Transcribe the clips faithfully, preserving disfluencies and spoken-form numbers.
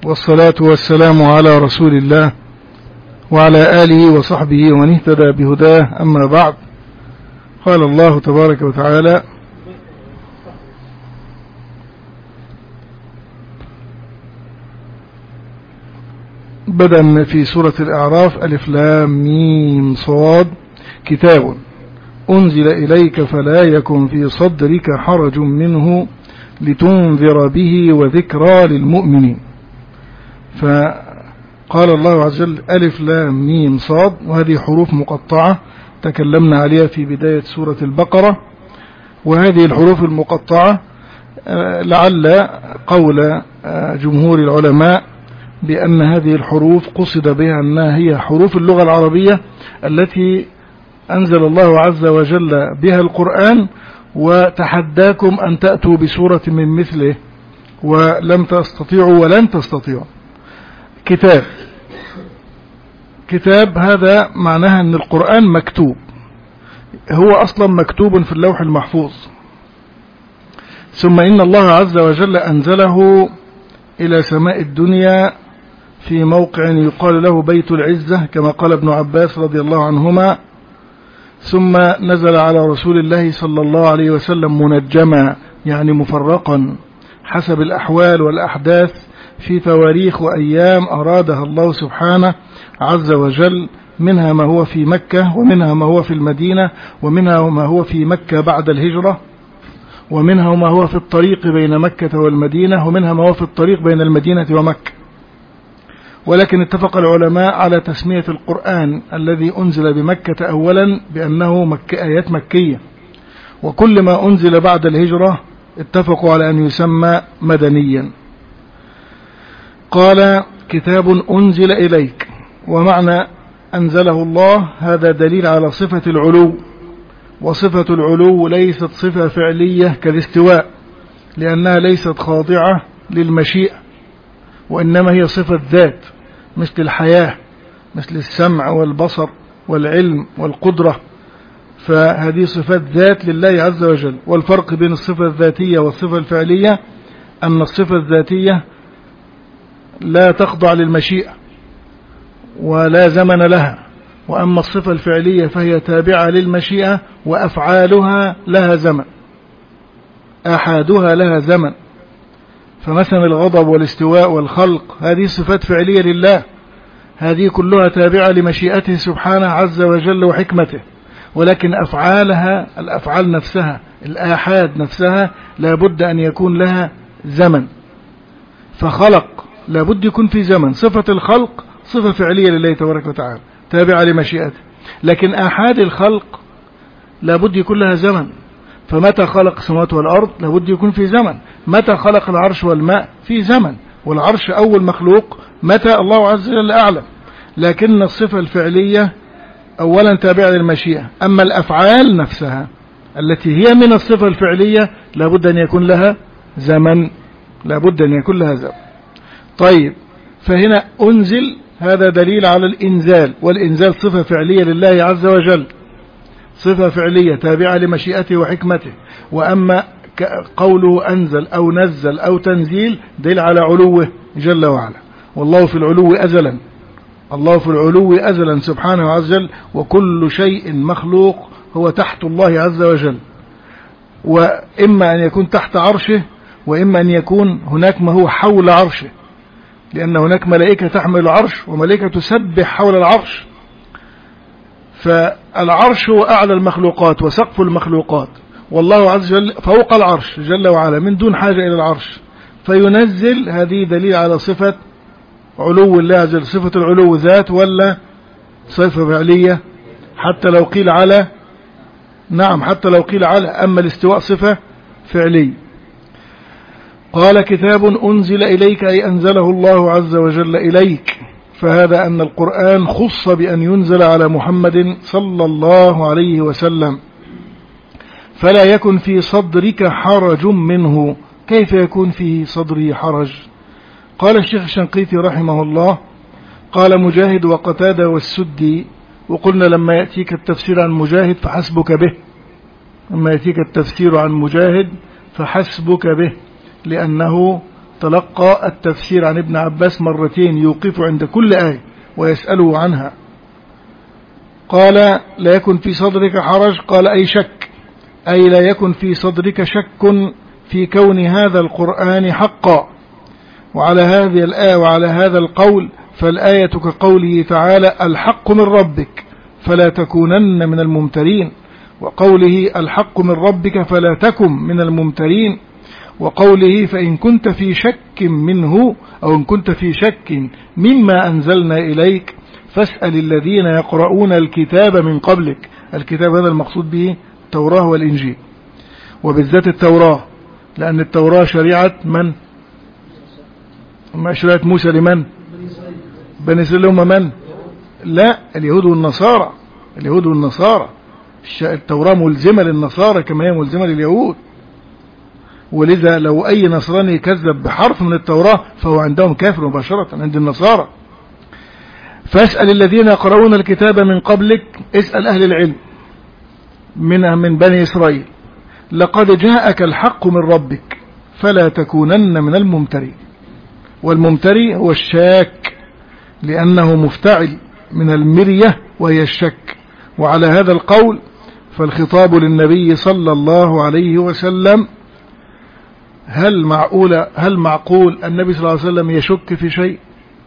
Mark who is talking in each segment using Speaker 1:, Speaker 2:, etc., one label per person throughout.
Speaker 1: والصلاة والسلام على رسول الله وعلى آله وصحبه ومن اهتدى بهداه، أما بعد. قال الله تبارك وتعالى: بدأ في سورة الأعراف: ألف لام ميم صاد كتاب أنزل إليك فلا يكن في صدرك حرج منه لتنذر به وذكرى للمؤمنين. فقال الله عز وجل: ألف لام ميم صاد، وهذه حروف مقطعة تكلمنا عليها في بداية سورة البقرة. وهذه الحروف المقطعة لعل قول جمهور العلماء بأن هذه الحروف قصد بها أنها هي حروف اللغة العربية التي أنزل الله عز وجل بها القرآن، وتحداكم أن تأتوا بسورة من مثله ولم تستطيعوا ولن تستطيعوا. كتاب كتاب هذا معناها أن القرآن مكتوب، هو أصلا مكتوب في اللوح المحفوظ، ثم إن الله عز وجل أنزله إلى سماء الدنيا في موقع يقال له بيت العزة كما قال ابن عباس رضي الله عنهما، ثم نزل على رسول الله صلى الله عليه وسلم منجما، يعني مفرقا حسب الأحوال والأحداث في تواريخ وأيام أرادها الله سبحانه عز وجل، منها ما هو في مكة، ومنها ما هو في المدينة، ومنها ما هو في مكة بعد الهجرة، ومنها ما هو في الطريق بين مكة والمدينة، ومنها ما هو في الطريق بين المدينة ومكة. ولكن اتفق العلماء على تسمية القرآن الذي أنزل بمكة أولا بأنه مك... آيات مكية، وكل ما أنزل بعد الهجرة اتفقوا على أن يسمى مدنيا. قال: كتاب أنزل إليك، ومعنى أنزله الله هذا دليل على صفة العلو، وصفة العلو ليست صفة فعلية كالاستواء، لأنها ليست خاضعة للمشيئة، وإنما هي صفة ذات، مثل الحياة، مثل السمع والبصر والعلم والقدرة، فهذه صفات ذات لله عز وجل. والفرق بين الصفة الذاتية والصفة الفعلية أن الصفة الذاتية لا تخضع للمشيئة ولا زمن لها، وأما الصفة الفعلية فهي تابعة للمشيئة وأفعالها لها زمن، آحادها لها زمن. فمثلا الغضب والاستواء والخلق هذه صفات فعلية لله، هذه كلها تابعة لمشيئته سبحانه عز وجل وحكمته، ولكن أفعالها، الأفعال نفسها، الآحاد نفسها، لابد أن يكون لها زمن. فخلق لابد يكون في زمن، صفة الخلق صفة فعلية لله تبارك وتعالى تابعة لمشيئته، لكن آحاد الخلق لابد يكون لها زمن. فمتى خلق السماوات والأرض لابد يكون في زمن، متى خلق العرش والماء في زمن، والعرش أول مخلوق متى الله عز وجل أعلم، لكن الصفة الفعلية أولا تابعة للمشيئة. أما الأفعال نفسها التي هي من الصفة الفعلية لابد أن يكون لها زمن، لابد أن يكون لها زمن. طيب، فهنا أنزل هذا دليل على الإنزال، والإنزال صفة فعلية لله عز وجل، صفة فعلية تابعة لمشيئته وحكمته. وأما قوله أنزل أو نزل أو تنزيل دليل على علوه جل وعلا، والله في العلو أزلا، الله في العلو أزلا سبحانه عز وجل، وكل شيء مخلوق هو تحت الله عز وجل، وإما أن يكون تحت عرشه، وإما أن يكون هناك ما هو حول عرشه، لأن هناك ملائكة تحمل العرش وملائكة تسبح حول العرش. فالعرش هو أعلى المخلوقات وسقف المخلوقات، والله عز وجل فوق العرش جل وعلا من دون حاجة إلى العرش. فينزل، هذه دليل على صفة علو الله عز وجل. صفة العلو ذات ولا صفة فعلية؟ حتى لو قيل على، نعم حتى لو قيل على، أما الاستواء صفة فعلية. قال: كتاب أنزل إليك، أي أنزله الله عز وجل إليك، فهذا أن القرآن خص بأن ينزل على محمد صلى الله عليه وسلم، فلا يكن في صدرك حرج منه. كيف يكون في صدره حرج؟ قال الشيخ الشنقيطي رحمه الله: قال مجاهد وقتادة والسدي. وقلنا لما يأتيك التفسير عن مجاهد فحسبك به، لما يأتيك التفسير عن مجاهد فحسبك به، لأنه تلقى التفسير عن ابن عباس مرتين يوقف عند كل آية ويسأله عنها. قال لا يكن في صدرك حرج، قال أي شك، أي لا يكن في صدرك شك في كون هذا القرآن حقا. وعلى هذه الآية وعلى هذا القول فالآية كقوله تعالى الحق من ربك فلا تكونن من الممترين، وقوله الحق من ربك فلا تكن من الممترين، وقوله فإن كنت في شك منه أو إن كنت في شك مما أنزلنا إليك فاسأل الذين يقرؤون الكتاب من قبلك. الكتاب هذا المقصود به التوراة والإنجيل، وبالذات التوراة، لأن التوراة شريعة من؟ شريعة موسى لمن؟ بني إسرائيل. هم من؟ لا، اليهود والنصارى. اليهود والنصارى التوراة ملزمة للنصارى كما هي ملزمة لليهود، ولذا لو أي نصراني كذب بحرف من التوراة فهو عندهم كافر مباشرة عند النصارى. فاسأل الذين يقرؤون الكتاب من قبلك، اسأل أهل العلم من من بني إسرائيل، لقد جاءك الحق من ربك فلا تكونن من الممترين. والممتري هو الشاك، لأنه مفتعل من المرية وهي الشك. وعلى هذا القول فالخطاب للنبي صلى الله عليه وسلم. هل معقول هل معقول النبي صلى الله عليه وسلم يشك في شيء؟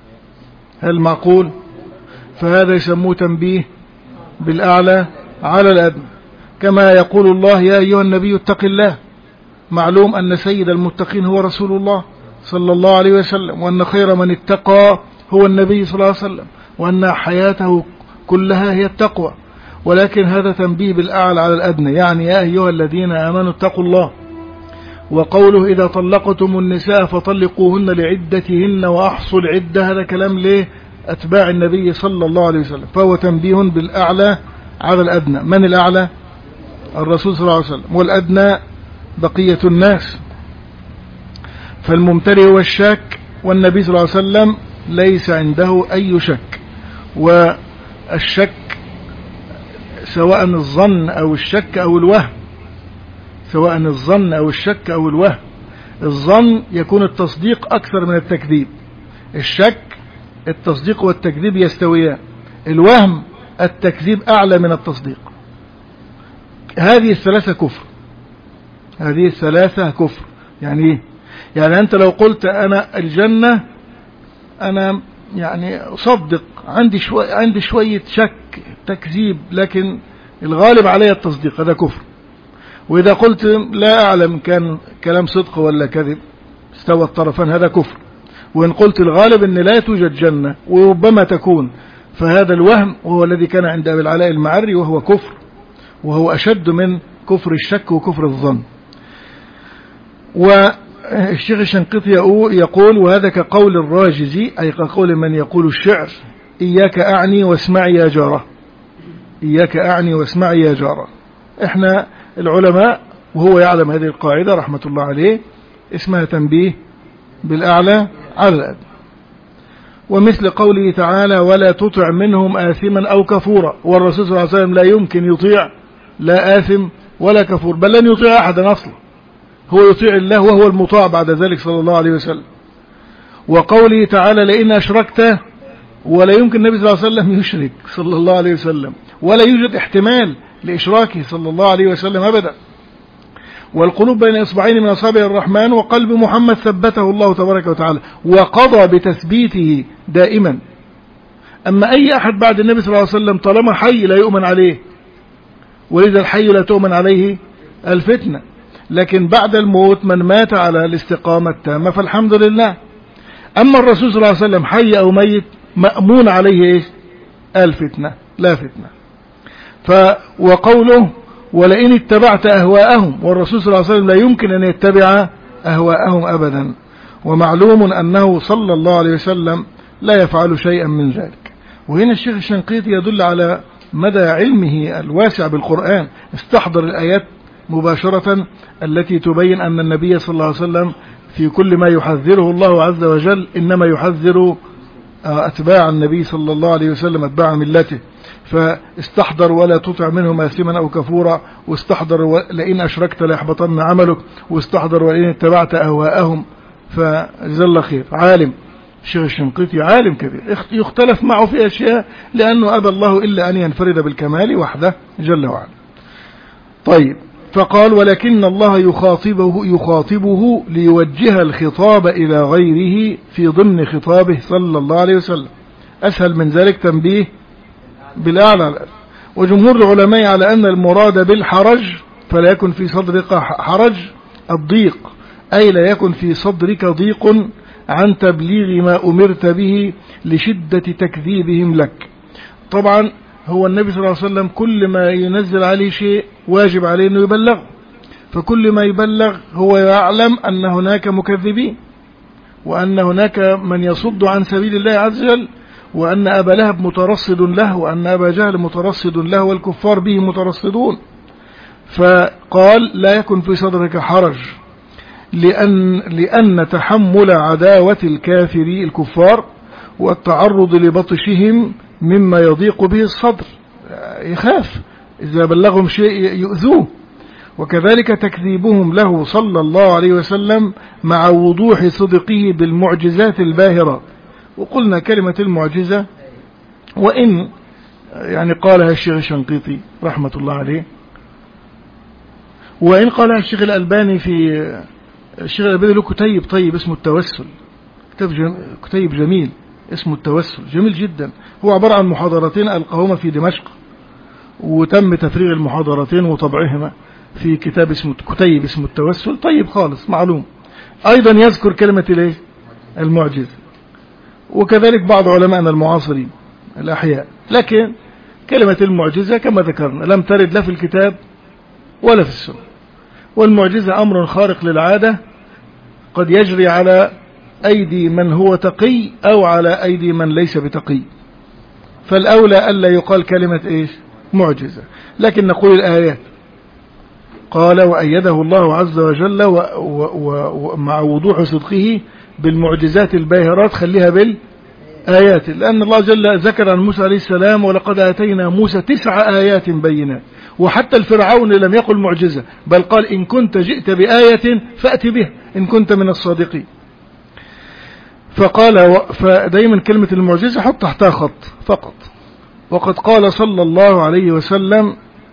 Speaker 1: هل معقول؟ فهذا يسموه تنبيه بالأعلى على الأدنى، كما يقول الله يا أيها النبي اتق الله. معلوم أن سيد المتقين هو رسول الله صلى الله عليه وسلم، وأن خير من اتقى هو النبي صلى الله عليه وسلم، وأن حياته كلها هي التقوى. ولكن هذا تنبيه بالأعلى على الأدنى، يعني يا أيها الذين آمنوا اتقوا الله. وقوله إذا طلقتم النساء فطلقوهن لعدتهن وأحصوا العدة، هذا كلام ليه أتباع النبي صلى الله عليه وسلم، فهو تنبيه بالأعلى على الأدنى. من الأعلى؟ الرسول صلى الله عليه وسلم، والأدنى بقية الناس. فالممتري هو الشك، والنبي صلى الله عليه وسلم ليس عنده أي شك. والشك سواء الظن أو الشك أو الوهم، سواء الظن أو الشك أو الوهم. الظن يكون التصديق أكثر من التكذيب، الشك التصديق والتكذيب يستويان، الوهم التكذيب أعلى من التصديق. هذه الثلاثة كفر، هذه الثلاثة كفر. يعني ايه؟ يعني أنت لو قلت أنا الجنة أنا يعني أصدق، عندي شوي عندي شوية شك تكذيب، لكن الغالب علي التصديق، هذا كفر. وإذا قلت لا أعلم كان كلام صدق ولا كذب، استوى الطرفان، هذا كفر. وإن قلت الغالب أن لا توجد جنة وربما تكون، فهذا الوهم وهو الذي كان عند أبي العلاء المعري، وهو كفر، وهو أشد من كفر الشك وكفر الظن. والشيخ الشنقيطي يقول وهذا كقول الراجزي، أي كقول من يقول الشعر إياك أعني واسمعي يا جارة، إياك أعني واسمعي يا جارة. إحنا العلماء وهو يعلم هذه القاعدة رحمة الله عليه، اسمها تنبيه بالأعلى على الأدنى. ومثل قوله تعالى ولا تطع منهم آثما أو كفورا، والرسول صلى الله عليه وسلم لا يمكن يطيع لا آثم ولا كفور، بل لن يطيع أحدا أصلا، هو يطيع الله وهو المطاع بعد ذلك صلى الله عليه وسلم. وقوله تعالى لئن أشركت، ولا يمكن النبي صلى الله عليه وسلم يشرك صلى الله عليه وسلم، ولا يوجد احتمال لإشراكه صلى الله عليه وسلم أبدا. والقلوب بين إصبعين من أصابع الرحمن، وقلب محمد ثبته الله تبارك وتعالى وقضى بتثبيته دائما. أما أي أحد بعد النبي صلى الله عليه وسلم طالما حي لا يؤمن عليه، ولذا الحي لا تؤمن عليه الفتنة. لكن بعد الموت من مات على الاستقامة التامة فالحمد لله. أما الرسول صلى الله عليه وسلم حي أو ميت مأمون عليه إيه؟ الفتنة لا فتنة. ف وقوله ولئن اتبعت أهواءهم، والرسول صلى الله عليه وسلم لا يمكن أن يتبع أهواءهم أبدا، ومعلوم أنه صلى الله عليه وسلم لا يفعل شيئا من ذلك. وهنا الشيخ الشنقيطي يدل على مدى علمه الواسع بالقرآن، استحضر الآيات مباشرة التي تبين أن النبي صلى الله عليه وسلم في كل ما يحذره الله عز وجل إنما يحذر أتباع النبي صلى الله عليه وسلم، أتباع ملته. فاستحضر ولا تطع منهم آثما أو كفورا، واستحضر لئن أشركت ليحبطن عملك، واستحضر ولئن اتبعت أهواءهم فجزاه الله خير. عالم الشيخ الشنقيطي عالم كبير، يختلف معه في أشياء لأنه أبى الله إلا أن ينفرد بالكمال وحده جل وعلا. طيب، فقال ولكن الله يخاطبه, يخاطبه ليوجه الخطاب إلى غيره في ضمن خطابه صلى الله عليه وسلم. أسهل من ذلك تنبيه بالأعلى. وجمهور العلماء على أن المراد بالحرج فلا يكن في صدرك حرج الضيق، أي لا يكن في صدرك ضيق عن تبليغ ما أمرت به لشدة تكذيبهم لك. طبعا هو النبي صلى الله عليه وسلم كل ما ينزل عليه شيء واجب عليه أنه يبلغ، فكل ما يبلغ هو يعلم أن هناك مكذبين، وأن هناك من يصد عن سبيل الله عز وجل، وأن أبا لهب مترصد له، وأن أبا جهل مترصد له، والكفار به مترصدون. فقال لا يكن في صدرك حرج، لأن, لأن تحمل عداوة الكافر الكفار والتعرض لبطشهم مما يضيق به الصدر، يخاف إذا بلغهم شيء يؤذوه. وكذلك تكذيبهم له صلى الله عليه وسلم مع وضوح صدقه بالمعجزات الباهرة. وقلنا كلمة المعجزة وإن يعني قالها الشيخ الشنقيطي رحمة الله عليه، وإن قالها الشيخ الألباني في الشيخ الألباني له كتيب طيب اسمه التوسل، كتيب جميل اسمه التوسل جميل جدا. هو عبارة عن محاضرتين ألقاهما في دمشق، وتم تفريغ المحاضرتين وطبعهما في كتاب اسمه كتيب اسمه التوسل، طيب خالص معلوم. أيضا يذكر كلمة الايه المعجزة، وكذلك بعض علماءنا المعاصرين الأحياء. لكن كلمة المعجزة كما ذكرنا لم ترد لا في الكتاب ولا في السنة، والمعجزة أمر خارق للعادة قد يجري على أيدي من هو تقي أو على أيدي من ليس بتقي، فالأولى ألا يقال كلمة إيش معجزة، لكن نقول الآيات. قال وأيده الله عز وجل ومع وضوح صدقه بالمعجزات الباهرات، خليها بالآيات، لأن الله جل ذكر عن موسى عليه السلام ولقد آتينا موسى تسع آيات بينات، وحتى الفرعون لم يقل معجزة بل قال إن كنت جئت بآية فأت به إن كنت من الصادقين. فقال فدايما كلمة المعجزة حط تحتها خط فقط. وقد قال صلى الله عليه وسلم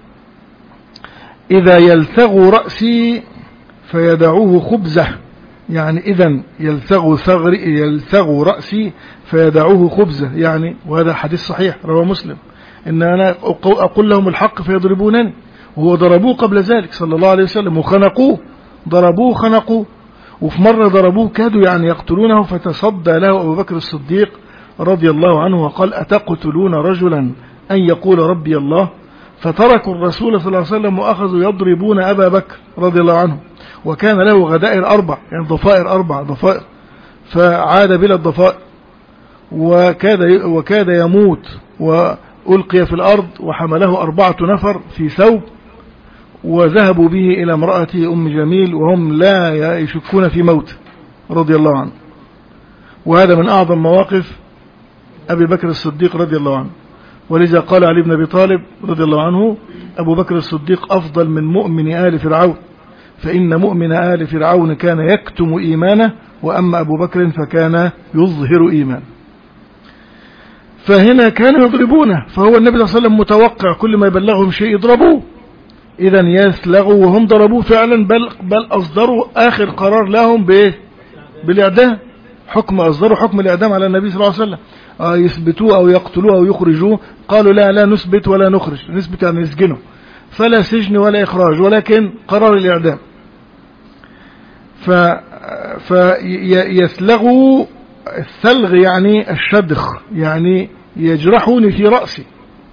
Speaker 1: إذا يلثغ رأسي فيدعوه خبزة، يعني إذا يلثغ ثغري يلثغ رأسي فيدعوه خبزة، يعني وهذا حديث صحيح رواه مسلم، إن أنا أقول لهم الحق فيضربونني، وهو ضربوه قبل ذلك صلى الله عليه وسلم وخنقوه، ضربوه خنقوه، وفي مرة ضربوه كادوا يعني يقتلونه، فتصدى له أبو بكر الصديق رضي الله عنه وقال أتقتلون رجلا أن يقول ربي الله؟ فتركوا الرسول صلى الله عليه وسلم وأخذوا يضربون أبا بكر رضي الله عنه، وكان له غدائر أربع يعني ضفائر أربع ضفائر، فعاد بلا الضفائر وكاد, وكاد يموت وألقي في الأرض، وحمله أربعة نفر في ثوب وذهبوا به إلى امرأة أم جميل وهم لا يشكون في موت رضي الله عنه. وهذا من أعظم مواقف أبي بكر الصديق رضي الله عنه، ولذا قال علي بن أبي طالب رضي الله عنه أبو بكر الصديق أفضل من مؤمن آل فرعون، فإن مؤمن آل فرعون كان يكتم إيمانه، وأما أبو بكر فكان يظهر إيمانه. فهنا كانوا يضربونه، فهو النبي صلى الله عليه وسلم متوقع كل ما يبلغهم شيء يضربوه، إذا يسلغوا، وهم ضربوه فعلا، بل, بل أصدروا آخر قرار لهم بالإعدام، حكم أصدروا حكم الإعدام على النبي صلى الله عليه وسلم، آه يثبتوه أو يقتلوه أو يخرجوه. قالوا لا لا نثبت ولا نخرج، نثبت يعني نسجنه، فلا سجن ولا إخراج، ولكن قرار الإعدام. فيسلغوا الثلغ يعني الشدخ، يعني يجرحوني في رأسي.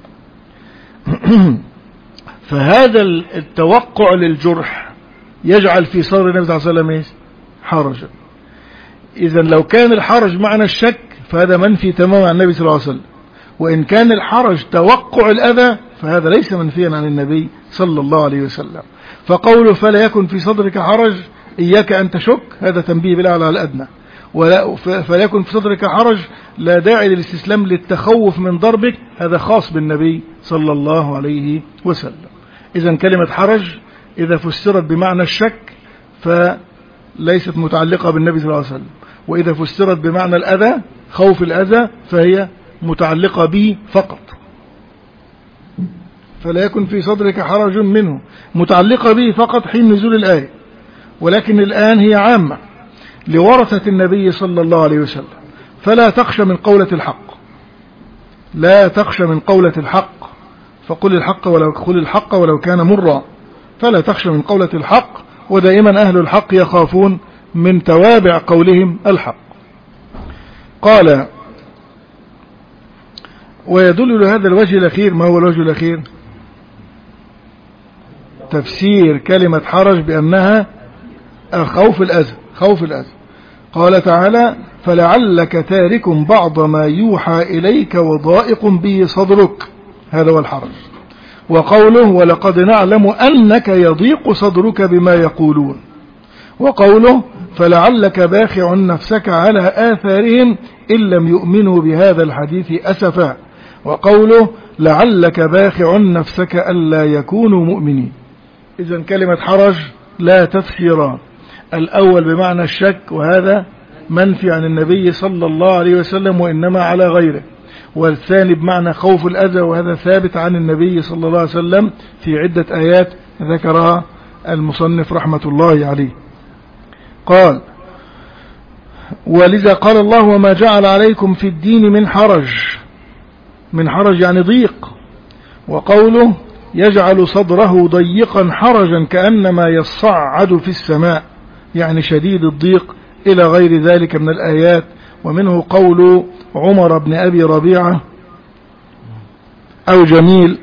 Speaker 1: فهذا التوقع للجرح يجعل في صدر النبي صلى الله عليه وسلم حرجا. إذن لو كان الحرج معنى الشك فهذا منفي تماما عن النبي صلى الله عليه وسلم، وإن كان الحرج توقع الأذى فهذا ليس منفيا عن النبي صلى الله عليه وسلم. فقوله فلا يكن في صدرك حرج إياك أن تشك، هذا تنبيه بالأعلى على الأدنى، ولا فلا يكن في صدرك حرج لا داعي للاستسلام للتخوف من ضربك، هذا خاص بالنبي صلى الله عليه وسلم. إذن كلمة حرج إذا فسرت بمعنى الشك ليست متعلقة بالنبي صلى الله عليه وسلم، وإذا فسرت بمعنى الأذى خوف الأذى فهي متعلقة به فقط، فلا يكن في صدرك حرج منه، متعلقة به فقط حين نزول الآية. ولكن الآن هي عامة لورثة النبي صلى الله عليه وسلم، فلا تخشى من قولة الحق، لا تخشى من قولة الحق، فقل الحق ولو قل الحق ولو كان مرا، فلا تخشى من قولة الحق. ودائما أهل الحق يخافون من توابع قولهم الحق. قال: ويدل لهذا الوجه الأخير. ما هو الوجه الأخير؟ تفسير كلمة حرج بأنها خوف الأذى، خوف الأذى. قال تعالى: فلعلك تارك بعض ما يوحى إليك وضائق به صدرك، هذا هو الحرج. وقوله: ولقد نعلم أنك يضيق صدرك بما يقولون. وقوله: فلعلك باخع نفسك على آثارهم إن لم يؤمنوا بهذا الحديث أسفا. وقوله: لعلك باخع نفسك ألا يكونوا مؤمنين. إذن كلمة حرج لا تفسيران، الأول بمعنى الشك، وهذا منفي عن النبي صلى الله عليه وسلم وإنما على غيره، والثاني بمعنى خوف الأذى، وهذا ثابت عن النبي صلى الله عليه وسلم في عدة آيات ذكرها المصنف رحمة الله عليه. قال: ولذا قال الله: وما جعل عليكم في الدين من حرج، من حرج يعني ضيق. وقوله: يجعل صدره ضيقا حرجا كأنما يصعد في السماء، يعني شديد الضيق، إلى غير ذلك من الآيات. ومنه قول عمر بن أبي ربيعة أو جميل: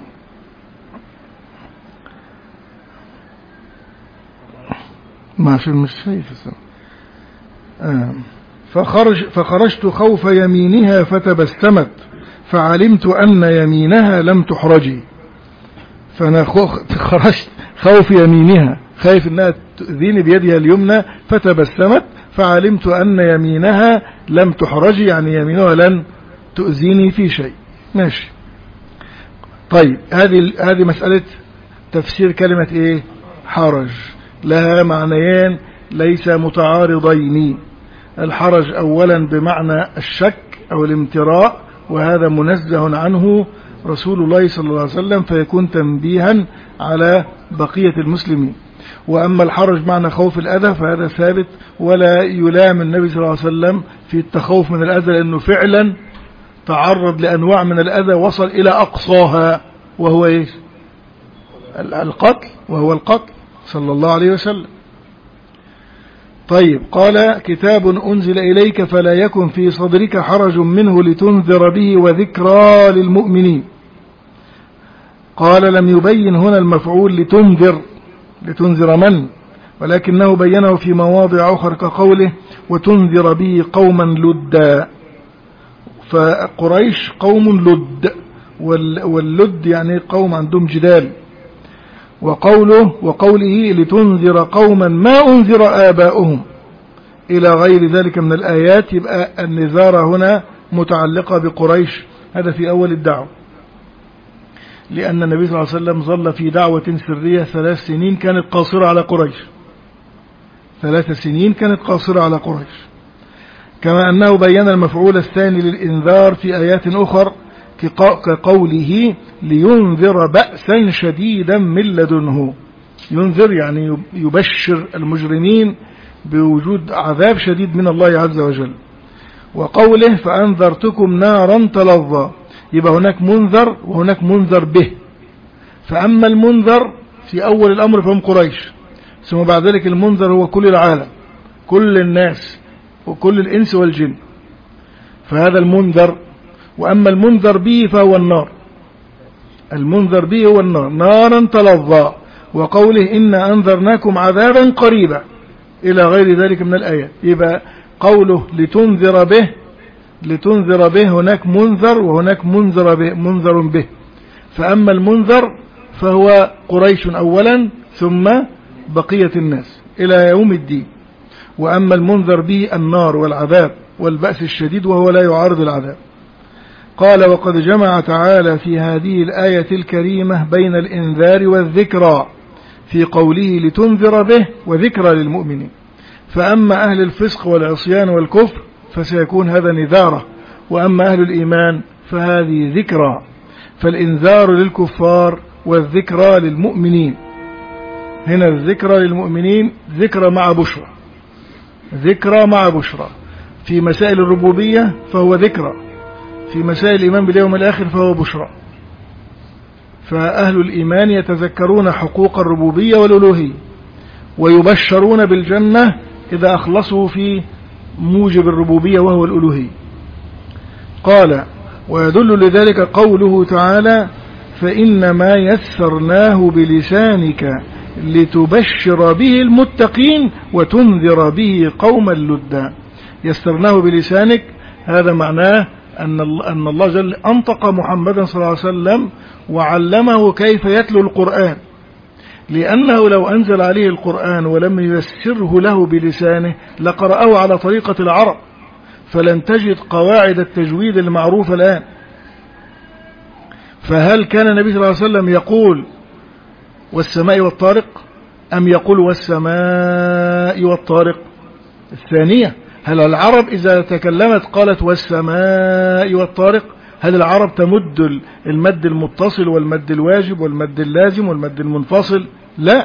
Speaker 1: ما في مش شايف آه. فخرج فخرجت خوف يمينها فتبسمت فعلمت أن يمينها لم تحرجي. فأنا خرجت خوف يمينها، خايف أنها تؤذيني بيدها اليمنى، فتبسمت فعلمت أن يمينها لم تحرجي، يعني يمينها لن تؤذيني في شيء. ماشي. طيب، هذه هذه مسألة تفسير كلمة إيه؟ حرج. لها معنيين ليس متعارضين. الحرج أولا بمعنى الشك أو الامتراء، وهذا منزه عنه رسول الله صلى الله عليه وسلم، فيكون تنبيها على بقية المسلمين. وأما الحرج معنى خوف الأذى فهذا ثابت، ولا يلام النبي صلى الله عليه وسلم في التخوف من الأذى، لأنه فعلا تعرض لأنواع من الأذى وصل إلى أقصاها، وهو إيه؟ القتل، وهو القتل صلى الله عليه وسلم. طيب، قال: كتاب أنزل إليك فلا يكن في صدرك حرج منه لتنذر به وذكرى للمؤمنين. قال: لم يبين هنا المفعول لتنذر، لتنذر من، ولكنه بينه في مواضع أخرى كقوله: وتنذر به قوما لدا. فقريش قوم لد، واللد يعني قوم عندهم جدال. وقوله وقوله لتنذر قوما ما أنذر آباؤهم إلى غير ذلك من الآيات، يبقى النذارة هنا متعلقة بقريش. هذا في أول الدعوة، لأن النبي صلى الله عليه وسلم ظل في دعوة سرية ثلاث سنين كانت قاصرة على قريش، ثلاث سنين كانت قاصرة على قريش. كما أنه بين المفعول الثاني للإنذار في آيات أخرى كقوله: لينذر بأسا شديدا من لدنه. ينذر يعني يبشر المجرمين بوجود عذاب شديد من الله عز وجل. وقوله: فأنذرتكم نارا تلظى، يبقى هناك منذر وهناك منذر به. فأما المنذر في أول الأمر فهم قريش، ثم بعد ذلك المنذر هو كل العالم، كل الناس وكل الإنس والجن، فهذا المنذر. وأما المنذر به فهو النار، المنذر به هو النار، نارا تلظى. وقوله: إنا أنذرناكم عذابا قريبا إلى غير ذلك من الآيات. يبقى قوله لتنذر به، لتنذر به هناك منذر وهناك منذر به، منذر به. فأما المنذر فهو قريش أولا ثم بقية الناس إلى يوم الدين. وأما المنذر به النار والعذاب والبأس الشديد، وهو لا يعارض العذاب. قال: وقد جمع تعالى في هذه الآية الكريمة بين الإنذار والذكرى في قوله لتنذر به وذكرى للمؤمنين. فأما أهل الفسق والعصيان والكفر فسيكون هذا نذارة، وأما أهل الإيمان فهذه ذكرى. فالإنذار للكفار والذكرى للمؤمنين. هنا الذكرى للمؤمنين ذكرى مع بشرى، ذكرى مع بشرى. في مسائل الربوبية فهو ذكرى، في مسائل الإيمان باليوم الآخر فهو بشرى. فأهل الإيمان يتذكرون حقوق الربوبية والألوهية، ويبشرون بالجنة إذا أخلصوا في موجب الربوبية وهو الألوهية. قال: ويدل لذلك قوله تعالى: فإنما يسرناه بلسانك لتبشر به المتقين وتنذر به قوما لدا. يسرناه بلسانك، هذا معناه أن الله جل أنطق محمدا صلى الله عليه وسلم وعلمه كيف يتلو القرآن، لأنه لو أنزل عليه القرآن ولم ييسره له بلسانه لقرأه على طريقة العرب، فلن تجد قواعد التجويد المعروفة الآن. فهل كان النبي صلى الله عليه وسلم يقول والسماء والطارق، أم يقول والسماء والطارق؟ الثانية. هل العرب إذا تكلمت قالت والسماء والطارق؟ هل العرب تمد المد المتصل والمد الواجب والمد اللازم والمد المنفصل؟ لا.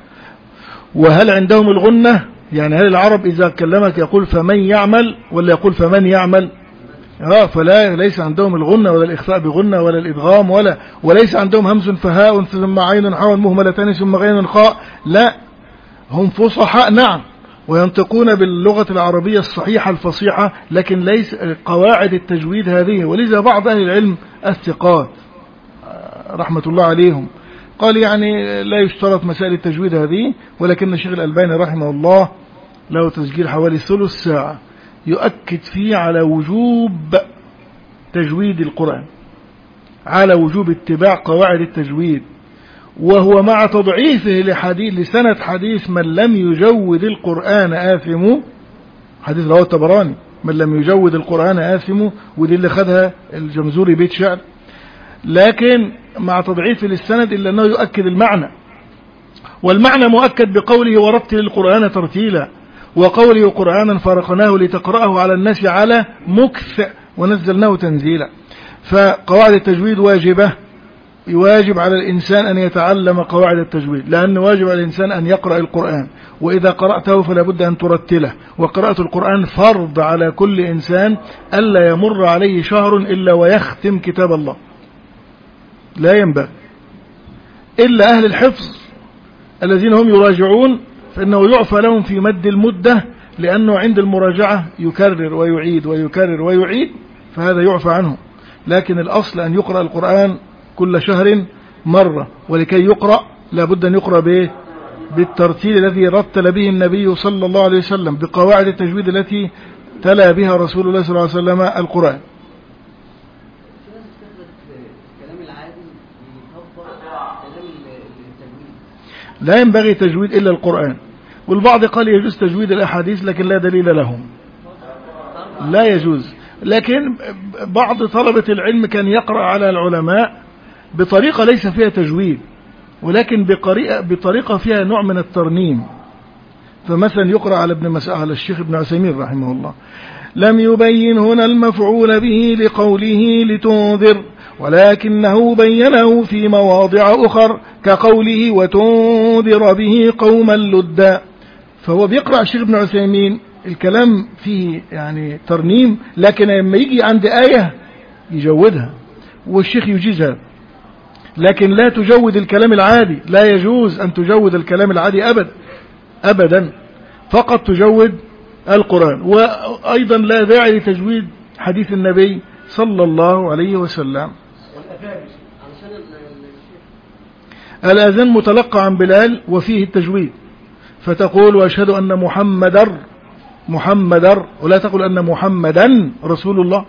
Speaker 1: وهل عندهم الغنة؟ يعني هل العرب إذا كلمت يقول فمن يعمل ولا يقول فمن يعمل؟ آه فلا، ليس عندهم الغنة ولا الإخفاء بغنة ولا الإدغام، ولا وليس عندهم همز فهاء ثم عين حاء مهملتان ثم غين خاء. لا، هم فصحاء نعم، وينطقون باللغة العربية الصحيحة الفصيحة، لكن ليس قواعد التجويد هذه. ولذا بعض أهل العلم الثقات رحمة الله عليهم قال يعني لا يشترط مسائل التجويد هذه، ولكن الشيخ الألباني رحمه الله له تسجيل حوالي ثلث ساعة يؤكد فيه على وجوب تجويد القرآن، على وجوب اتباع قواعد التجويد، وهو مع تضعيفه لحديث لسنة حديث من لم يجود القرآن آثم، حديث رواه الطبراني من لم يجود القرآن آثم، ودي اللي خدها الجمزوري بيت شعر، لكن مع تضعيف للسند إلا أنه يؤكد المعنى، والمعنى مؤكد بقوله ورتل القرآن ترتيلا، وقوله قرآنا فرقناه لتقرأه على الناس على مكث ونزلناه تنزيلا. فقواعد التجويد واجبة، يواجب على الإنسان أن يتعلم قواعد التجويد، لأن واجب على الإنسان أن يقرأ القرآن، وإذا قرأته فلا بد أن ترتله. وقراءة القرآن فرض على كل إنسان ألا يمر عليه شهر إلا ويختم كتاب الله، لا ينبغي إلا أهل الحفظ الذين هم يراجعون، فإنه يعفى لهم في مد المدة، لأنه عند المراجعة يكرر ويعيد ويكرر ويعيد، فهذا يعفى عنه. لكن الأصل أن يقرأ القرآن كل شهر مرة، ولكي يقرأ لابد أن يقرأ به بالترتيل الذي رتل به النبي صلى الله عليه وسلم، بقواعد التجويد التي تلا بها رسول الله صلى الله عليه وسلم القرآن. لا ينبغي تجويد إلا القرآن، والبعض قال يجوز تجويد الأحاديث لكن لا دليل لهم، لا يجوز. لكن بعض طلبة العلم كان يقرأ على العلماء بطريقة ليس فيها تجويد، ولكن بطريقة فيها نوع من الترنيم. فمثلا يقرأ على ابن مسعود على الشيخ ابن عثيمين رحمه الله: لم يبين هنا المفعول به لقوله لتنذر، ولكنه بينه في مواضع أخر كقوله وتنذر به قوما لدا. فهو بيقرأ الشيخ ابن عثيمين الكلام فيه يعني ترنيم، لكن لما يجي عند آية يجودها، والشيخ يجيزها. لكن لا تجود الكلام العادي، لا يجوز أن تجود الكلام العادي أبدا أبدا، فقط تجود القرآن. وأيضا لا داعي لتجويد حديث النبي صلى الله عليه وسلم. الأذان متلقى عن بلال وفيه التجويد، فتقول وأشهد أن محمدر محمدر، ولا تقول أن محمدا رسول الله،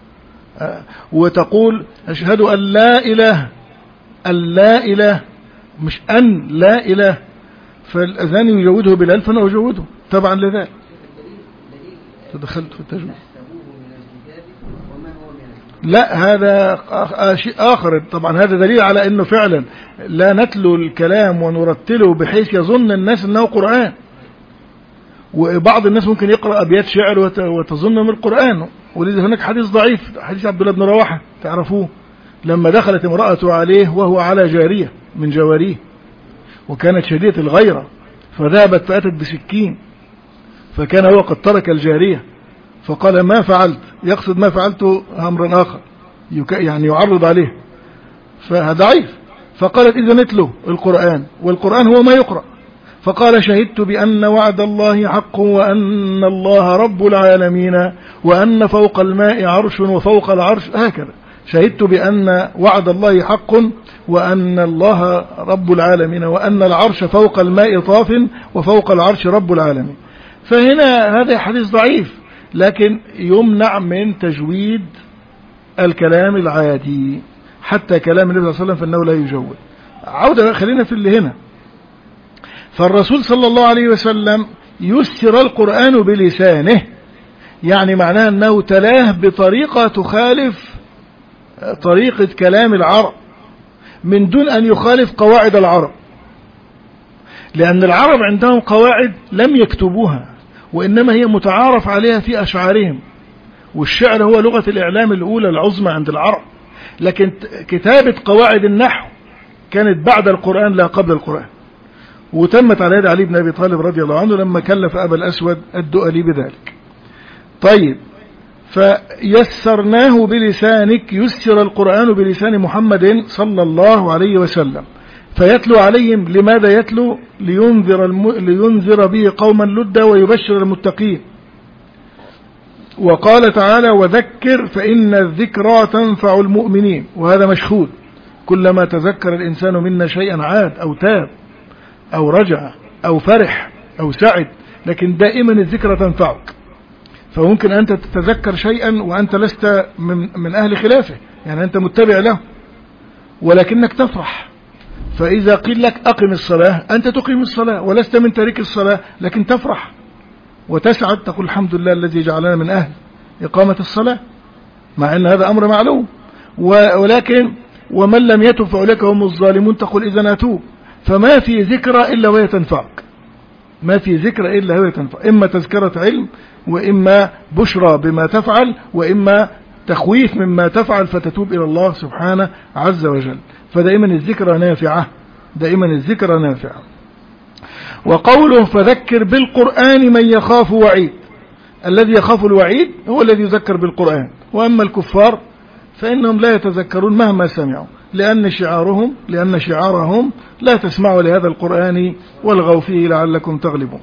Speaker 1: وتقول أشهد أن لا إله، أن لا إله مش أن لا إله. فالأذان يجوده بلال فأنا أجوده طبعا لذلك. تدخلت في التجويد؟ لا، هذا شيء آخر طبعا. هذا دليل على أنه فعلا لا نتلو الكلام ونرتله بحيث يظن الناس أنه قرآن، وبعض الناس ممكن يقرأ أبيات شعر وتظن من القرآن، ولذا هناك حديث ضعيف، حديث عبد الله بن رواحة تعرفوه، لما دخلت امرأة عليه وهو على جارية من جواريه وكانت شديدة الغيرة، فذهبت فأتت بسكين، فكان هو قد ترك الجارية، فقال ما فعلت، يقصد ما فعلت أمر آخر يعني يعرض عليه، فهذا ضعيف. فقالت إذا نتلو القرآن، والقرآن هو ما يقرأ. فقال شهدت بأن وعد الله حق وأن الله رب العالمين وأن فوق الماء عرش وفوق العرش، هكذا شهدت بأن وعد الله حق وأن الله رب العالمين وأن العرش فوق الماء طاف وفوق العرش رب العالمين. فهنا هذا حديث ضعيف، لكن يمنع من تجويد الكلام العادي، حتى كلام النبي صلى الله عليه وسلم فإنه لا يجود. عودة خلينا في اللي هنا. فالرسول صلى الله عليه وسلم يسر القرآن بلسانه، يعني معناه أنه تلاه بطريقة تخالف طريقة كلام العرب من دون أن يخالف قواعد العرب، لأن العرب عندهم قواعد لم يكتبوها، وإنما هي متعارف عليها في أشعارهم، والشعر هو لغة الإعلام الأولى العظمى عند العرب، لكن كتابة قواعد النحو كانت بعد القرآن لا قبل القرآن، وتمت على يد علي بن أبي طالب رضي الله عنه لما كلف أبا الأسود الدؤلي بذلك. طيب، فيسرناه بلسانك، يسر القرآن بلسان محمد صلى الله عليه وسلم، فيتلو عليهم. لماذا يتلو؟ لينذر, الم... لينذر به قوما لدا ويبشر المتقين. وقال تعالى وذكر فإن الذكرى تنفع المؤمنين، وهذا مشهود، كلما تذكر الإنسان منا شيئا عاد أو تاب أو رجع أو فرح أو سعد، لكن دائما الذكرى تنفعك. فممكن أنت تتذكر شيئا وأنت لست من, من أهل خلافه، يعني أنت متبع له، ولكنك تفرح. فإذا قيل لك أقم الصلاة أنت تقيم الصلاة ولست من تارك الصلاة، لكن تفرح وتسعد، تقول الحمد لله الذي جعلنا من أهل إقامة الصلاة، مع أن هذا أمر معلوم. ولكن ومن لم يتب فأولئك هم الظالمون، تقول إذا أتوب. فما في ذكرى إلا وهي تنفعك، ما في ذكرى إلا وهي تنفع، إما تذكرة علم، وإما بشرى بما تفعل، وإما تخويف مما تفعل فتتوب إلى الله سبحانه عز وجل. فدائما الذكرى نافعة، دائما الذكرى نافعة. وقوله فذكر بالقرآن من يخاف وعيد، الذي يخاف الوعيد هو الذي يذكر بالقرآن، وأما الكفار فإنهم لا يتذكرون مهما سمعوا، لأن شعارهم لأن شعارهم لا تسمعوا لهذا القرآن والغوا فيه لعلكم تغلبون.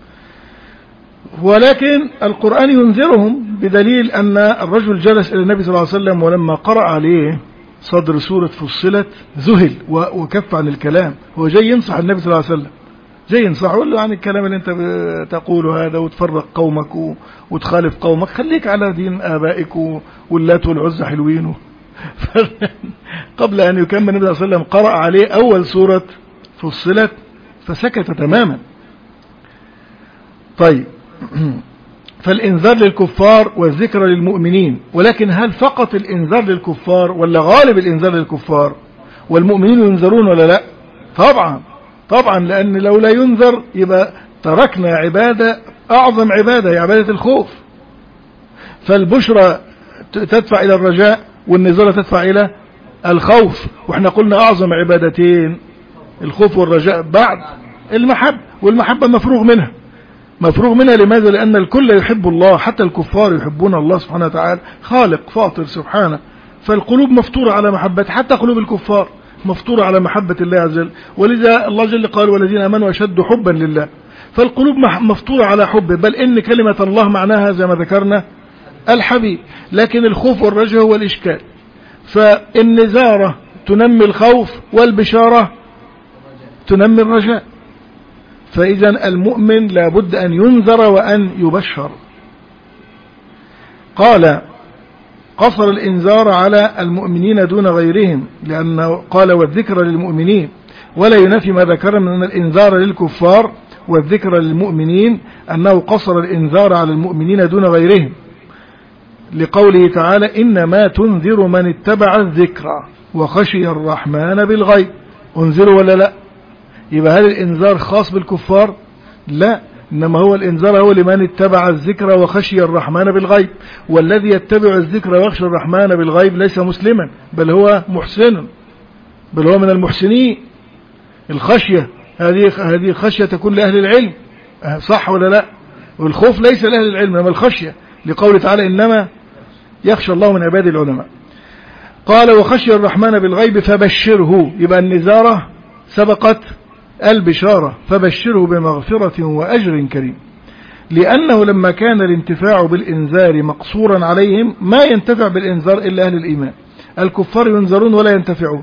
Speaker 1: ولكن القرآن ينذرهم، بدليل أن الرجل جلس إلى النبي صلى الله عليه وسلم ولما قرأ عليه صدر سورة فصلت ذهل وكف عن الكلام. هو جاي ينصح النبي صلى الله عليه وسلم، جاي ينصح، يقول له عن الكلام اللي انت تقوله هذا وتفرق قومك وتخالف قومك، خليك على دين آبائك واللات والعزى حلوين. قبل أن يكمل النبي صلى الله عليه وسلم قرأ عليه أول سورة فصلت فسكت تماما. طيب، فالإنذار للكفار والذكر للمؤمنين، ولكن هل فقط الإنذار للكفار ولا غالب الإنذار للكفار؟ والمؤمنين ينذرون ولا لا؟ طبعا طبعا، لأن لو لا ينذر يبقى تركنا عبادة أعظم عبادة هي عبادة الخوف. فالبشرى تدفع إلى الرجاء والنذارة تدفع إلى الخوف، وإحنا قلنا أعظم عبادتين الخوف والرجاء بعد المحبة، والمحبة مفروغ منها مفروغ منها لماذا؟ لأن الكل يحب الله، حتى الكفار يحبون الله سبحانه وتعالى، خالق فاطر سبحانه، فالقلوب مفطورة على محبته، حتى قلوب الكفار مفطورة على محبة الله عز وجل. ولذا الله جل قال والذين آمنوا أشد حبا لله، فالقلوب مفطورة على حبه، بل إن كلمة الله معناها زي ما ذكرنا الحبيب. لكن الخوف والرجاء هو الإشكال، فالنذارة تنمي الخوف والبشارة تنمي الرجاء. فإذا المؤمن لابد أن ينذر وأن يبشر. قال قصر الإنذار على المؤمنين دون غيرهم، لأنه قال والذكر للمؤمنين، ولا ينفي ما ذكر من أن الإنذار للكفار والذكر للمؤمنين، أنه قصر الإنذار على المؤمنين دون غيرهم، لقوله تعالى إنما تنذر من اتبع الذكر وخشي الرحمن بالغيب. انذروا ولا لا؟ يبقى هل الإنذار خاص بالكفار؟ لا، إنما هو الإنذار هو لمن اتبع الذكر وخشي الرحمن بالغيب، والذي يتبع الذكر ويخشى الرحمن بالغيب ليس مسلما، بل هو محسن، بل هو من المحسنين. الخشية هذه هذه الخشية تكون لأهل العلم، صح ولا لا؟ والخوف ليس لأهل العلم، إنما الخشية لقوله تعالى إنما يخشى الله من عباده العلماء. قال وخشي الرحمن بالغيب فبشره، يبقى النذارة سبقت البشارة، فبشره بمغفرة وأجر كريم، لأنه لما كان الانتفاع بالإنذار مقصورا عليهم ما ينتفع بالإنذار إلا أهل الإيمان، الكفار ينذرون ولا ينتفعون.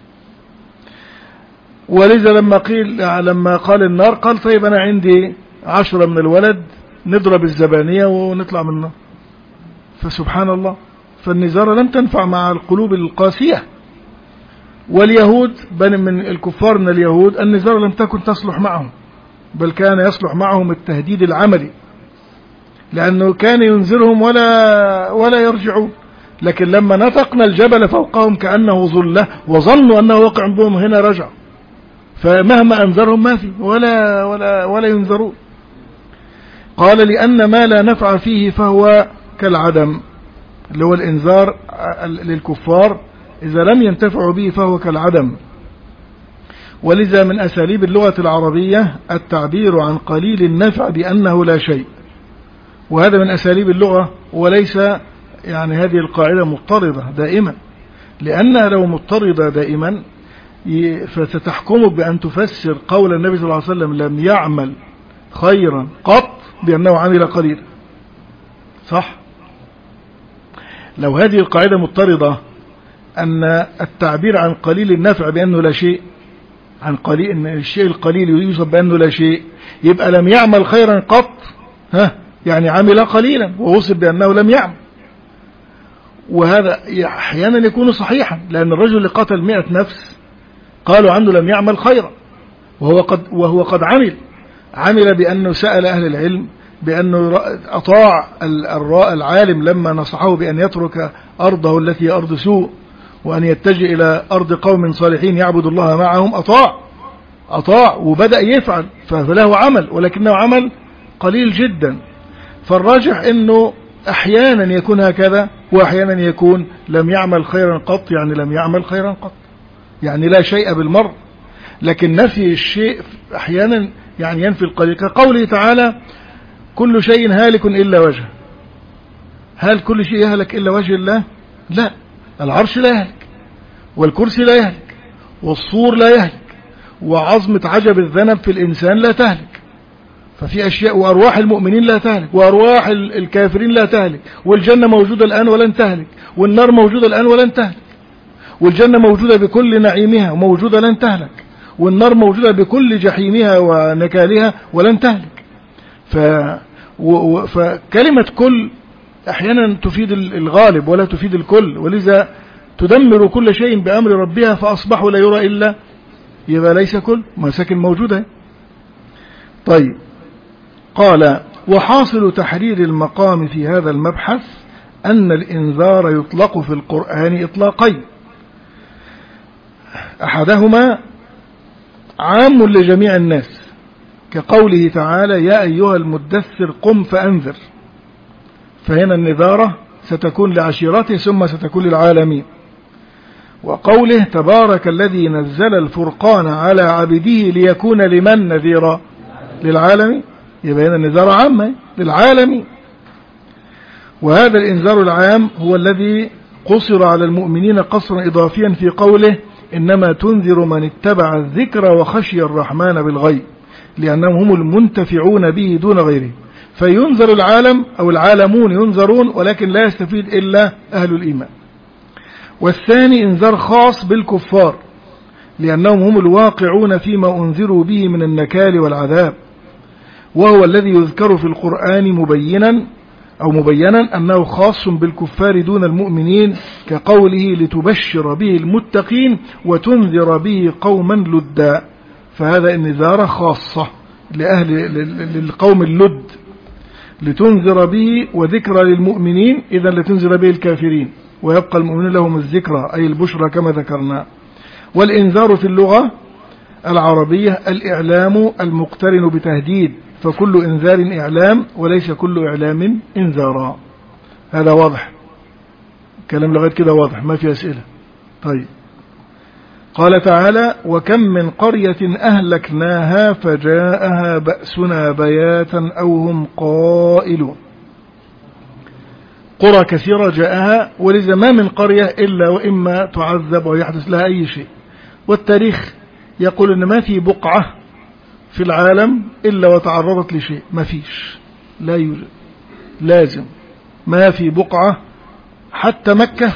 Speaker 1: ولذا لما قيل لما قال النار قال طيب أنا عندي عشرة من الولد نضرب الزبانية ونطلع من النار، فسبحان الله، فالنذارة لم تنفع مع القلوب القاسية. واليهود بل من الكفار من اليهود النذارة لم تكن تصلح معهم، بل كان يصلح معهم التهديد العملي، لأنه كان ينذرهم ولا ولا يرجعون. لكن لما نطقنا الجبل فوقهم كأنه ظلة وظنوا أنه واقع بهم هنا رجعوا، فمهما أنذرهم ما في ولا ولا ولا ينذرون. قال لأن ما لا نفع فيه فهو كالعدم، اللي هو الإنذار للكفار إذا لم ينتفعوا به فهو كالعدم. ولذا من أساليب اللغة العربية التعبير عن قليل النفع بأنه لا شيء، وهذا من أساليب اللغة، وليس يعني هذه القاعدة مضطردة دائما، لأنها لو مضطردة دائما فستحكمك بأن تفسر قول النبي صلى الله عليه وسلم لم يعمل خيرا قط بأنه عمل قليلا، صح؟ لو هذه القاعدة مضطردة أن التعبير عن قليل النفع بأنه لا شيء، عن قليل إن الشيء القليل يوصف بأنه لا شيء، يبقى لم يعمل خيرا قط ها يعني عمل قليلا ووصف بأنه لم يعمل. وهذا أحيانا يكون صحيحا، لأن الرجل اللي قتل مئة نفس قالوا عنه لم يعمل خيرا وهو قد وهو قد عمل عمل بأنه سأل أهل العلم، بأنه أطاع العالم لما نصحه بأن يترك أرضه التي هي أرض سوء وأن يتجه إلى أرض قوم صالحين يعبد الله معهم، أطاع أطاع وبدأ يفعل فله عمل، ولكنه عمل قليل جدا. فالراجح أنه أحيانا يكون هكذا وأحيانا يكون لم يعمل خيرا قط، يعني لم يعمل خيرا قط يعني لا شيء بالمر. لكن نفي الشيء أحيانا يعني ينفي القليل، كقوله تعالى كل شيء هالك إلا وجهه. هل كل شيء يهلك إلا وجه الله؟ لا، العرش لا يهلك، والكرسي لا يهلك، والصور لا يهلك، وعظمة عجب الذنب في الإنسان لا تهلك. ففي أشياء، وأرواح المؤمنين لا تهلك، وأرواح الكافرين لا تهلك، والجنة موجودة الآن ولن تهلك، والنار موجودة الآن ولن تهلك، والجنة موجودة بكل نعيمها وموجودة لن تهلك، والنار موجودة بكل جحيمها ونكالها ولن تهلك. ف... و... فكلمة كل أحيانا تفيد الغالب ولا تفيد الكل، ولذا تدمر كل شيء بأمر ربها فأصبحوا لا يرى إلا، يبقى ليس كل مساكن موجودة. طيب، قال وحاصل تحرير المقام في هذا المبحث أن الإنذار يطلق في القرآن إطلاقين، أحدهما عام لجميع الناس كقوله تعالى يا أيها المدثر قم فأنذر، فهنا النذارة ستكون لعشيرته ثم ستكون للعالمين. وقوله تبارك الذي نزل الفرقان على عبده ليكون لمن نذيرا، للعالمين، يبقى هنا النذارة عامة للعالمين. وهذا الإنذار العام هو الذي قصر على المؤمنين قصرا إضافيا في قوله إنما تنذر من اتبع الذكر وخشي الرحمن بالغيب، لأنهم هم المنتفعون به دون غيره. فينذر العالم أو العالمون ينذرون، ولكن لا يستفيد إلا أهل الإيمان. والثاني إنذار خاص بالكفار، لأنهم هم الواقعون فيما أنذروا به من النكال والعذاب، وهو الذي يذكر في القرآن مبينا أو مبينا أنه خاص بالكفار دون المؤمنين، كقوله لتبشر به المتقين وتنذر به قوما لدا. فهذا النذارة خاصة لأهل للقوم اللد، لتنذر به وذكرى للمؤمنين، إذا لتنذر به الكافرين ويبقى المؤمنين لهم الذكرى أي البشرى كما ذكرنا. والإنذار في اللغة العربية الإعلام المقترن بتهديد، فكل إنذار إعلام وليس كل إعلام إنذارا. هذا واضح، كلام لغاية كده واضح، ما في أسئلة. طيب، قال تعالى: وكم من قرية أهلكناها فجاءها بأسنا بياتا أو هم قائلون. قرى كثيرة جاءها، ولذا ما من قرية إلا وإما تعذب ويحدث لها أي شيء. والتاريخ يقول أن ما في بقعة في العالم إلا وتعرضت لشيء، ما فيش، لا يوجد، لازم ما في بقعة. حتى مكة،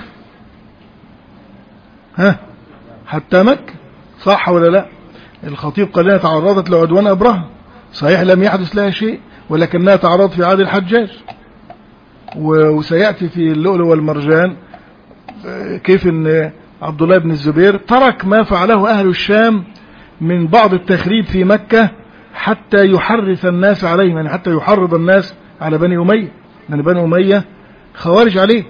Speaker 1: ها حتى مكة، صح ولا لا؟ الخطيب قال لها تعرضت لعدوان أبرهة، صحيح لم يحدث لها شيء، ولكنها تعرضت في عهد الحجاج. وسيأتي في اللؤلؤ والمرجان كيف ان عبد الله بن الزبير ترك ما فعله أهل الشام من بعض التخريب في مكة حتى يحرث الناس عليهم، يعني حتى يحرض الناس على بني أمية، لأن بني أمية خوارج عليه.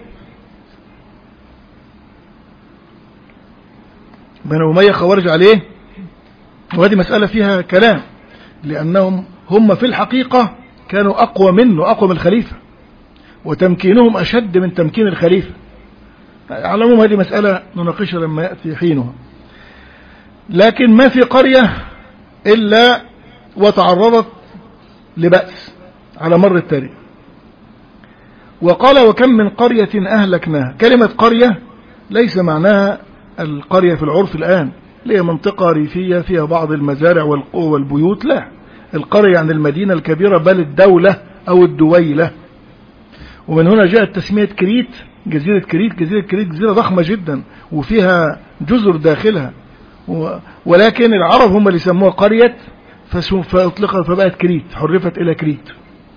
Speaker 1: بني أمية خوارج عليه، وهذه مسألة فيها كلام، لأنهم هم في الحقيقة كانوا أقوى منه، أقوى من الخليفة، وتمكينهم أشد من تمكين الخليفة. على العموم هذه مسألة نناقشها لما يأتي حينها. لكن ما في قرية إلا وتعرضت لبأس على مر التاريخ. وقال: وكم من قرية أهلكناها. كلمة قرية ليس معناها القرية في العرف الآن، اللي هي منطقة ريفية فيها بعض المزارع والبيوت، لا، القرية عن المدينة الكبيرة، بل الدولة أو الدويلة. ومن هنا جاءت تسمية كريت، جزيرة كريت. جزيرة كريت جزيرة ضخمة جدا وفيها جزر داخلها، ولكن العرب هم اللي سموها قرية فأطلقت فبقت كريت، حرفت إلى كريت.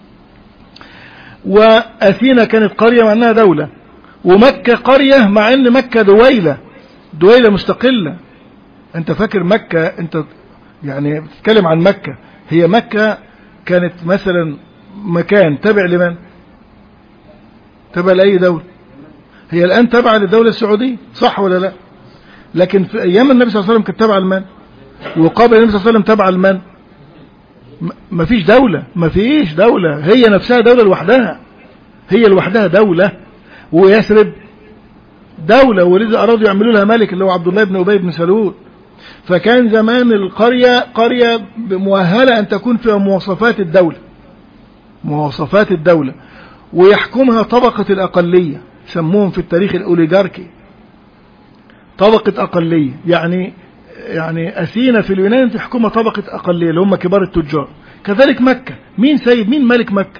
Speaker 1: وأثينا كانت قرية مع أنها دولة، ومكة قرية مع أن مكة دويلة، دويلة مستقلة. أنت فاكر مكة، أنت يعني بتتكلم عن مكة، هي مكة كانت مثلا مكان تابع لمن؟ تابع لأي دولة؟ هي الآن تابعة للدولة السعودية، صح ولا لا؟ لكن في أيام النبي صلى الله عليه وسلم كانت تابعة لمن؟ وقبل النبي صلى الله عليه وسلم تابعة لمن؟ ما فيش دولة، ما فيش دولة، هي نفسها دولة لوحدها، هي لوحدها دولة. ويثرب دولة، ولذا أرادوا يعملوا لها ملك اللي هو عبد الله بن أبي بن سلول. فكان زمان القرية قرية مؤهلة أن تكون فيها مواصفات الدولة، مواصفات الدولة، ويحكمها طبقة الأقلية، سموهم في التاريخ الأوليغاركي، طبقة أقلية. يعني يعني أثينا في اليونان تحكمها طبقة أقلية اللي هم كبار التجار. كذلك مكة، مين سيد، مين ملك مكة؟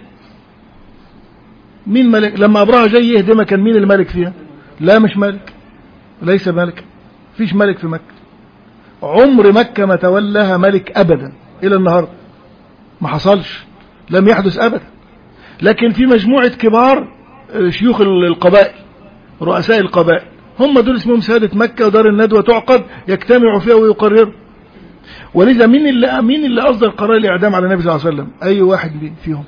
Speaker 1: مين ملك؟ لما أبرهة جاي يهدمها كان مين الملك فيها؟ لا، مش ملك، ليس ملك، فيش ملك في مكة. عمر مكة ما تولاها ملك أبدا إلى النهاردة، ما حصلش، لم يحدث أبدا. لكن في مجموعة كبار شيوخ القبائل، رؤساء القبائل، هم دول اسمهم سادة مكة، ودار الندوة تعقد يجتمعوا فيها ويقرروا. ولذا مين اللي مين اللي أصدر قرار الإعدام على النبي صلى الله عليه وسلم؟ أي واحد فيهم؟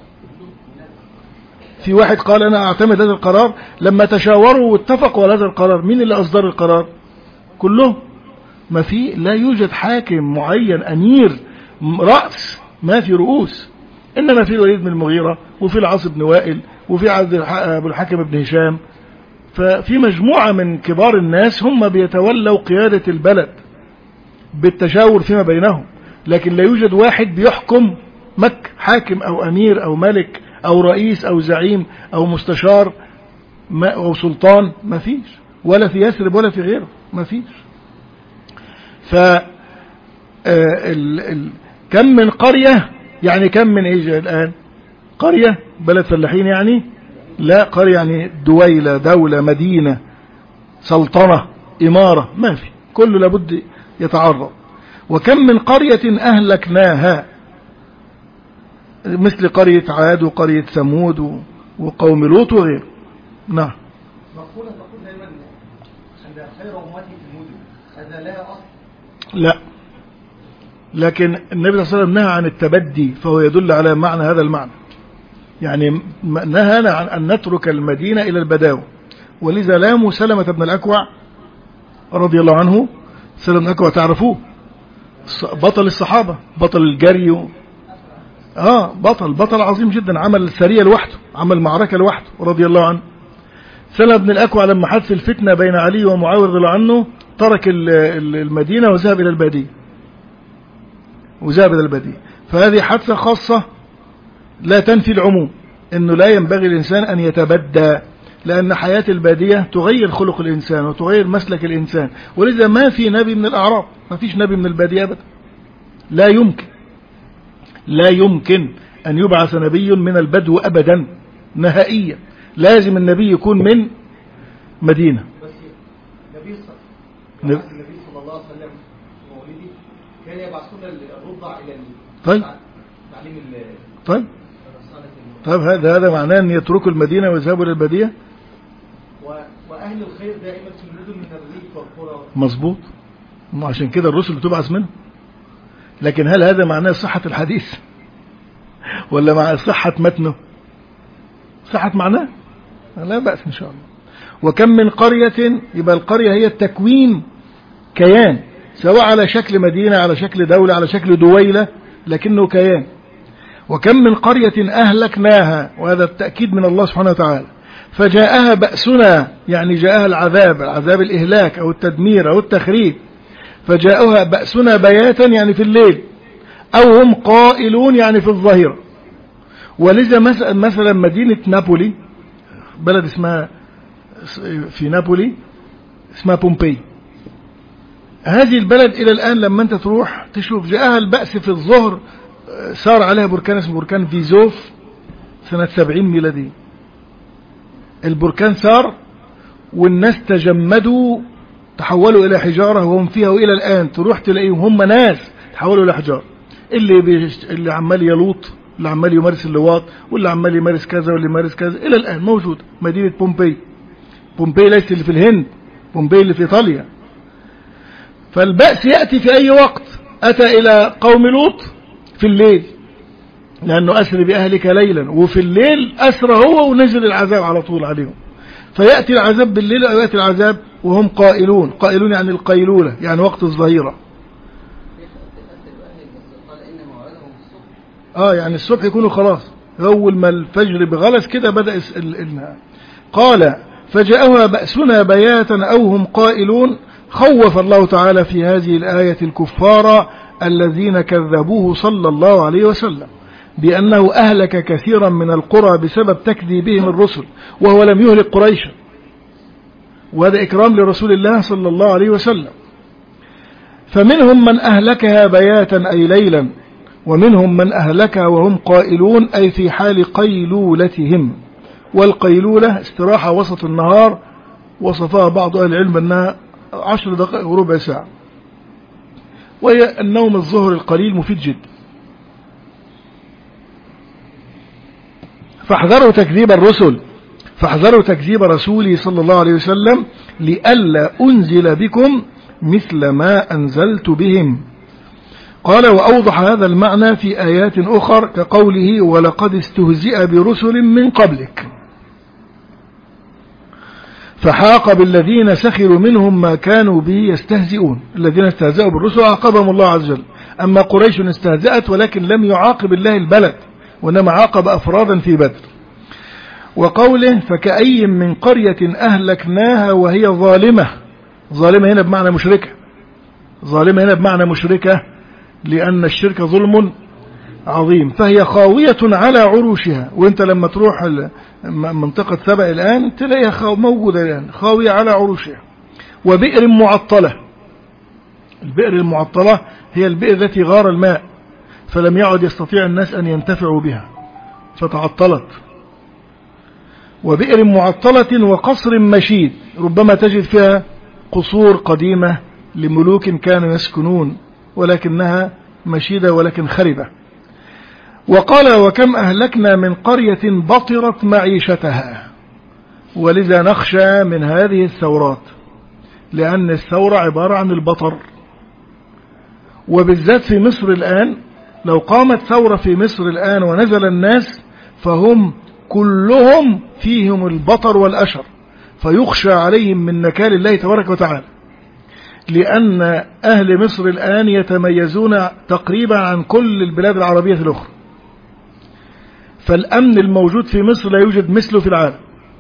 Speaker 1: في واحد قال أنا أعتمد هذا القرار؟ لما تشاوروا واتفقوا على هذا القرار، مين اللي أصدر القرار؟ كلهم. ما في، لا يوجد حاكم معين أمير رأس، ما في رؤوس، إنما في الوليد بن المغيرة، وفي العاص بن وائل، وفي أبو الحكم بن هشام. ففي مجموعة من كبار الناس هم بيتولوا قيادة البلد بالتشاور فيما بينهم، لكن لا يوجد واحد بيحكم مكة، حاكم أو أمير أو ملك أو رئيس أو زعيم أو مستشار أو سلطان، ما فيش، ولا في يثرب ولا في غيره، ما فيش. ف كم من قرية، يعني كم من إيه الآن؟ قرية بلد فلاحين يعني؟ لا، قرية يعني دويلة، دولة، مدينة، سلطنة، إمارة، ما في، كله لابد يتعرض. وكم من قرية أهلكناها، مثل قرية عاد وقرية ثمود وقوم لوط وغيره. نعم.
Speaker 2: مقولة تقول دائما أن خير أمتي في المدن، هذا لا أصل.
Speaker 1: لا، لكن النبي صلى الله عليه وسلم نهى عن التبدي، فهو يدل على معنى هذا المعنى. يعني نهانا عن أن نترك المدينة إلى البداوة. ولذا لاموا سلمة بن الأكوع رضي الله عنه. سلمة بن الأكوع تعرفوه، بطل الصحابة، بطل الجري اه بطل بطل عظيم جدا، عمل سرية لوحده، عمل معركة لوحده رضي الله عنه. سلمة بن الأكوع لما حدث الفتنة بين علي ومعاوية رضي الله عنه ترك المدينة وذهب إلى البادية وذهب إلى البادية. فهذه حادثة خاصة لا تنفي العموم، إنه لا ينبغي الإنسان أن يتبدى، لأن حياة البادية تغير خلق الإنسان وتغير مسلك الإنسان، ولذا ما في نبي من الأعراب، ما فيش نبي من البادية أبدا، لا يمكن لا يمكن أن يبعث نبي من البدو أبدا نهائيا، لازم النبي يكون من مدينة.
Speaker 2: بس النبي صلى الله عليه وسلم مولدي كان يبعثون الرضع إلى
Speaker 1: طيب
Speaker 2: تعليم
Speaker 1: طيب طيب هذا هذا معناه أن يتركوا المدينة ويذهبوا إلى البادية.
Speaker 2: وأهل الخير دائما في المدن من الريف والقرى.
Speaker 1: مظبوط، عشان كده الرسل بتبعث منه. لكن هل هذا معناه صحة الحديث ولا مع صحة متنه؟ صحة معناه لا بأس إن شاء الله. وكم من قرية، يبقى القرية هي التكوين، كيان، سواء على شكل مدينة على شكل دولة على شكل دويلة، لكنه كيان. وكم من قرية أهلكناها، وهذا التأكيد من الله سبحانه وتعالى، فجاءها بأسنا، يعني جاءها العذاب، العذاب الإهلاك أو التدمير أو التخريب، فجاءها بأسنا بياتا يعني في الليل، أو هم قائلون يعني في الظهيرة. ولذا مثلا مدينة نابولي، بلد اسمها في نابولي اسمها بومبي، هذه البلد إلى الآن لما أنت تروح تشوف جاءها البأس في الظهر، صار عليها بركان اسمه بركان فيزوف سنة سبعين ميلادي. البركان صار والناس تجمدوا تحولوا إلى حجارة وهم فيها، وإلى الآن تروح تلاقيهم هم ناس تحولوا إلى حجارة، اللي بيشت... اللي عمال يلوط، اللي عمال يمارس اللواط، واللي عمال يمارس كذا واللي يمارس كذا، إلى الآن موجود. مدينة بومبي، بومبي ليس اللي في الهند، بومبي اللي في إيطاليا. فالبأس يأتي في أي وقت. أتى إلى قوم لوط في الليل، لأنه أسر بأهلك ليلا، وفي الليل أسر هو ونزل العذاب على طول عليهم. فيأتي العذاب بالليل أو يأتي العذاب وهم قائلون، قائلون يعني القيلولة، يعني وقت الظهيرة. آه يعني الصبح يكونوا خلاص، أول ما الفجر بغلس كده بدأ النهار. قال فجاءها بأسنا بياتا أو هم قائلون. خوف الله تعالى في هذه الآية الكفار الذين كذبوه صلى الله عليه وسلم بأنه أهلك كثيرا من القرى بسبب تكذيبهم الرسل، وهو لم يهلك قريشا، وهذا إكرام لرسول الله صلى الله عليه وسلم. فمنهم من أهلكها بياتا أي ليلا، ومنهم من أهلكها وهم قائلون أي في حال قيلولتهم. والقيلولة استراحة وسط النهار، وصفها بعض أهل العلم أنها عشر دقائق وربع ساعة، وهي النوم الظهر القليل مفيد جدا. فاحذروا تكذيب الرسل، فاحذروا تكذيب رسولي صلى الله عليه وسلم لئلا أنزل بكم مثل ما أنزلت بهم. قال وأوضح هذا المعنى في آيات أخر كقوله ولقد استهزئ برسل من قبلك فحاق بالذين سخروا منهم ما كانوا به يستهزئون. الذين استهزأوا بالرسل عاقبهم الله عز وجل. أما قريش استهزأت ولكن لم يعاقب الله البلد، وإنما عاقب أفرادا في بدر. وقوله فكأي من قرية أهلكناها وهي ظالمة. ظالمة هنا بمعنى مشركة، ظالمة هنا بمعنى مشركة، لأن الشرك ظلم عظيم. فهي خاوية على عروشها. وانت لما تروح منطقة سبأ الآن تلاقيها موجودة الآن خاوية على عروشها. وبئر معطلة. البئر المعطلة هي البئر التي غار الماء فلم يعد يستطيع الناس أن ينتفعوا بها فتعطلت. وبئر معطلة وقصر مشيد، ربما تجد فيها قصور قديمة لملوك كانوا يسكنون ولكنها مشيدة ولكن خربة. وقال وكم أهلكنا من قرية بطرت معيشتها. ولذا نخشى من هذه الثورات، لأن الثورة عبارة عن البطر، وبالذات في مصر الآن. لو قامت ثورة في مصر الآن ونزل الناس فهم كلهم فيهم البطر والأشر، فيخشى عليهم من نكال الله تبارك وتعالى، لأن أهل مصر الآن يتميزون تقريبا عن كل البلاد العربية الأخرى. فالأمن الموجود في مصر لا يوجد مثله في العالم،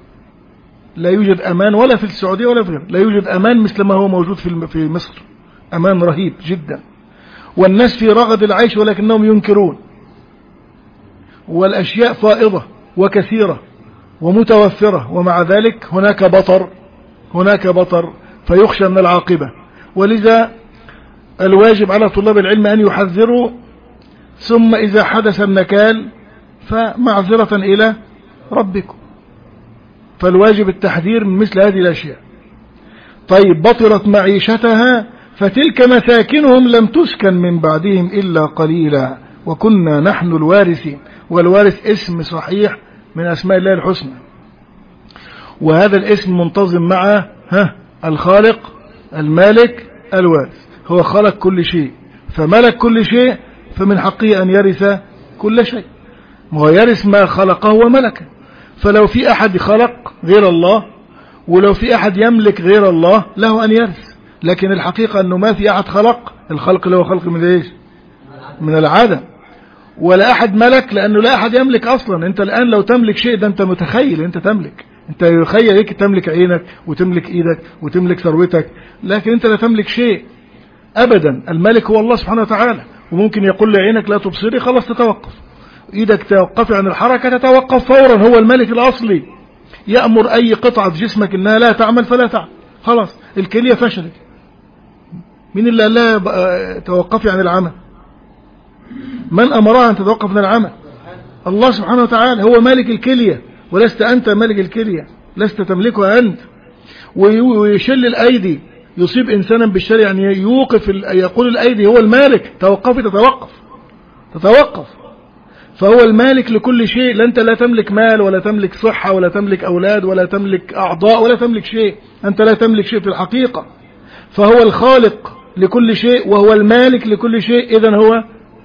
Speaker 1: لا يوجد أمان ولا في السعودية ولا في غيره، لا يوجد أمان مثل ما هو موجود في مصر، أمان رهيب جدا، والناس في رغد العيش ولكنهم ينكرون، والأشياء فائضة وكثيرة ومتوفرة، ومع ذلك هناك بطر، هناك بطر فيخشى من العاقبة. ولذا الواجب على طلاب العلم أن يحذروا، ثم إذا حدث النكال فمعذرة إلى ربكم، فالواجب التحذير من مثل هذه الأشياء. طيب بطرت معيشتها فتلك مساكنهم لم تسكن من بعدهم إلا قليلا وكنا نحن الوارثين، والوارث اسم صحيح من أسماء الله الحسنى، وهذا الاسم منتظم مع ها الخالق المالك الوارث، هو خلق كل شيء فملك كل شيء، فمن حقه أن يرث كل شيء، ما هو يرث ما خلقه وملكه. فلو في أحد خلق غير الله ولو في أحد يملك غير الله له أن يرث، لكن الحقيقة أنه ما في أحد خلق، الخلق اللي هو خلق من إيش؟ من العدم، ولا أحد ملك لأنه لا أحد يملك أصلا. أنت الآن لو تملك شيء ده أنت متخيل أنت تملك، أنت يخيل هيك تملك عينك وتملك إيدك وتملك ثروتك، لكن أنت لا تملك شيء أبدا. الملك هو الله سبحانه وتعالى، وممكن يقول لعينك لا تبصري خلاص تتوقف، إيدك توقف عن الحركة تتوقف فورا، هو الملك الأصلي. يأمر أي قطعة في جسمك إنها لا تعمل فلا تعمل، خلاص الكلية فشلت، مين اللي قال لها توقفي عن العمل؟ من أمرها أن تتوقف عن العمل؟ الله سبحانه وتعالى، هو مالك الكلية ولست أنت مالك الكلية، لست تملكها أنت. ويشل الأيدي، يصيب إنسانا بالشر يعني يوقف، يقول الأيدي هو المالك، توقفي تتوقف تتوقف، فهو المالك لكل شيء. لا أنت لا تملك مال ولا تملك صحة ولا تملك أولاد ولا تملك أعضاء ولا تملك شيء، أنت لا تملك شيء في الحقيقة، فهو الخالق لكل شيء وهو المالك لكل شيء، إذن هو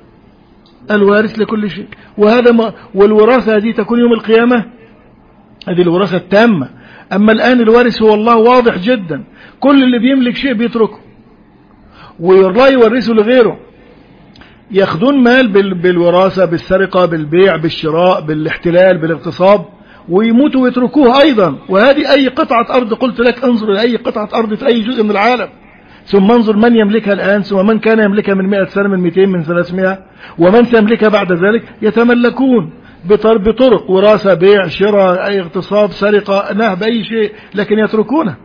Speaker 1: الوارث لكل شيء. وهذا ما والوراثة هذه تكون يوم القيامة، هذه الوراثة التامة. أما الآن الوارث هو الله واضح جدا، كل اللي بيملك شيء بيتركه والله يورثه لغيره، ياخذون مال بالوراثة، بالسرقة، بالبيع، بالشراء، بالاحتلال، بالاغتصاب، ويموتوا ويتركوه أيضا. وهذه أي قطعة أرض، قلت لك انظر إلى أي قطعة أرض في أي جزء من العالم، ثم انظر من يملكها الآن، ثم من كان يملكها من مئة سنة، من مئتين، من ثلاثمائة، ومن سيملكها بعد ذلك. يتملكون بطرق وراثة، بيع، شراء، أي اغتصاب، سرقة، نهب، أي شيء، لكن يتركونه،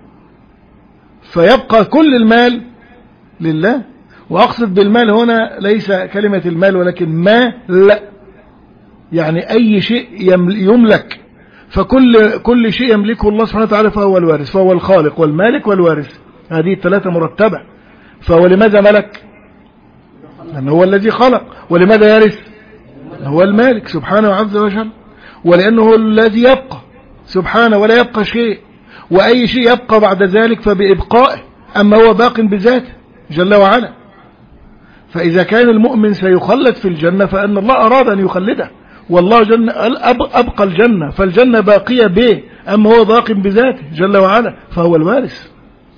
Speaker 1: فيبقى كل المال لله. وأقصد بالمال هنا ليس كلمة المال ولكن ما لا، يعني أي شيء يملك، فكل كل شيء يملكه الله سبحانه وتعالى فهو الوارث، فهو الخالق والمالك والوارث، هذه الثلاثة مرتبة. فهو لماذا ملك؟ لأنه هو الذي خلق. ولماذا يرث؟ هو المالك سبحانه عز وجل، ولأنه هو الذي يبقى سبحانه ولا يبقى شيء، وأي شيء يبقى بعد ذلك فبإبقائه، أما هو باق بذاته جل وعلا. فإذا كان المؤمن سيخلد في الجنة فإن الله أراد أن يخلده، والله جنة أبقى الجنة، فالجنة باقية به، أما هو باق بذاته جل وعلا فهو الوارث.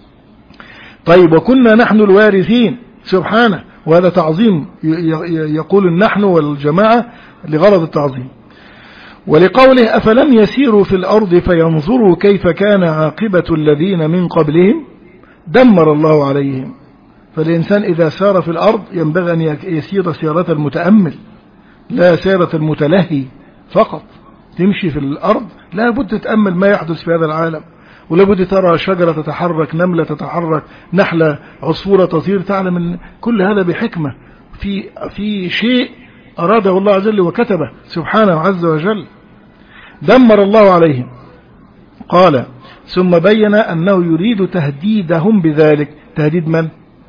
Speaker 1: طيب وكنا نحن الوارثين سبحانه، وهذا تعظيم، يقول النحن والجماعة لغرض التعظيم. ولقوله أفلم يسيروا في الأرض فينظروا كيف كان عاقبة الذين من قبلهم دمر الله عليهم. فالإنسان إذا سار في الأرض ينبغي أن يسير سيارة المتأمل، لا سيرة المتلهي فقط. تمشي في الأرض لا بد تتأمل ما يحدث في هذا العالم، ولا بد ترى شجرة تتحرك، نملة تتحرك، نحلة، عصفورة تطير، تعلم أن كل هذا بحكمة، في في شيء أراده الله عز وجل وكتبه سبحانه عز وجل. دمر الله عليهم. قال ثم بين أنه يريد تهديدهم بذلك. تهديد من؟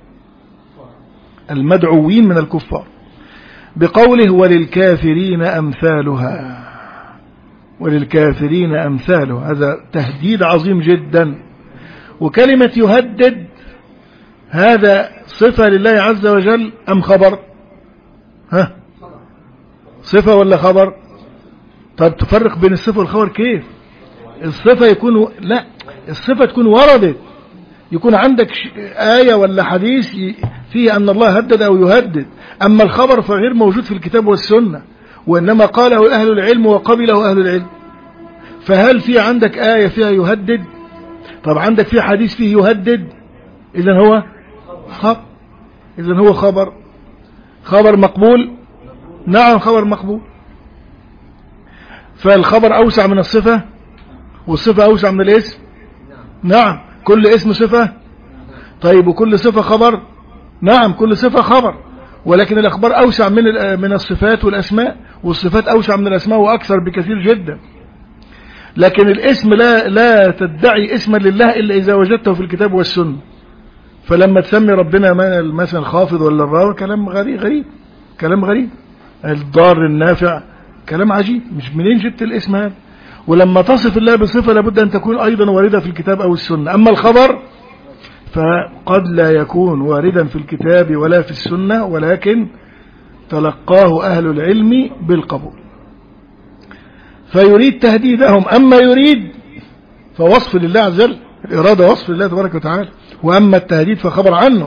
Speaker 1: المدعوين من الكفار، بقوله وللكافرين أمثالها. وللكافرين أمثالها، هذا تهديد عظيم جدا. وكلمة يهدد هذا صفة لله عز وجل أم خبر؟ ها صفة ولا خبر؟ طب تفرق بين الصفة والخبر كيف؟ الصفة يكون لا الصفة تكون وردت، يكون عندك آية ولا حديث فيه أن الله هدد أو يهدد، أما الخبر فغير موجود في الكتاب والسنة. وإنما قاله أهل العلم وقبله أهل العلم. فهل في عندك آية فيها يهدد؟ طب عندك في حديث فيه يهدد؟ إذن هو خبر. إذن هو خبر خبر مقبول. نعم خبر مقبول. فالخبر أوسع من الصفة، والصفة أوسع من الاسم. نعم كل اسم صفة. طيب وكل صفة خبر؟ نعم كل صفة خبر، ولكن الأخبار أوسع من من الصفات والأسماء، والصفات أوسع من الأسماء وأكثر بكثير جدا. لكن الاسم لا لا تدعي اسما لله إلا إذا وجدته في الكتاب والسنة. فلما تسمي ربنا مثلا الخافض ولا الراوي كلام غريب غريب كلام غريب. الضار النافع كلام عجيب، مش منين جبت الاسم هذا؟ ولما تصف الله بصفة لابد أن تكون أيضا واردة في الكتاب أو السنة. أما الخبر فقد لا يكون واردا في الكتاب ولا في السنة، ولكن تلقاه أهل العلم بالقبول. فيريد تهديدهم. أما يريد فوصف لله عز وجل، الإرادة وصف لله تبارك وتعالى، وأما التهديد فخبر عنه.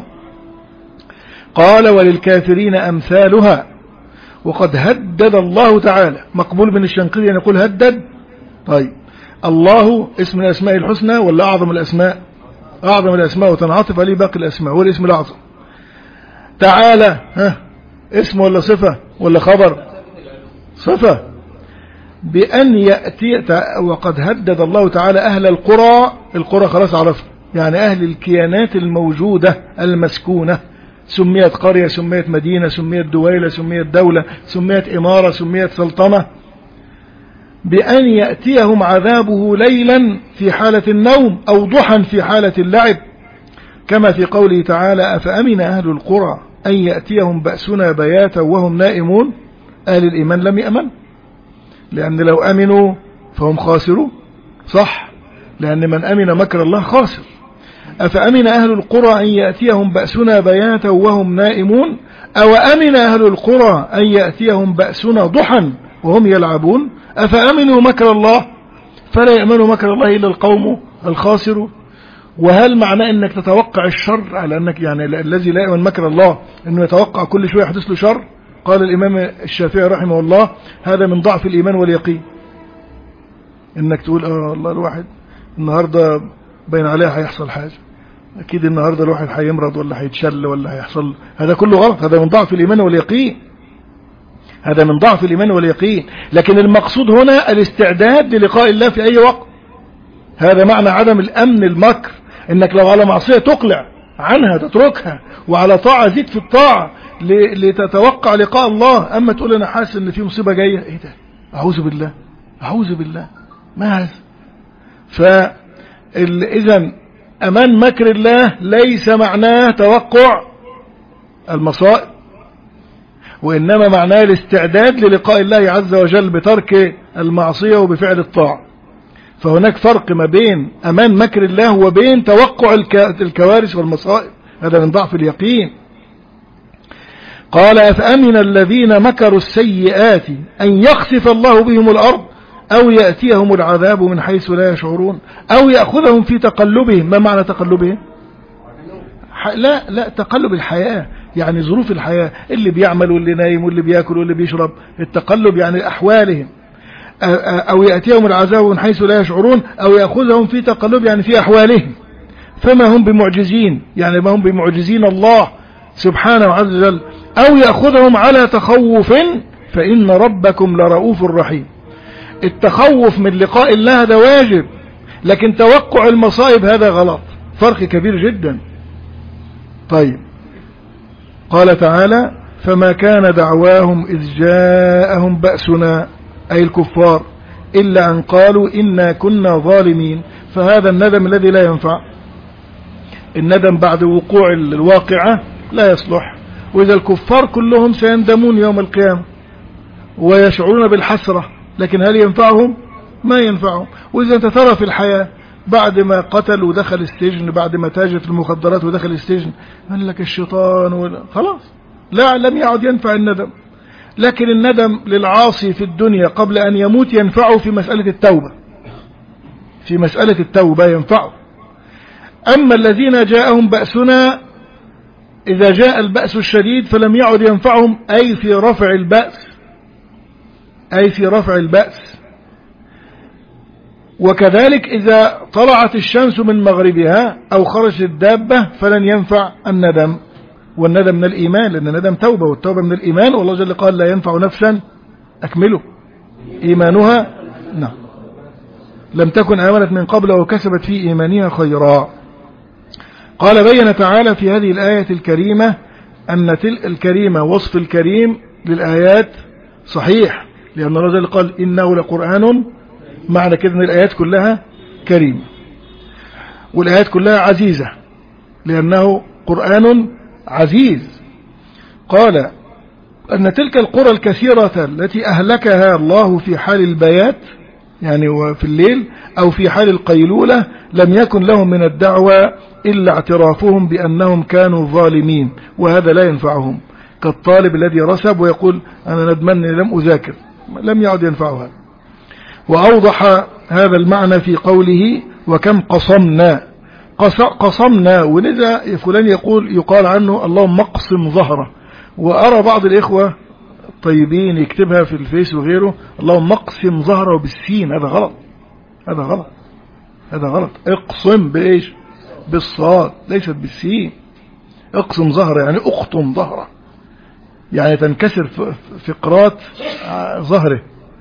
Speaker 1: قال وللكافرين أمثالها. وقد هدد الله تعالى. مقبول من الشنقيطي أن يقول هدد. طيب الله اسم من الأسماء الحسنى ولا أعظم الأسماء؟ أعظم الأسماء، وتنعطف عليه باقي الأسماء، هو الاسم الأعظم. تعالى ها اسم ولا صفة ولا خبر؟ صفة. بأن يأتي. وقد هدد الله تعالى أهل القرى. القرى خلاص عرفنا، يعني أهل الكيانات الموجودة المسكونة. سميت قرية، سميت مدينة، سميت دويلة، سميت دولة، سميت إمارة، سميت سلطنة. بأن يأتيهم عذابه ليلا في حالة النوم أو ضحا في حالة اللعب، كما في قوله تعالى أفأمن أهل القرى أن يأتيهم بأسنا بياتا وهم نائمون. أهل الإيمان لم يأمن، لأن لو أمنوا فهم خاسرون. صح، لأن من أمن مكر الله خاسر. أفأمن أهل القرى أن يأتيهم بأسنا بياتا وهم نائمون أو أمن أهل القرى أن يأتيهم بأسنا ضحا وهم يلعبون. أفأمنوا مكر الله فلا يأمن مكر الله إلا القوم الخاسر. وهل معنى أنك تتوقع الشر على أنك يعني الذي لا يأمن مكر الله أنه يتوقع كل شوية يحدث له شر؟ قال الإمام الشافعي رحمه الله هذا من ضعف الإيمان واليقين. إنك تقول آه الله الواحد النهاردة بين عليه هيحصل حاجة، أكيد النهاردة الواحد هيمرض ولا هيتشل ولا هيحصل، هذا كله غلط. هذا من ضعف الإيمان واليقين، هذا من ضعف الإيمان واليقين. لكن المقصود هنا الاستعداد للقاء الله في أي وقت. هذا معنى عدم الأمن المكر، إنك لو على معصية تقلع عنها تتركها، وعلى طاعة زيد في الطاعة لتتوقع لقاء الله. أما تقول أنا حاسس إن في مصيبة جاية، إيه ده؟ أعوذ بالله أعوذ بالله، ما هذا؟ فإذا أمان مكر الله ليس معناه توقع المصائب، وإنما معناه الاستعداد للقاء الله عز وجل بترك المعصية وبفعل الطاعة. فهناك فرق ما بين أمان مكر الله وبين توقع الكوارث والمصائب، هذا من ضعف اليقين. قال أفأمن الذين مكروا السيئات أن يخسف الله بهم الأرض أو يأتيهم العذاب من حيث لا يشعرون أو يأخذهم في تقلبهم. ما معنى تقلبهم؟ لا لا تقلب الحياة، يعني ظروف الحياة، اللي بيعمل واللي نايم واللي بيأكل واللي بيشرب. التقلب يعني أحوالهم. أو يأتيهم العذاب من حيث لا يشعرون أو يأخذهم في تقلب يعني في أحوالهم. فما هم بمعجزين، يعني ما هم بمعجزين الله سبحانه عز وجل. أو يأخذهم على تخوف فإن ربكم لرؤوف رحيم. التخوف من لقاء الله هذا واجب، لكن توقع المصائب هذا غلط، فرق كبير جدا. طيب قال تعالى فما كان دعواهم إذ جاءهم بأسنا، أي الكفار، إلا أن قالوا إنا كنا ظالمين. فهذا الندم الذي لا ينفع، الندم بعد وقوع الواقعة لا يصلح. وإذا الكفار كلهم سيندمون يوم القيامة ويشعرون بالحسرة، لكن هل ينفعهم؟ ما ينفعهم. وإذا أنت ترى في الحياة بعد ما قتل ودخل السجن، بعد ما تاجر في المخدرات ودخل السجن، قال لك الشيطان ولا خلاص، لا لم يعد ينفع الندم. لكن الندم للعاصي في الدنيا قبل أن يموت ينفعه في مسألة التوبة، في مسألة التوبة ينفعه. أما الذين جاءهم بأسنا إذا جاء البأس الشديد فلم يعد ينفعهم، أي في رفع البأس أي في رفع البأس. وكذلك إذا طلعت الشمس من مغربها أو خرجت الدابة فلن ينفع الندم، والندم من الإيمان، لأن الندم توبة، والتوبة من الإيمان، والله جل قال لا ينفع نفسا أكمله إيمانها نعم لم تكن آمنت من قبل وكسبت في إيمانها خيرا. قال بين تعالى في هذه الآية الكريمة أن تلك الكريمة وصف الكريم للآيات صحيح، لأن الله جل قال إنه لقرآن، معنى كده أن الآيات كلها كريمة والآيات كلها عزيزة لأنه قرآن عزيز. قال أن تلك القرى الكثيرة التي أهلكها الله في حال البيات يعني في الليل أو في حال القيلولة لم يكن لهم من الدعوة إلا اعترافهم بأنهم كانوا ظالمين، وهذا لا ينفعهم، كالطالب الذي رسب ويقول أنا ندمان لم أذاكر، لم يعد ينفعها. وأوضح هذا المعنى في قوله وكم قصمنا. قصمنا، ولذا فلان يقول يقال عنه اللهم اقسم ظهره، وأرى بعض الإخوة الطيبين يكتبها في الفيس وغيره اللهم اقسم ظهره بالسين، هذا غلط، هذا غلط، هذا غلط. اقسم بإيش؟ بالصاد ليست بالسين. اقسم ظهره يعني اقطم ظهره، يعني تنكسر فقرات ظهره.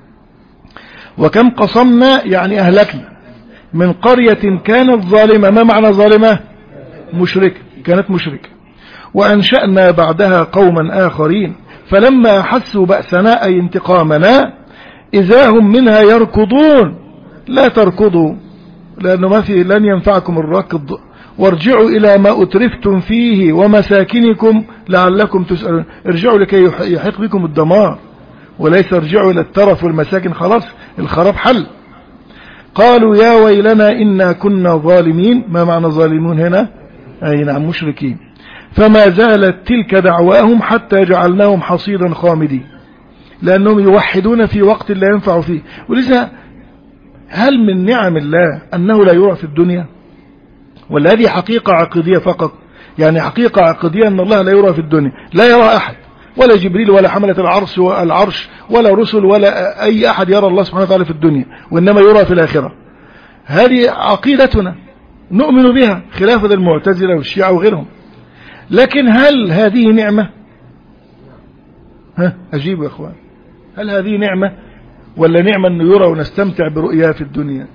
Speaker 1: وكم قصمنا يعني أهلكنا من قرية كانت ظالمة. ما معنى ظالمة؟ مشركة، كانت مشركة. وأنشأنا بعدها قوما آخرين فلما أحسوا بأسنا أي انتقامنا إذا هم منها يركضون. لا تركضوا لأنه ما في لن ينفعكم الركض، وارجعوا إلى ما أترفتم فيه ومساكنكم لعلكم تسألون. ارجعوا لكي يحيق بكم الدمار، وليس ارجعوا إلى الترف والمساكن، خلاص الخراب حل. قالوا يا ويلنا إنا كنا ظالمين. ما معنى ظالمون هنا؟ أي نعم مشركين. فما زالت تلك دعواهم حتى جعلناهم حصيدا خامدين، لأنهم يوحدون في وقت لا ينفع فيه. ولذا هل من نعم الله أنه لا يرى في الدنيا؟ ولا هذه حقيقة عقدية فقط؟ يعني حقيقة عقدية أن الله لا يرى في الدنيا، لا يرى أحد، ولا جبريل ولا حملة العرش والعرش ولا رسل ولا أي أحد يرى الله سبحانه وتعالى في الدنيا، وإنما يرى في الآخرة. هذه عقيدتنا نؤمن بها خلافة المعتزلة والشيعة وغيرهم. لكن هل هذه نعمة؟ ها أجيب يا أخوان، هل هذه نعمة ولا نعمة أنه يرى ونستمتع برؤياه في الدنيا؟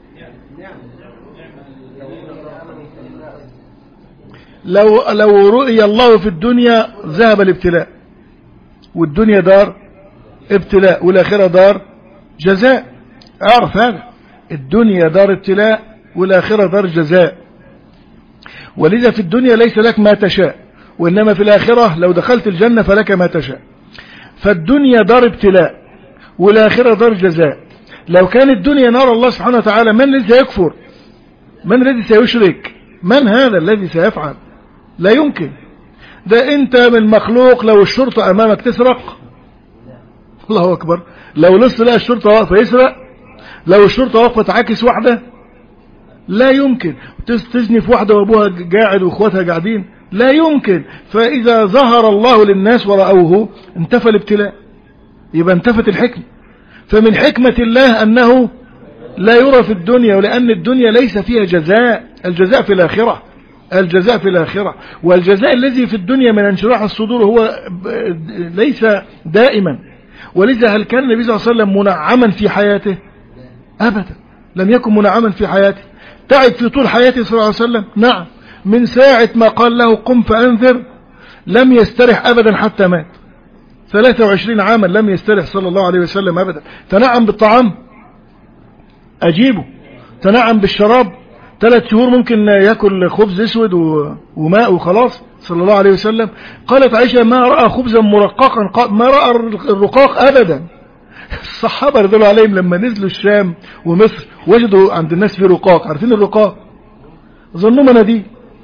Speaker 1: لو لو رؤي الله في الدنيا ذهب الابتلاء، والدنيا دار ابتلاء والآخرة دار جزاء. أعرف هذا، الدنيا دار ابتلاء والآخرة دار جزاء. ولذا في الدنيا ليس لك ما تشاء، وإنما في الآخرة لو دخلت الجنة فلك ما تشاء. فالدنيا دار ابتلاء والآخرة دار جزاء. لو كان الدنيا نار الله سبحانه وتعالى من الذي سيكفر؟ من الذي سيشرك؟ من هذا الذي سيفعل؟ لا يمكن. ده انت من مخلوق لو الشرطة امامك تسرق، الله اكبر، لو لسه لا الشرطة واقفة يسرق، لو الشرطة واقفة تعاكس واحدة لا يمكن، تزني في واحدة وابوها قاعد واخواتها قاعدين لا يمكن. فاذا ظهر الله للناس ورأوه انتفى الابتلاء، يبقى انتفت الحكمة. فمن حكمة الله انه لا يرى في الدنيا، ولأن الدنيا ليس فيها جزاء، الجزاء في الآخرة، الجزاء في الآخرة. والجزاء الذي في الدنيا من انشراح الصدور هو ليس دائما. ولذا هل كان النبي صلى الله عليه وسلم منعما في حياته؟ أبدا، لم يكن منعما في حياته. تعب في طول حياته صلى الله عليه وسلم، نعم، من ساعة ما قال له قم فأنذر لم يسترح أبدا حتى مات. ثلاثة وعشرين عاما لم يسترح صلى الله عليه وسلم أبدا. تنعم بالطعام، أجيبه، تنعم بالشراب، ثلاث شهور ممكن يأكل خبز اسود وماء وخلاص صلى الله عليه وسلم. قالت عائشة ما رأى خبزا مرققا، ما رأى الرقاق أبدا. الصحابة رضي الله عليهم لما نزلوا الشام ومصر وجدوا عند الناس في رقاق. عارفين الرقاق؟ ظنوا مناديل.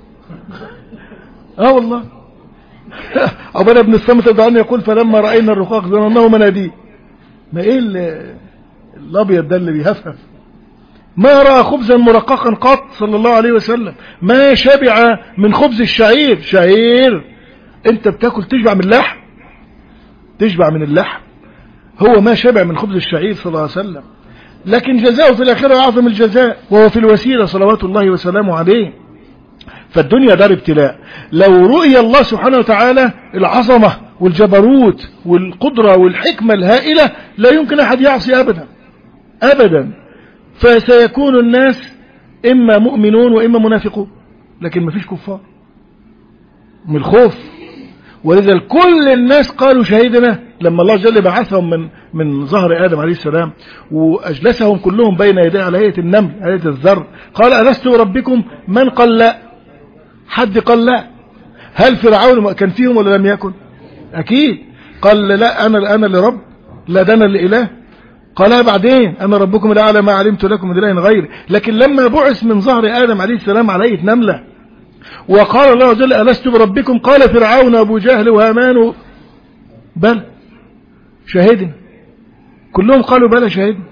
Speaker 1: اه والله. عبادة بن الصامت رضي الله عنه يقول فلما رأينا الرقاق ظنناه مناديل. ما ايه الابيض ده اللي بيهفهف؟ ما رأى خبزا مرققا قط صلى الله عليه وسلم، ما شبع من خبز الشعير. شعير انت بتاكل تشبع من اللحم، تشبع من اللحم. هو ما شبع من خبز الشعير صلى الله عليه وسلم، لكن جزاؤه في الآخرة أعظم الجزاء، وهو في الوسيلة صلوات الله وسلامه عليه. فالدنيا دار ابتلاء. لو رؤي الله سبحانه وتعالى العظمة والجبروت والقدرة والحكمة الهائلة لا يمكن أحد يعصي أبدا أبدا، فسيكون الناس إما مؤمنون وإما منافقون، لكن ما فيش كفار من الخوف. ولذا كل الناس قالوا شهيدنا لما الله جل بعثهم من من ظهر آدم عليه السلام وأجلسهم كلهم بين يديه على هيئة النمل هيئة الذر، قال ألست ربكم؟ من قال لا؟ حد قال لا؟ هل فرعون كان فيهم ولا لم يكن؟ أكيد. قال لا أنا أنا لرب، لا ده أنا لإله. قالها بعدين أنا ربكم الأعلى ما علمت لكم من إله غير. لكن لما بعث من ظهر آدم عليه السلام على هيئة نملة وقال الله جل ألست بربكم؟ قال فرعون أبو جهل وهامان بل شهدنا. كلهم قالوا بلى شهدنا.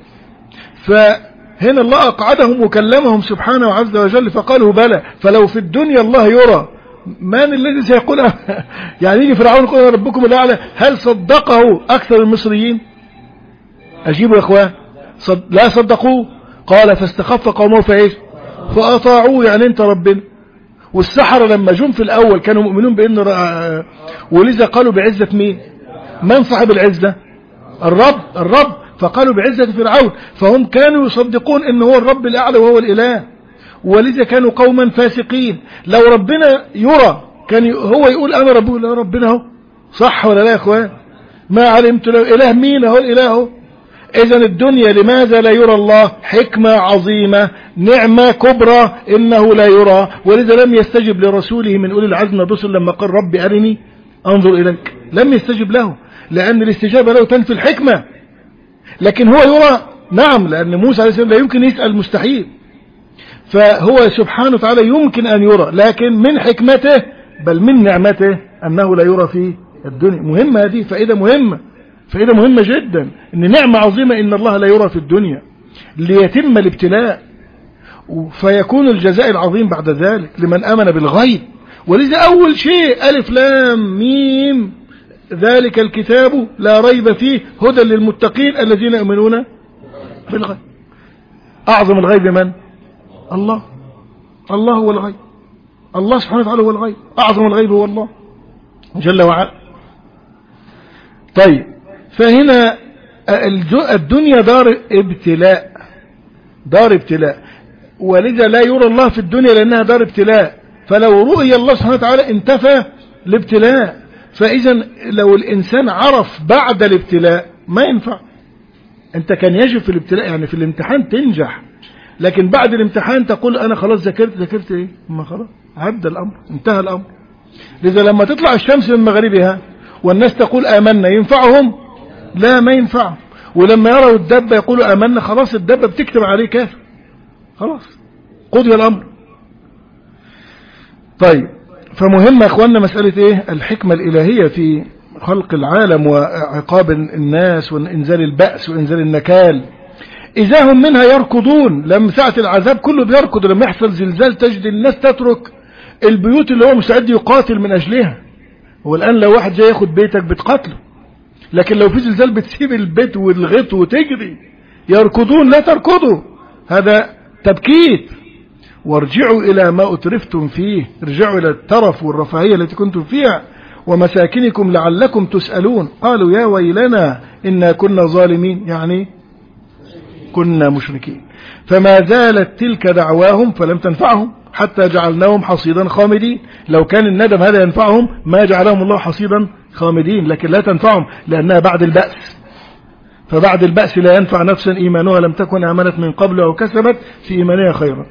Speaker 1: فهنا الله أقعدهم وكلمهم سبحانه عز وجل فقالوا بلى. فلو في الدنيا الله يرى، من الذي سيقولها؟ يعني يجي فرعون يقول ربكم الأعلى، هل صدقه أكثر المصريين؟ أجيبوا يا أخوان، صد... لا صدقوه. قال فاستخف قومه فإيش؟ فأطاعوه، يعني أنت ربنا. والسحرة لما جم في الأول كانوا مؤمنون بأن رأى... ولذا قالوا بعزة مين؟ من صاحب العزة؟ الرب الرب فقالوا بعزة فرعون. فهم كانوا يصدقون أنه هو الرب الأعلى وهو الإله، ولذا كانوا قوما فاسقين. لو ربنا يرى كان هو يقول أنا ربه، لا ربنا هو صح ولا لا يا أخوان؟ ما علمت له إله مين؟ هو الإله. إذا الدنيا لماذا لا يرى الله؟ حكمة عظيمة، نعمة كبرى إنه لا يرى. ولذا لم يستجب لرسوله من أولي العزم الرسل لما قال ربي أرني أنظر إليك، لم يستجب له، لأن الاستجابة له تنفي الحكمة. لكن هو يرى، نعم، لأن موسى عليه السلام لا يمكن يسأل مستحيل، فهو سبحانه وتعالى يمكن أن يرى، لكن من حكمته بل من نعمته أنه لا يرى في الدنيا. مهمة هذه، فائدة مهمة، فائدة مهمة جدا، إن نعمة عظيمة إن الله لا يرى في الدنيا ليتم الابتلاء، فيكون الجزاء العظيم بعد ذلك لمن آمن بالغيب. ولذا أول شيء ألف لام ميم ذلك الكتاب لا ريب فيه هدى للمتقين الذين يؤمنون بالغيب. أعظم الغيب من؟ الله. الله هو الغيب، الله سبحانه وتعالى هو الغيب، أعظم الغيب هو الله جل وعلا. طيب، فهنا الدنيا دار ابتلاء، دار ابتلاء، ولذا لا يرى الله في الدنيا لأنها دار ابتلاء. فلو رؤي الله سبحانه وتعالى انتفى الابتلاء. فإذا لو الإنسان عرف بعد الابتلاء ما ينفع. أنت كان يجب في الابتلاء يعني في الامتحان تنجح، لكن بعد الامتحان تقول أنا خلاص ذاكرت ذاكرت إيه؟ ما خلاص عدى الأمر، انتهى الأمر. لذا لما تطلع الشمس من مغربها والناس تقول آمنا، ينفعهم؟ لا، ما ينفعهم. ولما يروا الدبة يقولوا آمنا، خلاص الدبة بتكتب عليه كافر، خلاص قضي الأمر. طيب، فمهم يا أخواننا مسألة إيه؟ الحكمة الإلهية في خلق العالم وعقاب الناس وإنزال البأس وإنزال النكال. إذا هم منها يركضون، لما ساعة العذاب كله بيركض، لما يحصل زلزال تجد الناس تترك البيوت اللي هو مستعد يقاتل من أجلها. والآن لو واحد جاي ياخد بيتك بتقاتله، لكن لو في زلزال بتسيب البيت والغيط وتجري. يركضون، لا تركضوا، هذا تبكيت. وارجعوا إلى ما أترفتم فيه، ارجعوا إلى الترف والرفاهية التي كنتم فيها ومساكنكم لعلكم تسألون. قالوا يا ويلنا إنا كنا ظالمين، يعني كنا مشركين. فما زالت تلك دعواهم فلم تنفعهم حتى جعلناهم حصيدا خامدين. لو كان الندم هذا ينفعهم ما جعلهم الله حصيدا خامدين، لكن لا تنفعهم لأنها بعد البأس. فبعد البأس لا ينفع نفسا إيمانها لم تكن آمنت من قبل أو كسبت في إيمانها خيرا.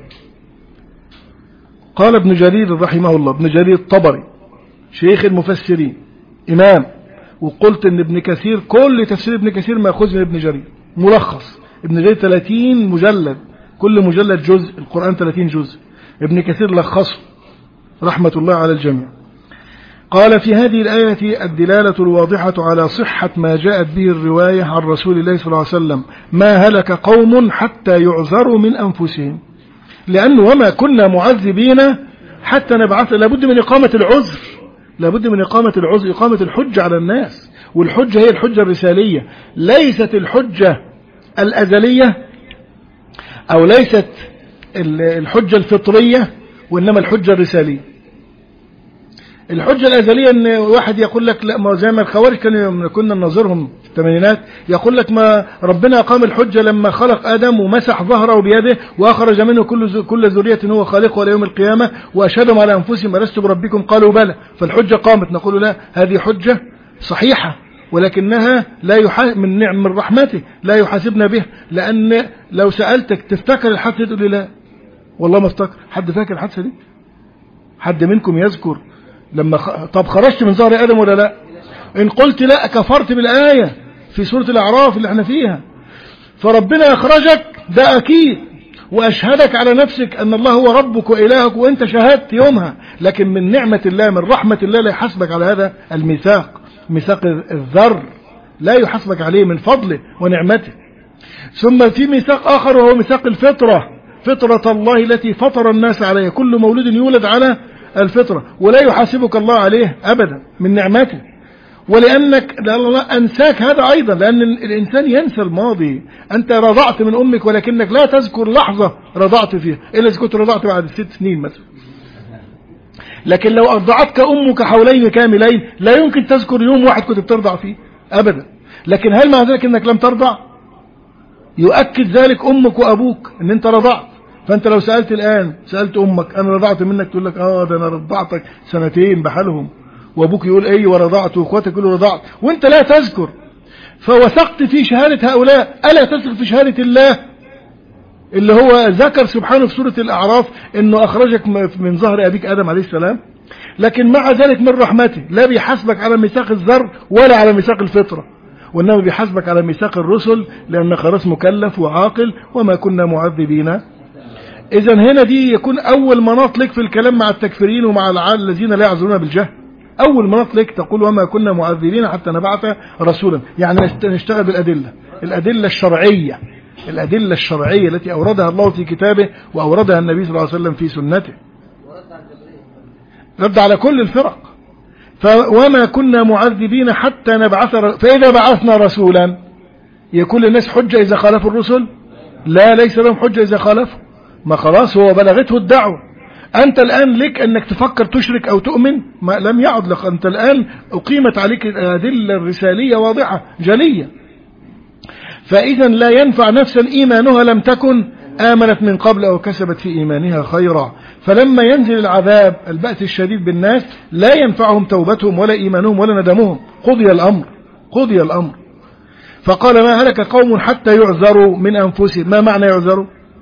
Speaker 1: قال ابن جرير رحمه الله، ابن جرير الطبري شيخ المفسرين إمام، وقلت ان ابن كثير كل تفسير ابن كثير ماخوذ من ابن جرير، ملخص ابن جرير ثلاثين مجلد، كل مجلد جزء، القرآن ثلاثين جزء، ابن كثير لخصه رحمة الله على الجميع. قال في هذه الآية الدلالة الواضحة على صحة ما جاءت به الرواية عن رسول الله صلى الله عليه وسلم، ما هلك قوم حتى يعذروا من أنفسهم، لأنه وما كنا معذبين حتى نبعث. لابد من إقامة العذر، لابد من إقامة العذر، إقامة الحج على الناس. والحجة هي الحجة الرسالية، ليست الحجة الأزلية أو ليست الحجة الفطرية، وإنما الحجة الرسالية. الحجة الأزلية إن واحد يقول لك لا، ما زي ما الخوارج كانوا كنا ننظرهم في الثمانينات، يقول لك ما ربنا قام الحجة لما خلق آدم ومسح ظهره بيده وأخرج منه كل كل ذرية هو خالقه إلى يوم القيامة وأشهدهم على أنفسهم ألست بربكم قالوا بلى، فالحجة قامت. نقول لا، هذه حجة صحيحة ولكنها لا يح... من نعم من رحمته لا يحاسبنا به، لأن لو سألتك تفتكر الحادثة تقول لي لا والله ما افتكر. حد فاكر الحادثة دي؟ حد منكم يذكر لما خ... طب خرجت من ظهر آدم ولا لا؟ إن قلت لا كفرت بالآية في سورة الأعراف اللي احنا فيها. فربنا أخرجك ده أكيد، وأشهدك على نفسك أن الله هو ربك وإلهك وأنت شهدت يومها، لكن من نعمة الله من رحمة الله لا يحاسبك على هذا الميثاق، ميثاق الذر لا يحاسبك عليه من فضله ونعمته. ثم في ميثاق آخر وهو ميثاق الفطرة، فطرة الله التي فطر الناس عليها، كل مولود يولد على الفطرة ولا يحاسبك الله عليه أبدا من نعمته. ولأنك الله أنساك هذا أيضا، لأن الإنسان ينسى الماضي. أنت رضعت من أمك ولكنك لا تذكر لحظة رضعت فيها إلا إذا كنت رضعت بعد ست سنين مثلا. لكن لو أرضعتك أمك حولين كاملين لا يمكن تذكر يوم واحد كنت بترضع فيه أبدا. لكن هل مع ذلك أنك لم ترضع؟ يؤكد ذلك أمك وأبوك أن أنت رضعت. فأنت لو سألت الآن سألت أمك أنا رضعت منك تقول لك آه ده أنا رضعتك سنتين بحالهم، وأبوك يقول أي ورضعت، وأخواتك يقولوا رضعت، وأنت لا تذكر. فوثقت في شهادة هؤلاء، ألا تثق في شهادة الله اللي هو ذكر سبحانه في سورة الأعراف أنه أخرجك من ظهر أبيك آدم عليه السلام. لكن مع ذلك من رحمته لا بيحاسبك على ميثاق الذر ولا على ميثاق الفطرة، وإنما بيحاسبك على ميثاق الرسل، لأن خلاص مكلف وعاقل وما كنا معذبين. إذن هنا دي يكون أول مناط لك في الكلام مع التكفيرين ومع الذين لا يعذرون بالجهل. أول مناط لك تقول وما كنا معذبين حتى نبعث رسولا، يعني نشتغل بالأدلة، الأدلة الشرعية، الأدلة الشرعية التي أوردها الله في كتابه وأوردها النبي صلى الله عليه وسلم في سنته، رد على كل الفرق. وما كنا معذبين حتى نبعث، فإذا بعثنا رسولا يكون للناس حجة إذا خالفوا الرسل؟ لا، ليس لهم حجة إذا خالفوا، ما خلاص هو بلغته الدعوة. أنت الآن لك أنك تفكر تشرك أو تؤمن، ما لم يعد لك، أنت الآن أقيمت عليك الأدلة الرسالية واضحة جلية. فإذا لا ينفع نفسا إيمانها لم تكن آمنت من قبل أو كسبت في إيمانها خيرا. فلما ينزل العذاب البأس الشديد بالناس لا ينفعهم توبتهم ولا إيمانهم ولا ندمهم، قضي الأمر، قضي الأمر. فقال ما هلك قوم حتى يعذروا من أنفسهم. ما معنى يعذروا؟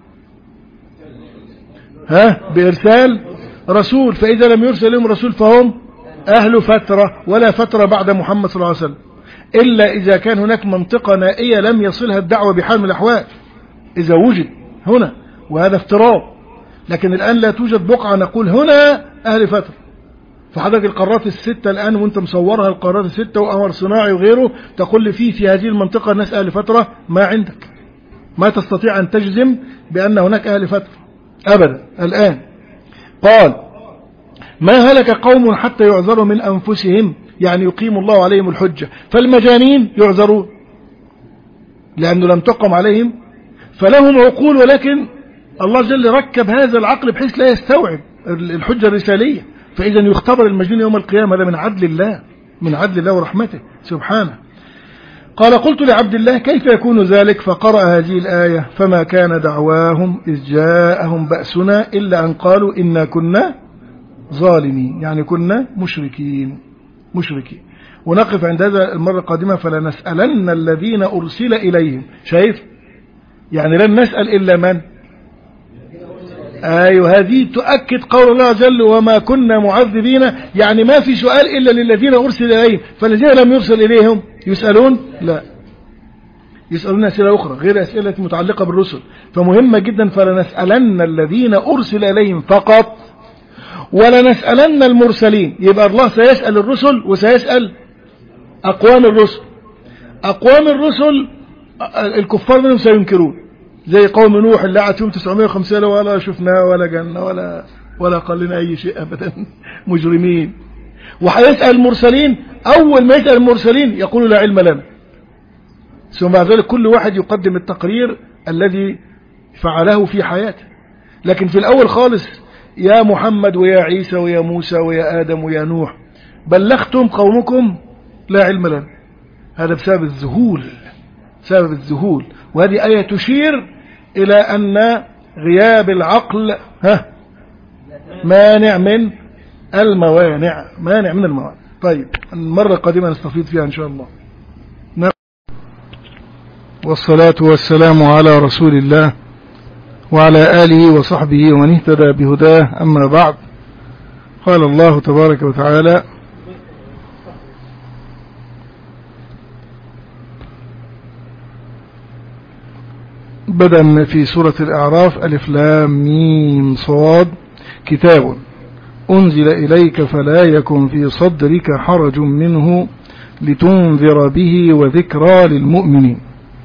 Speaker 1: ها بإرسال رسول، فإذا لم يرسل لهم رسول فهم أهل فترة، ولا فترة بعد محمد صلى الله عليه وسلم إلا إذا كان هناك منطقة نائية لم يصلها الدعوة بحال من الأحوال، إذا وجد هنا، وهذا افتراض. لكن الآن لا توجد بقعة نقول هنا أهل فترة. فحضرتك القارات الستة الآن وانت مصورها القارات الستة وقمر صناعي وغيره تقول لي فيه في هذه المنطقة الناس أهل فترة، ما عندك، ما تستطيع أن تجزم بأن هناك أهل فترة أبدا. الآن قال ما هلك قوم حتى يعذروا من أنفسهم، يعني يقيم الله عليهم الحجة. فالمجانين يعذرون لأنه لم تقم عليهم، فلهم عقول ولكن الله جل ركب هذا العقل بحيث لا يستوعب الحجة الرسالية، فإذا يختبر المجنون يوم القيامة. هذا من عدل الله، من عدل الله ورحمته سبحانه. قال قلت لعبد الله كيف يكون ذلك؟ فقرأ هذه الآية فما كان دعواهم إذ جاءهم بأسنا إلا أن قالوا إنا كنا ظالمين، يعني كنا مشركين مشركين. ونقف عند هذا المرة القادمة فلنسألن الذين أرسل إليهم. شايف؟ يعني لن نسأل إلا من؟ أيوة، هذه تؤكد قول الله جل وما كنا معذبين، يعني ما في سؤال إلا للذين أرسل إليهم. فالذين لم يرسل إليهم يسألون؟ لا، يسألون أسئلة أخرى غير أسئلة متعلقة بالرسل. فمهمة جدا فلنسألن الذين أرسل إليهم فقط، ولنسألن المرسلين. يبقى الله سيسأل الرسل وسيسأل أقوام الرسل. أقوام الرسل الكفار منهم سينكرون، زي قوم نوح اللي قعد فيهم تسعمائة وخمسين ولا شفناه ولا جنة ولا ولا قال لنا أي شيء أبدا، مجرمين. وهيسأل المرسلين، أول ما يسأل المرسلين يقول لا علم لنا، ثم بعد ذلك كل واحد يقدم التقرير الذي فعله في حياته. لكن في الأول خالص يا محمد ويا عيسى ويا موسى ويا آدم ويا نوح بلغتم قومكم لا علم لنا. هذا بسبب الذهول، سبب الذهول. وهذه آية تشير إلى أن غياب العقل ها مانع من الموانع، مانع من الموانع. طيب المرة القادمة نستفيد فيها إن شاء الله. والصلاة والسلام على رسول الله وعلى آله وصحبه ومن اهتدى بهداه، أما بعد. قال الله تبارك وتعالى: بدأ في سورة الأعراف: ألف لام ميم صاد كتاب أنزل إليك فلا يكن في صدرك حرج منه لتنذر به وذكرى للمؤمنين.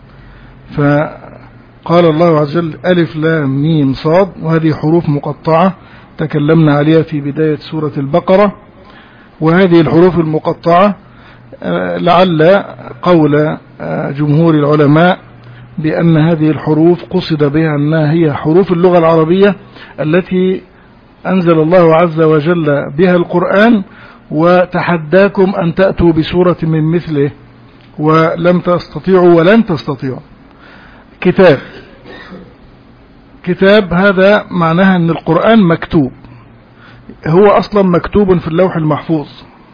Speaker 1: فقال الله عز وجل ألف لام ميم صاد، وهذه حروف مقطعة تكلمنا عليها في بداية سورة البقرة. وهذه الحروف المقطعة لعل قول جمهور العلماء بأن هذه الحروف قصد بها أنها هي حروف اللغة العربية التي أنزل الله عز وجل بها القرآن، وتحداكم أن تأتوا بسورة من مثله ولم تستطيعوا ولن تستطيعوا. كتاب، كتاب هذا معناها أن القرآن مكتوب، هو أصلا مكتوب في اللوح المحفوظ،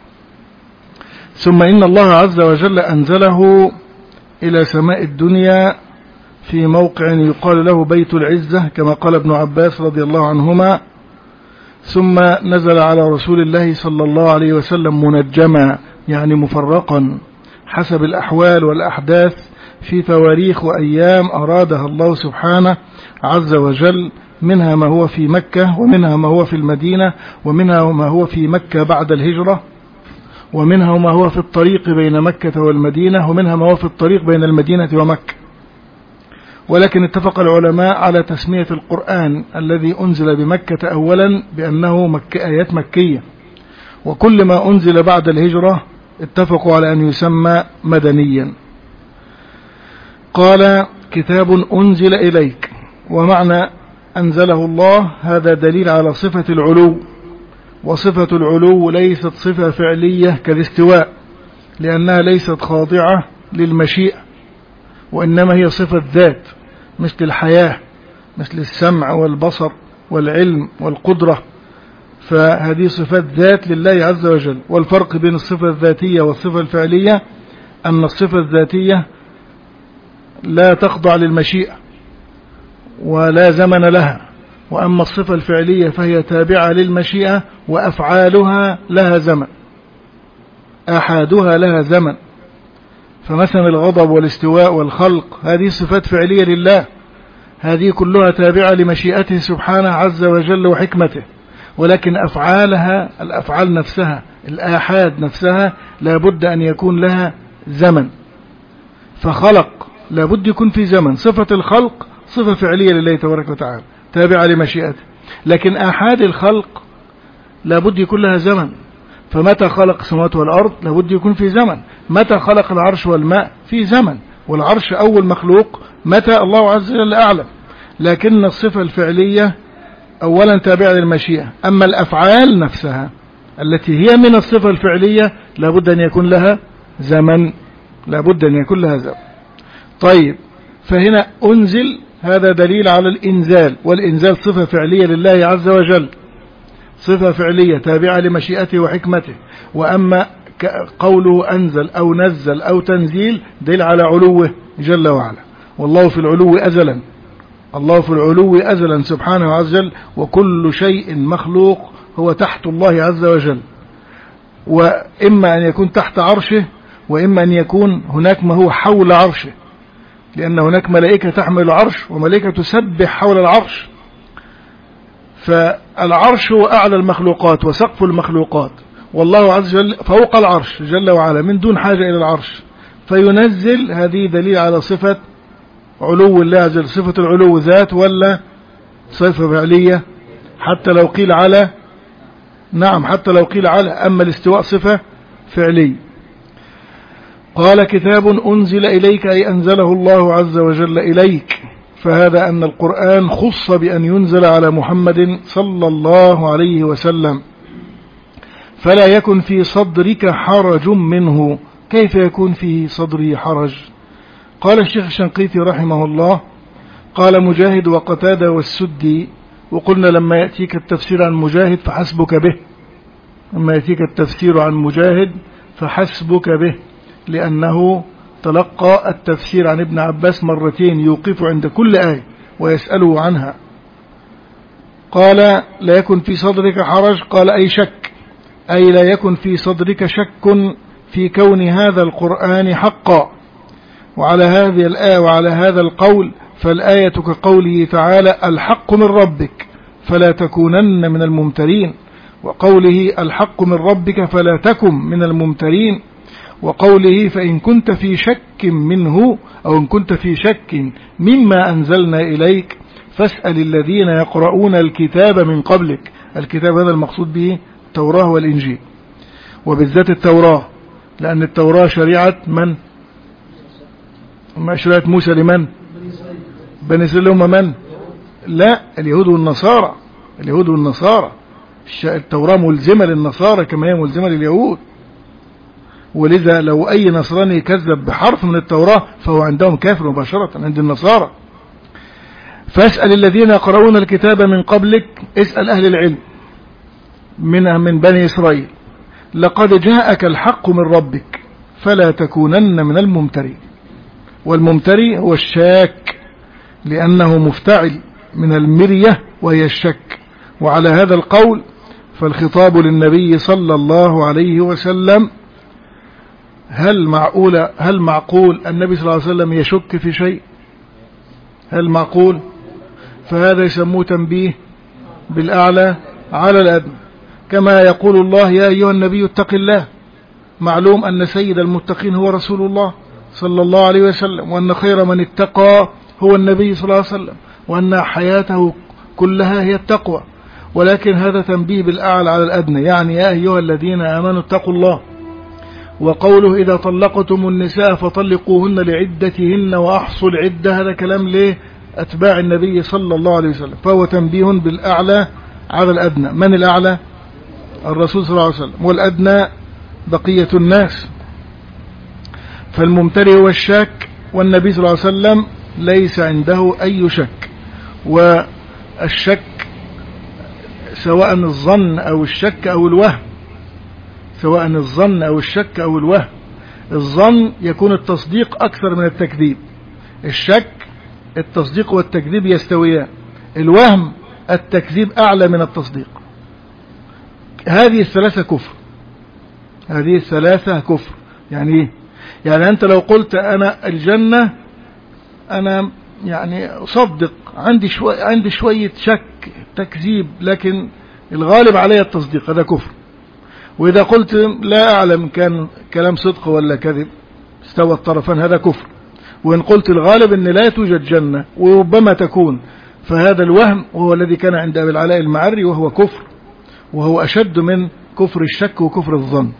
Speaker 1: ثم إن الله عز وجل أنزله إلى سماء الدنيا في موقع يقال له بيت العزة كما قال ابن عباس رضي الله عنهما، ثم نزل على رسول الله صلى الله عليه وسلم منجما، يعني مفرقا حسب الأحوال والأحداث في تواريخ وأيام أرادها الله سبحانه عز وجل، منها ما هو في مكة، ومنها ما هو في المدينة، ومنها ما هو في مكة بعد الهجرة، ومنها ما هو في الطريق بين مكة والمدينة، ومنها ما هو في الطريق بين المدينة ومكة. ولكن اتفق العلماء على تسمية القرآن الذي أنزل بمكة أولا بأنه مك... آيات مكية، وكل ما أنزل بعد الهجرة اتفقوا على أن يسمى مدنيا. قال كتاب أنزل إليك، ومعنى أنزله الله هذا دليل على صفة العلو، وصفة العلو ليست صفة فعلية كالاستواء، لأنها ليست خاضعة للمشيئة، وإنما هي صفة ذات، مثل الحياة، مثل السمع والبصر والعلم والقدرة، فهذه صفات ذات لله عز وجل. والفرق بين الصفة الذاتية والصفة الفعلية أن الصفة الذاتية لا تخضع للمشيئة ولا زمن لها، وأما الصفة الفعلية فهي تابعة للمشيئة وأفعالها لها زمن، آحادها لها زمن. فمثلا الغضب والاستواء والخلق هذه صفات فعلية لله، هذه كلها تابعة لمشيئته سبحانه عز وجل وحكمته، ولكن أفعالها، الأفعال نفسها، الآحاد نفسها لابد أن يكون لها زمن. فخلق لابد يكون في زمن، صفة الخلق صفة فعلية لله تبارك وتعالى تابعة لمشيئته، لكن آحاد الخلق لابد يكون لها زمن. فمتى خلق السماوات والأرض لابد يكون في زمن، متى خلق العرش والماء في زمن، والعرش أول مخلوق متى الله عز وجل أعلم. لكن الصفة الفعلية أولا تابعة للمشيئة، أما الأفعال نفسها التي هي من الصفة الفعلية لابد أن يكون لها زمن، لابد أن يكون لها زمن. طيب، فهنا أنزل هذا دليل على الإنزال، والإنزال صفة فعلية لله عز وجل، صفة فعلية تابعة لمشيئته وحكمته. وأما قوله أنزل أو نزل أو تنزيل دليل على علوه جل وعلا، والله في العلو أزلا، الله في العلو أزلا سبحانه عز وجل، وكل شيء مخلوق هو تحت الله عز وجل، وإما أن يكون تحت عرشه، وإما أن يكون هناك ما هو حول عرشه، لأن هناك ملائكة تحمل العرش وملائكة تسبح حول العرش. فالعرش هو أعلى المخلوقات وسقف المخلوقات، والله عز وجل فوق العرش جل وعلا من دون حاجة إلى العرش. فينزل، هذه دليل على صفة علو الله عز وجل. صفة العلو ذات ولا صفة فعلية؟ حتى لو قيل على نعم حتى لو قيل على، أما الاستواء صفة فعلية. قال كتاب أنزل إليك أي أنزله الله عز وجل إليك، فهذا أن القرآن خص بأن ينزل على محمد صلى الله عليه وسلم، فلا يكن في صدرك حرج منه. كيف يكون في صدره حرج؟ قال الشيخ الشنقيطي رحمه الله قال مجاهد وقتادة والسدي، وقلنا لما يأتيك التفسير عن مجاهد فحسبك به، لما يأتيك التفسير عن مجاهد فحسبك به، لأنه تلقى التفسير عن ابن عباس مرتين يوقف عند كل آية ويسأله عنها. قال لا يكن في صدرك حرج، قال أي شك، أي لا يكن في صدرك شك في كون هذا القرآن حقا. وعلى هذه الآية وعلى هذا القول فالآية كقوله تعالى الحق من ربك فلا تكونن من الممترين، وقوله الحق من ربك فلا تكن من الممترين، وقوله فإن كنت في شك منه أو إن كنت في شك مما أنزلنا إليك فاسأل الذين يقرؤون الكتاب من قبلك. الكتاب هذا المقصود به التوراة والإنجيل، وبالذات التوراة، لأن التوراة شريعة من؟ ما شريعة موسى لمن؟ بني إسرائيل هم من؟ لا، اليهود والنصارى. اليهود والنصارى التوراة ملزمة للنصارى كما هي ملزمة لليهود، ولذا لو أي نصراني كذب بحرف من التوراة فهو عندهم كافر مباشرة عند النصارى. فاسأل الذين يقرؤون الكتاب من قبلك، اسأل أهل العلم من من بني إسرائيل، لقد جاءك الحق من ربك فلا تكونن من الممترين. والممتري هو الشاك، لأنه مفتعل من المرية وهي الشك. وعلى هذا القول فالخطاب للنبي صلى الله عليه وسلم، هل معقول هل معقول النبي صلى الله عليه وسلم يشك في شيء؟ هل معقول؟ فهذا يسموه تنبيه بالأعلى على الأدنى، كما يقول الله يا أيها النبي اتق الله. معلوم أن سيد المتقين هو رسول الله صلى الله عليه وسلم، وأن خير من اتقى هو النبي صلى الله عليه وسلم، وأن حياته كلها هي التقوى. ولكن هذا تنبيه بالأعلى على الأدنى، يعني يا أيها الذين آمنوا اتقوا الله. وقوله إذا طلقتم النساء فطلقوهن لعدتهن وأحصوا العدة، هذا كلام ليه أتباع النبي صلى الله عليه وسلم، فهو تنبيه بالأعلى على الأدنى. من الأعلى؟ الرسول صلى الله عليه وسلم، والأدنى بقية الناس. فالممتري هو الشاك، والنبي صلى الله عليه وسلم ليس عنده أي شك. والشك سواء الظن أو الشك أو الوهم، سواء الظن أو الشك أو الوهم. الظن يكون التصديق أكثر من التكذيب، الشك التصديق والتكذيب يستويان، الوهم التكذيب أعلى من التصديق. هذه الثلاثة كفر، هذه الثلاثة كفر. يعني إيه؟ يعني أنت لو قلت أنا الجنة أنا يعني أصدق، عندي شوي عندي شوية شك تكذيب، لكن الغالب علي التصديق، هذا كفر. وإذا قلت لا أعلم كان كلام صدق ولا كذب، استوى الطرفان، هذا كفر. وإن قلت الغالب أن لا توجد جنة وربما تكون، فهذا الوهم، وهو الذي كان عند أبي العلاء المعري، وهو كفر، وهو أشد من كفر الشك وكفر الظن.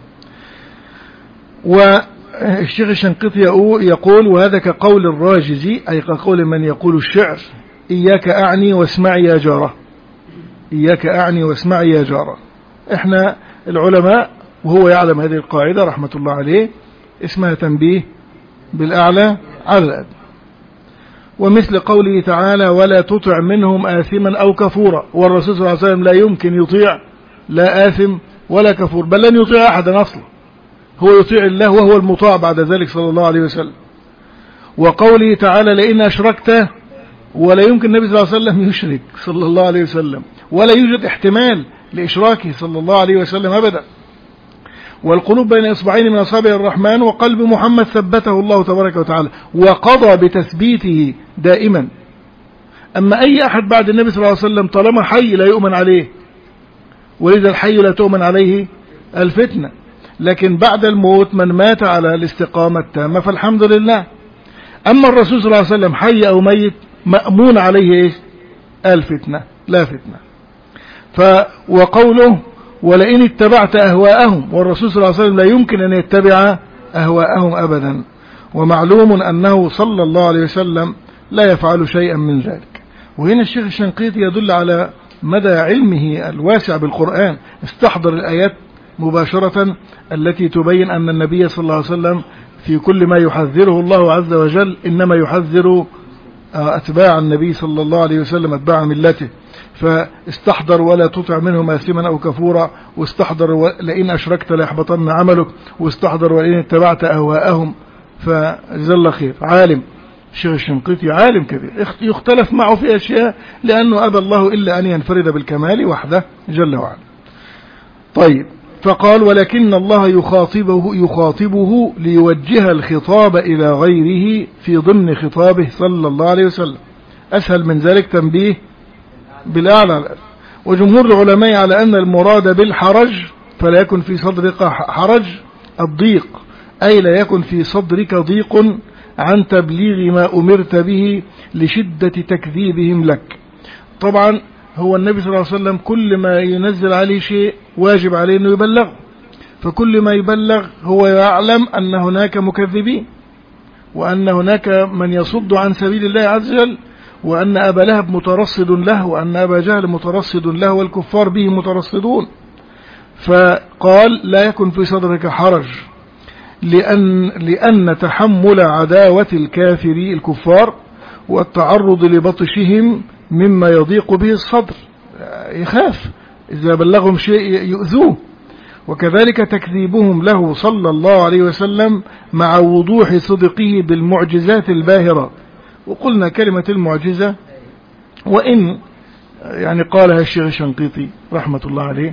Speaker 1: والشيخ الشنقيطي يقول وهذا كقول الراجزي، أي كقول من يقول الشعر إياك أعني واسمعي يا جارة، إياك أعني واسمعي يا جارة. إحنا العلماء وهو يعلم هذه القاعدة رحمة الله عليه، اسمها تنبيه بالأعلى على الأدنى. ومثل قوله تعالى ولا تطع منهم آثما أو كفورا، والرسول صلى الله عليه وسلم لا يمكن يطيع لا آثم ولا كفور، بل لن يطيع أحدا أصلا، هو يطيع الله وهو المطاع بعد ذلك صلى الله عليه وسلم. وقوله تعالى لئن أشركت، ولا يمكن النبي صلى الله عليه وسلم يشرك صلى الله عليه وسلم، ولا يوجد احتمال لإشراكه صلى الله عليه وسلم أبدا. والقلوب بين إصبعين من أصابع الرحمن، وقلب محمد ثبته الله تبارك وتعالى وقضى بتثبيته دائما. أما أي أحد بعد النبي صلى الله عليه وسلم طالما حي لا يؤمن عليه، ولذا الحي لا تؤمن عليه الفتنة. لكن بعد الموت من مات على الاستقامة التامة فالحمد لله. أما الرسول صلى الله عليه وسلم حي أو ميت مأمون عليه إيش؟ الفتنة لا فتنة. ف وقوله ولئن اتبعت أهواءهم، والرسول صلى الله عليه وسلم لا يمكن أن يتبع أهواءهم أبدا، ومعلوم أنه صلى الله عليه وسلم لا يفعل شيئا من ذلك. وهنا الشيخ الشنقيطي يدل على مدى علمه الواسع بالقرآن، استحضر الآيات مباشرة التي تبين أن النبي صلى الله عليه وسلم في كل ما يحذره الله عز وجل إنما يحذر أتباع النبي صلى الله عليه وسلم، أتباع ملته. فاستحضر ولا تطع منهم آثما أو كفورا، واستحضر لئن أشركت ليحبطن عملك، واستحضر ولئن اتبعت أهواءهم. فجزا الله خير. عالم الشيخ الشنقيطي عالم كبير، يختلف معه في أشياء لأنه أبى الله إلا أن ينفرد بالكمال وحده جل وعلا. طيب، فقال ولكن الله يخاطبه, يخاطبه ليوجه الخطاب إلى غيره في ضمن خطابه صلى الله عليه وسلم. أسهل من ذلك تنبيه بالأعلى. وجمهور العلماء على أن المراد بالحرج فلا يكن في صدرك حرج الضيق، أي لا يكن في صدرك ضيق عن تبليغ ما أمرت به لشدة تكذيبهم لك. طبعا هو النبي صلى الله عليه وسلم كل ما ينزل عليه شيء واجب عليه أنه يبلغ، فكل ما يبلغ هو يعلم أن هناك مكذبين، وأن هناك من يصد عن سبيل الله عز وجل، وأن أبا لهب مترصد له، وأن أبا جهل مترصد له، والكفار به مترصدون. فقال لا يكن في صدرك حرج، لأن, لأن تحمل عداوة الكافر الكفار والتعرض لبطشهم مما يضيق به الصدر، يخاف إذا بلغهم شيء يؤذوه. وكذلك تكذيبهم له صلى الله عليه وسلم مع وضوح صدقه بالمعجزات الباهرة. وقلنا كلمة المعجزة وإن يعني قالها الشيخ الشنقيطي رحمة الله عليه،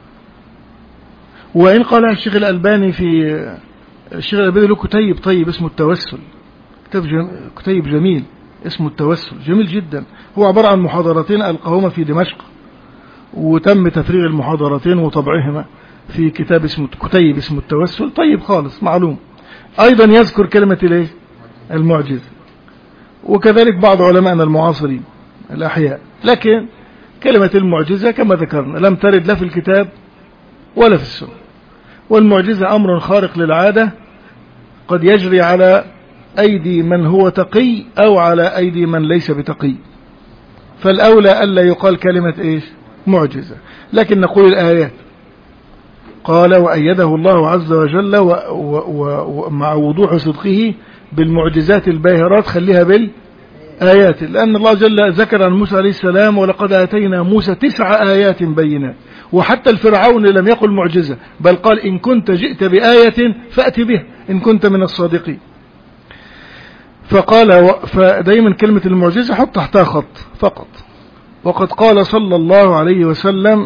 Speaker 1: وإن قالها الشيخ الألباني في الشيخ الألباني له كتيب طيب اسمه التوسل، كتيب جميل اسمه التوسل، جميل جدا. هو عبارة عن محاضرتين ألقاهما في دمشق، وتم تفريغ المحاضرتين وطبعهما في كتاب اسمه كتيب اسمه التوسل، طيب خالص معلوم. أيضا يذكر كلمة الايه المعجزة، وكذلك بعض علماءنا المعاصرين الأحياء. لكن كلمة المعجزة كما ذكرنا لم ترد لا في الكتاب ولا في السنة، والمعجزة أمر خارق للعادة قد يجري على أيدي من هو تقي أو على أيدي من ليس بتقي، فالأولى ألا يقال كلمة إيش معجزة، لكن نقول الآيات. قال وأيده الله عز وجل ومع وضوح صدقه بالمعجزات الباهرات، خليها بالآيات، لأن الله جل ذكر عن موسى عليه السلام ولقد آتينا موسى تسع آيات بينات، وحتى الفرعون لم يقل معجزة بل قال إن كنت جئت بآية فأت به إن كنت من الصادقين. فقال فدايما كلمة المعجزة حط تحتها خط فقط. وقد قال صلى الله عليه وسلم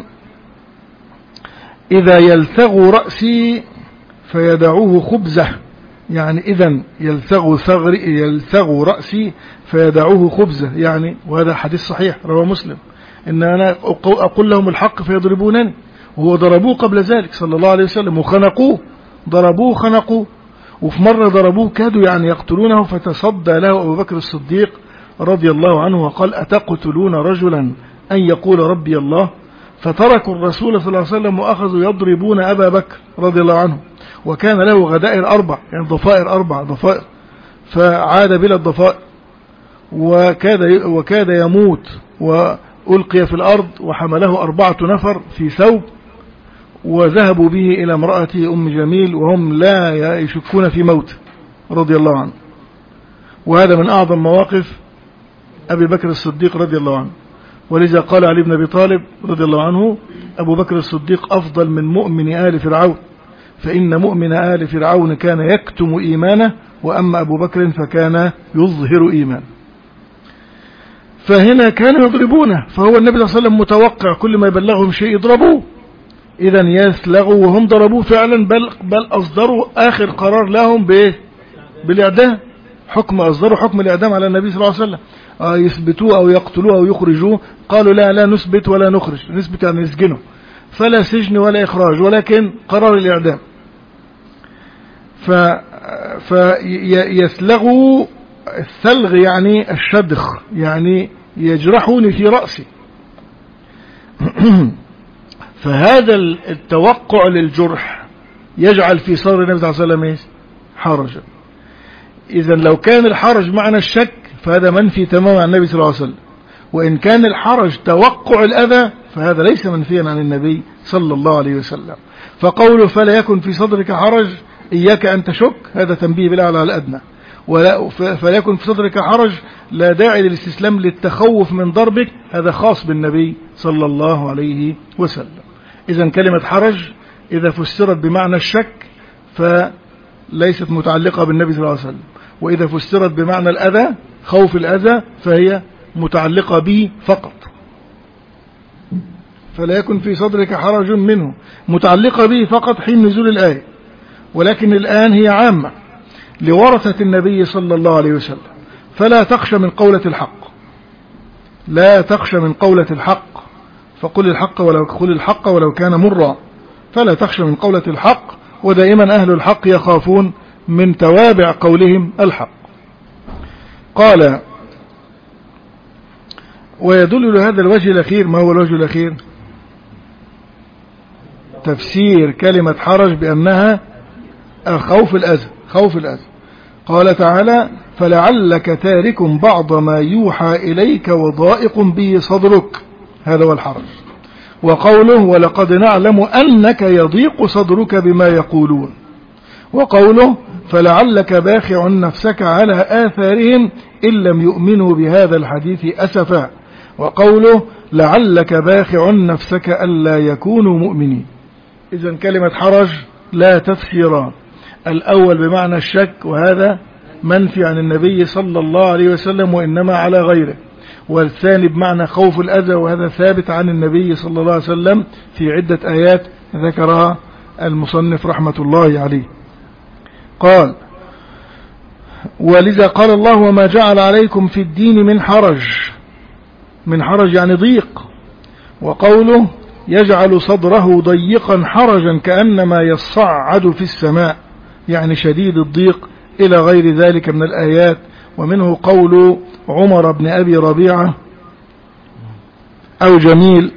Speaker 1: إذا يلثغ رأسي فيدعوه خبزة، يعني إذا يلثغ ثغري يلثغ رأسي فيدعوه خبزة، يعني وهذا حديث صحيح رواه مسلم، إن أنا أقول لهم الحق فيضربونني، وهو ضربوه قبل ذلك صلى الله عليه وسلم وخنقوه، ضربوه خنقوه، وفي مرة ضربوه كادوا يعني يقتلونه، فتصدى له أبو بكر الصديق رضي الله عنه وقال أتقتلون رجلا أن يقول ربي الله؟ فتركوا الرسول صلى الله عليه وسلم وأخذوا يضربون أبا بكر رضي الله عنه، وكان له غدائر أربع، يعني ضفائر أربع ضفائر، فعاد بلا الضفائر وكاد, وكاد يموت، وألقي في الأرض وحمله أربعة نفر في ثوب وذهبوا به إلى امرأة أم جميل وهم لا يشكون في موت رضي الله عنه. وهذا من أعظم مواقف أبي بكر الصديق رضي الله عنه، ولذا قال علي بن أبي طالب رضي الله عنه أبو بكر الصديق أفضل من مؤمن آل فرعون، فإن مؤمن آل فرعون كان يكتم إيمانه، وأما أبو بكر فكان يظهر إيمانه. فهنا كانوا يضربونه، فهو النبي صلى الله عليه وسلم متوقع كل ما يبلغهم شيء يضربوه، إذا يسلغوا، وهم ضربوه فعلا، بل, بل أصدروا آخر قرار لهم بالإعدام، حكم أصدروا حكم الإعدام على النبي صلى الله عليه وسلم، آه يثبتوه أو يقتلوه أو يخرجوه. قالوا لا لا نثبت ولا نخرج، نثبت يعني نسجنه، فلا سجن ولا إخراج، ولكن قرار الإعدام. فيسلغوا السلغ يعني الشدخ، يعني يجرحوني في رأسي. فهذا التوقع للجرح يجعل في صدر النبي صلى الله عليه وسلم إيه؟ حرجا. إذا لو كان الحرج معنى الشك فهذا منفي تماما عن النبي صلى الله عليه وسلم، وإن كان الحرج توقع الأذى فهذا ليس منفيا عن النبي صلى الله عليه وسلم. فقوله فلا يكن في صدرك حرج إياك أن تشك، هذا تنبيه بالأعلى على الأدنى. ولا فلا يكن في صدرك حرج لا داعي للاستسلام للتخوف من ضربك، هذا خاص بالنبي صلى الله عليه وسلم. إذا كلمة حرج إذا فسرت بمعنى الشك فليست متعلقة بالنبي صلى الله عليه وسلم، وإذا فسرت بمعنى الأذى خوف الأذى فهي متعلقة به فقط. فلا يكن في صدرك حرج منه متعلقة به فقط حين نزول الآية، ولكن الآن هي عامة لورثة النبي صلى الله عليه وسلم. فلا تخشى من قولة الحق، لا تخشى من قولة الحق، فقل الحق ولو قل الحق ولو كان مرا. فلا تخشى من قولة الحق، ودائما أهل الحق يخافون من توابع قولهم الحق. قال ويدل لهذا الوجه الأخير. ما هو الوجه الأخير؟ تفسير كلمة حرج بأنها خوف الأذى، خوف الأذى. قال تعالى فلعلك تارك بعض ما يوحى إليك وضائق به صدرك، هذا هو الحرج. وقوله ولقد نعلم أنك يضيق صدرك بما يقولون. وقوله فلعلك باخع نفسك على آثارهم إن لم يؤمنوا بهذا الحديث أسفا. وقوله لعلك باخع نفسك ألا يكونوا مؤمنين. إذن كلمة حرج لا تفسيران، الأول بمعنى الشك وهذا منفي عن النبي صلى الله عليه وسلم وإنما على غيره، والثاني بمعنى خوف الأذى وهذا ثابت عن النبي صلى الله عليه وسلم في عدة آيات ذكرها المصنف رحمة الله عليه. قال ولذا قال الله وما جعل عليكم في الدين من حرج، من حرج يعني ضيق. وقوله يجعل صدره ضيقا حرجا كأنما يصعد في السماء، يعني شديد الضيق، إلى غير ذلك من الآيات. ومنه قول عمر بن أبي ربيعة أو جميل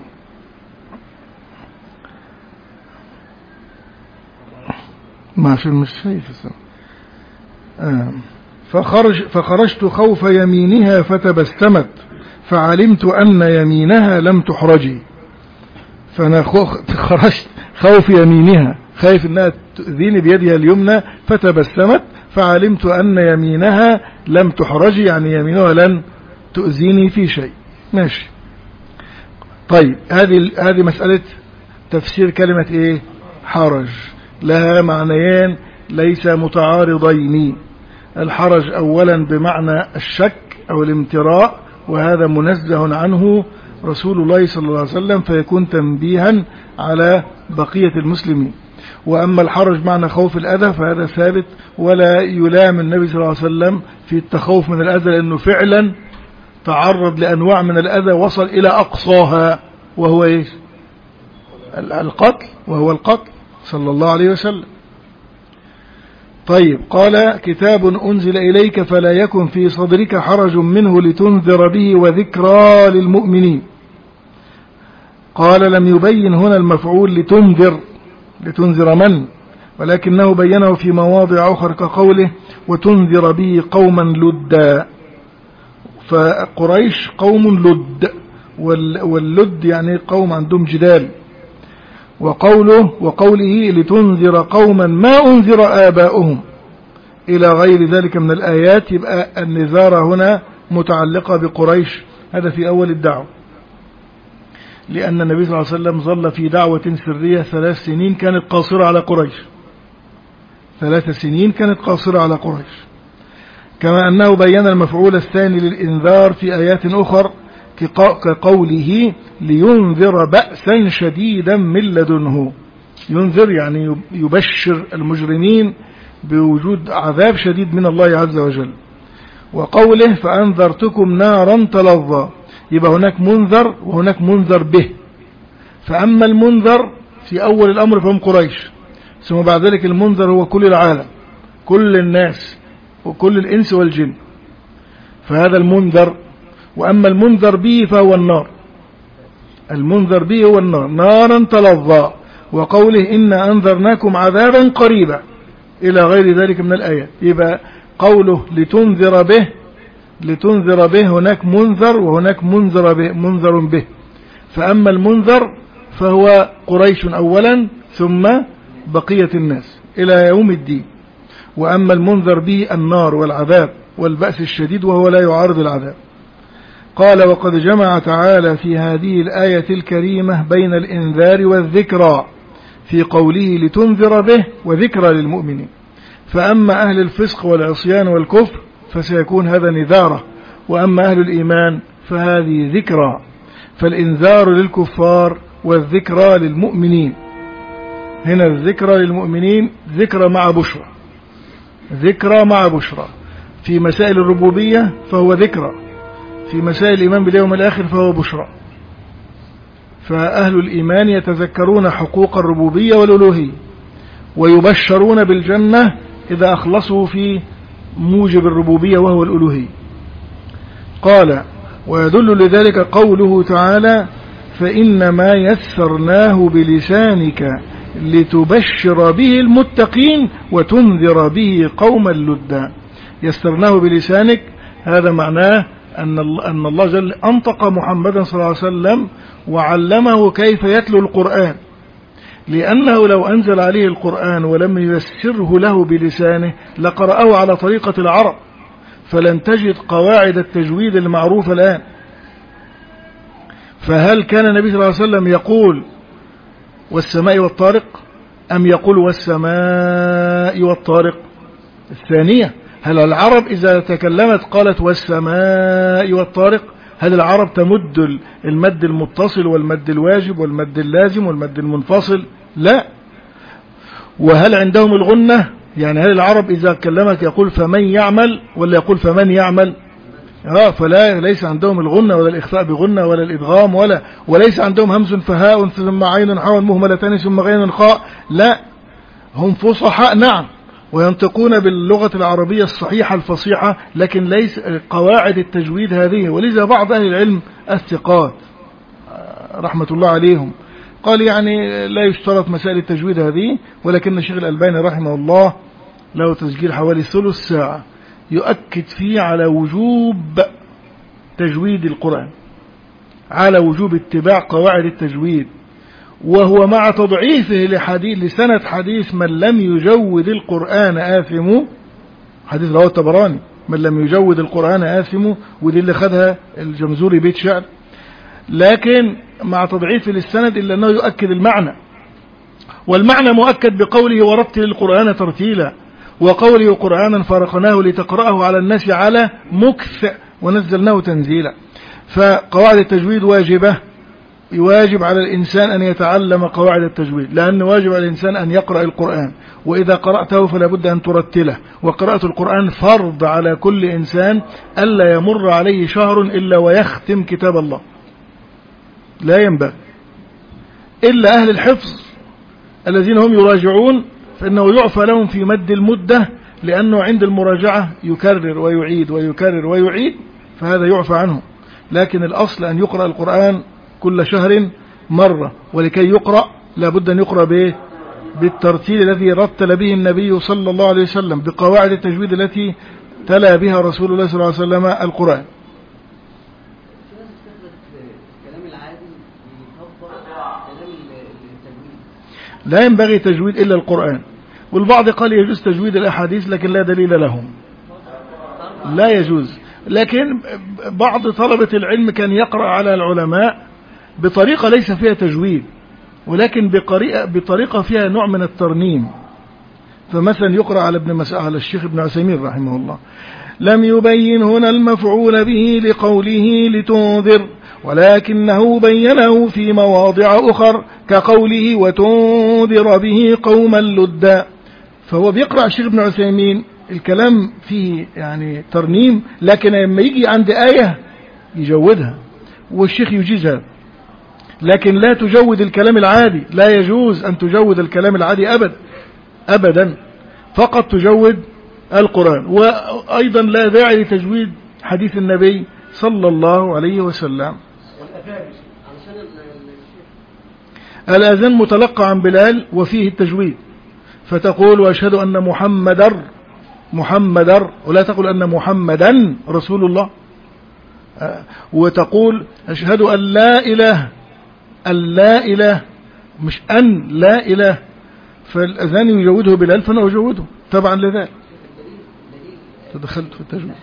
Speaker 1: ما في مش شايف آه. فخرج فخرجت خوف يمينها فتبسمت فعلمت أن يمينها لم تحرجي. فأنا خرجت خوف يمينها، خايف أنها تؤذيني بيدها اليمنى، فتبسمت فعلمت أن يمينها لم تحرجي، يعني يمينها لن تؤذيني في شيء. ماشي. طيب هذه هذه مسألة تفسير كلمة إيه؟ حرج. لها معنيين ليس متعارضين. الحرج أولا بمعنى الشك أو الامتراء، وهذا منزه عنه رسول الله صلى الله عليه وسلم، فيكون تنبيها على بقية المسلمين. وأما الحرج معنى خوف الأذى فهذا ثابت، ولا يلام النبي صلى الله عليه وسلم في التخوف من الأذى، لأنه فعلا تعرض لأنواع من الأذى وصل إلى أقصاها، وهو إيه؟ القتل، وهو القتل صلى الله عليه وسلم. طيب قال كتاب أنزل إليك فلا يكن في صدرك حرج منه لتنذر به وذكرى للمؤمنين. قال لم يبين هنا المفعول لتنذر، لتنذر من، ولكنه بينه في مواضع أخرى كقوله وتنذر به قوما لدا. فقريش قوم لد، واللد يعني قوم عندهم جدال. وقوله وقوله لتنذر قوما ما أنذر آباؤهم إلى غير ذلك من الآيات، يبقى النذارة هنا متعلقة بقريش. هذا في أول الدعوة، لأن النبي صلى الله عليه وسلم ظل في دعوة سرية ثلاث سنين كانت قاصرة على قريش، ثلاث سنين كانت قاصرة على قريش. كما أنه بين المفعول الثاني للإنذار في آيات أخرى كقوله لينذر بأسا شديدا من لدنه. ينذر يعني يبشر المجرمين بوجود عذاب شديد من الله عز وجل. وقوله فأنذرتكم نارا تلظى، يبقى هناك منذر وهناك منذر به. فأما المنذر في أول الأمر فهم قريش، ثم بعد ذلك المنذر هو كل العالم، كل الناس وكل الإنس والجن، فهذا المنذر. وأما المنذر به فهو النار. المنذر به هو النار، نارا تلظى، وقوله إنا أنذرناكم عذابا قريبا إلى غير ذلك من الآيات. يبقى قوله لتنذر به، لتنذر به هناك منذر وهناك منذر به، منذر به. فأما المنذر فهو قريش أولا ثم بقية الناس إلى يوم الدين، وأما المنذر به النار والعذاب والبأس الشديد وهو لا يعارض العذاب. قال وقد جمع تعالى في هذه الآية الكريمة بين الإنذار والذكرى في قوله لتنذر به وذكرى للمؤمنين. فأما أهل الفسق والعصيان والكفر فسيكون هذا نذارة، وأما أهل الإيمان فهذه ذكرى. فالإنذار للكفار والذكرى للمؤمنين. هنا الذكرى للمؤمنين ذكرى مع بشرى، ذكرى مع بشرى. في مسائل الربوبية فهو ذكرى، في مسائل الإيمان باليوم الآخر فهو بشرى. فأهل الإيمان يتذكرون حقوق الربوبية والألوهية، ويبشرون بالجنة إذا أخلصوا في موجب الربوبية وهو الألوهية. قال ويدل لذلك قوله تعالى فإنما يسرناه بلسانك لتبشر به المتقين وتنذر به قوما لدا. يسرناه بلسانك، هذا معناه أن أن الله جل أنطق محمدا صلى الله عليه وسلم وعلمه كيف يتلو القرآن، لأنه لو أنزل عليه القرآن ولم ييسره له بلسانه لقرأه على طريقة العرب، فلن تجد قواعد التجويد المعروفة الآن. فهل كان النبي صلى الله عليه وسلم يقول والسماء والطارق أم يقول والسماء والطارق؟ الثانية. هل العرب إذا تكلمت قالت والسماء والطارق؟ هل العرب تمد المد المتصل والمد الواجب والمد اللازم والمد المنفصل؟ لا. وهل عندهم الغنة؟ يعني هل العرب إذا كلمت يقول فمن يعمل ولا يقول فمن يعمل؟ آه فلا، ليس عندهم الغنة ولا الإخفاء بغنة ولا الإدغام ولا وليس عندهم همز فهاء ثم عين حاء مهملتان ثم غين خاء. لا، هم فصحاء نعم، وينطقون باللغة العربية الصحيحة الفصيحة، لكن ليس قواعد التجويد هذه. ولذا بعض أهل العلم الثقات رحمة الله عليهم قال يعني لا يشترط مسائل التجويد هذه، ولكن الشيخ الألباني رحمه الله له تسجيل حوالي ثلث ساعة يؤكد فيه على وجوب تجويد القرآن، على وجوب اتباع قواعد التجويد، وهو مع تضعيفه لحديث لسنة حديث من لم يجود القرآن آثم، حديث رواه الطبراني من لم يجود القرآن آثم، ودي اللي خدها الجمزوري بيت شعر، لكن مع تضعيفه للسند إلا أنه يؤكد المعنى، والمعنى مؤكد بقوله ورتل القرآن ترتيلا، وقوله قرآنا فرقناه لتقرأه على الناس على مكث ونزلناه تنزيلا. فقواعد التجويد واجبة، يواجب على الإنسان أن يتعلم قواعد التجويد، لأن واجب على الإنسان أن يقرأ القرآن، وإذا قرأته فلا بد أن ترتله. وقراءة القرآن فرض على كل إنسان ألا يمر عليه شهر إلا ويختم كتاب الله، لا ينبغي إلا أهل الحفظ الذين هم يراجعون، فإنه يعفى لهم في مد المدة، لأنه عند المراجعة يكرر ويعيد ويكرر ويعيد، فهذا يعفى عنه. لكن الأصل أن يقرأ القرآن كل شهر مرة، ولكي يقرأ لابد أن يقرأ به بالترتيل الذي رتل به النبي صلى الله عليه وسلم، بقواعد التجويد التي تلا بها رسول الله صلى الله عليه وسلم القرآن. لا ينبغي تجويد إلا القرآن، والبعض قال يجوز تجويد الأحاديث لكن لا دليل لهم، لا يجوز. لكن بعض طلبة العلم كان يقرأ على العلماء بطريقة ليس فيها تجويد، ولكن بطريقة فيها نوع من الترنيم. فمثلا يقرأ على ابن مس... على الشيخ ابن عثيمين رحمه الله لم يبين هنا المفعول به لقوله لتنذر، ولكنه بينه في مواضع أخر كقوله وتنذر به قوما لدا. فهو بيقرأ الشيخ ابن عثيمين الكلام فيه يعني ترنيم، لكن لما يجي عند آية يجودها، والشيخ يجيزها، لكن لا تجود الكلام العادي، لا يجوز أن تجود الكلام العادي أبدا أبدا، فقط تجود القرآن. وأيضا لا داعي لتجويد حديث النبي صلى الله عليه وسلم.
Speaker 2: والأفارش علشان
Speaker 1: الأذان متلقى عن بلال وفيه التجويد، فتقول وأشهد أن محمدر محمدر ولا تقول أن محمدا رسول الله، وتقول أشهد أن لا إله أن لا إله مش أن لا إله، فالأذان يجوده بلال فأنا أجوده طبعا لذلك. تدخلت في التجويد.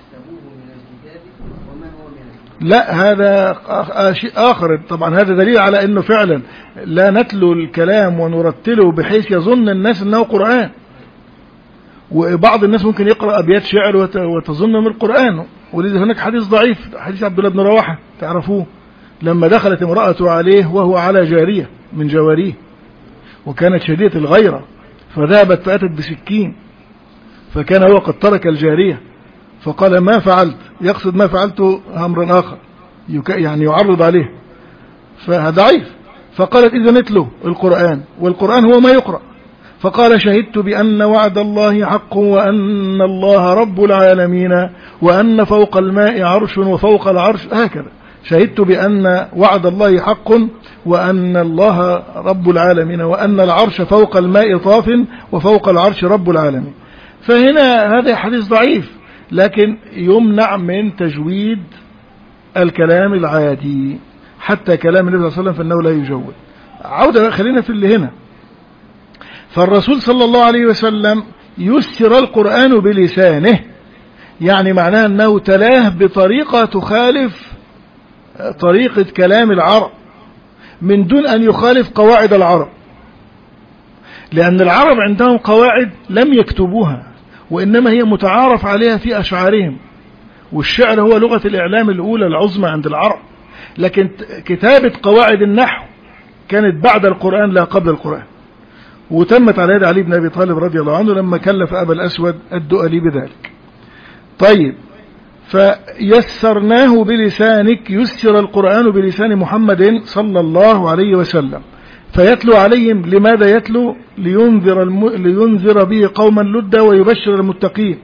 Speaker 1: لا هذا شيء آخر طبعا، هذا دليل على أنه فعلا لا نتلو الكلام ونرتله بحيث يظن الناس أنه قرآن، وبعض الناس ممكن يقرأ أبيات شعر وتظن من القرآن. ولذا هناك حديث ضعيف، حديث عبد الله بن رواحة تعرفوه، لما دخلت امرأته عليه وهو على جارية من جواريه وكانت شديدة الغيرة، فذهبت فأتت بسكين، فكان هو قد ترك الجارية، فقال ما فعلت، يقصد ما فعلته أمرا آخر يعني يعرض عليه، فهذا ضعيف. فقالت إذا نتله القرآن، والقرآن هو ما يقرأ. فقال شهدت بأن وعد الله حق وأن الله رب العالمين وأن فوق الماء عرش وفوق العرش، هكذا شهدت بأن وعد الله حق وأن الله رب العالمين وأن العرش فوق الماء طاف وفوق العرش رب العالمين. فهنا هذا حديث ضعيف، لكن يمنع من تجويد الكلام العادي، حتى كلام النبي صلى الله عليه وسلم فإنه لا يجود. عودة خلينا في اللي هنا. فالرسول صلى الله عليه وسلم يسر القرآن بلسانه، يعني معناه أنه تلاه بطريقة تخالف طريقة كلام العرب من دون أن يخالف قواعد العرب، لأن العرب عندهم قواعد لم يكتبوها وإنما هي متعارف عليها في أشعارهم، والشعر هو لغة الإعلام الأولى العظمى عند العرب، لكن كتابة قواعد النحو كانت بعد القرآن لا قبل القرآن، وتمت على يد علي بن أبي طالب رضي الله عنه لما كلف أبا الأسود الدؤلي بذلك. طيب، فيسرناه بلسانك، يسر القرآن بلسان محمد صلى الله عليه وسلم، فيتلو عليهم. لماذا يتلو؟ لينذر, الم... لينذر به قوما لدا ويبشر المتقين.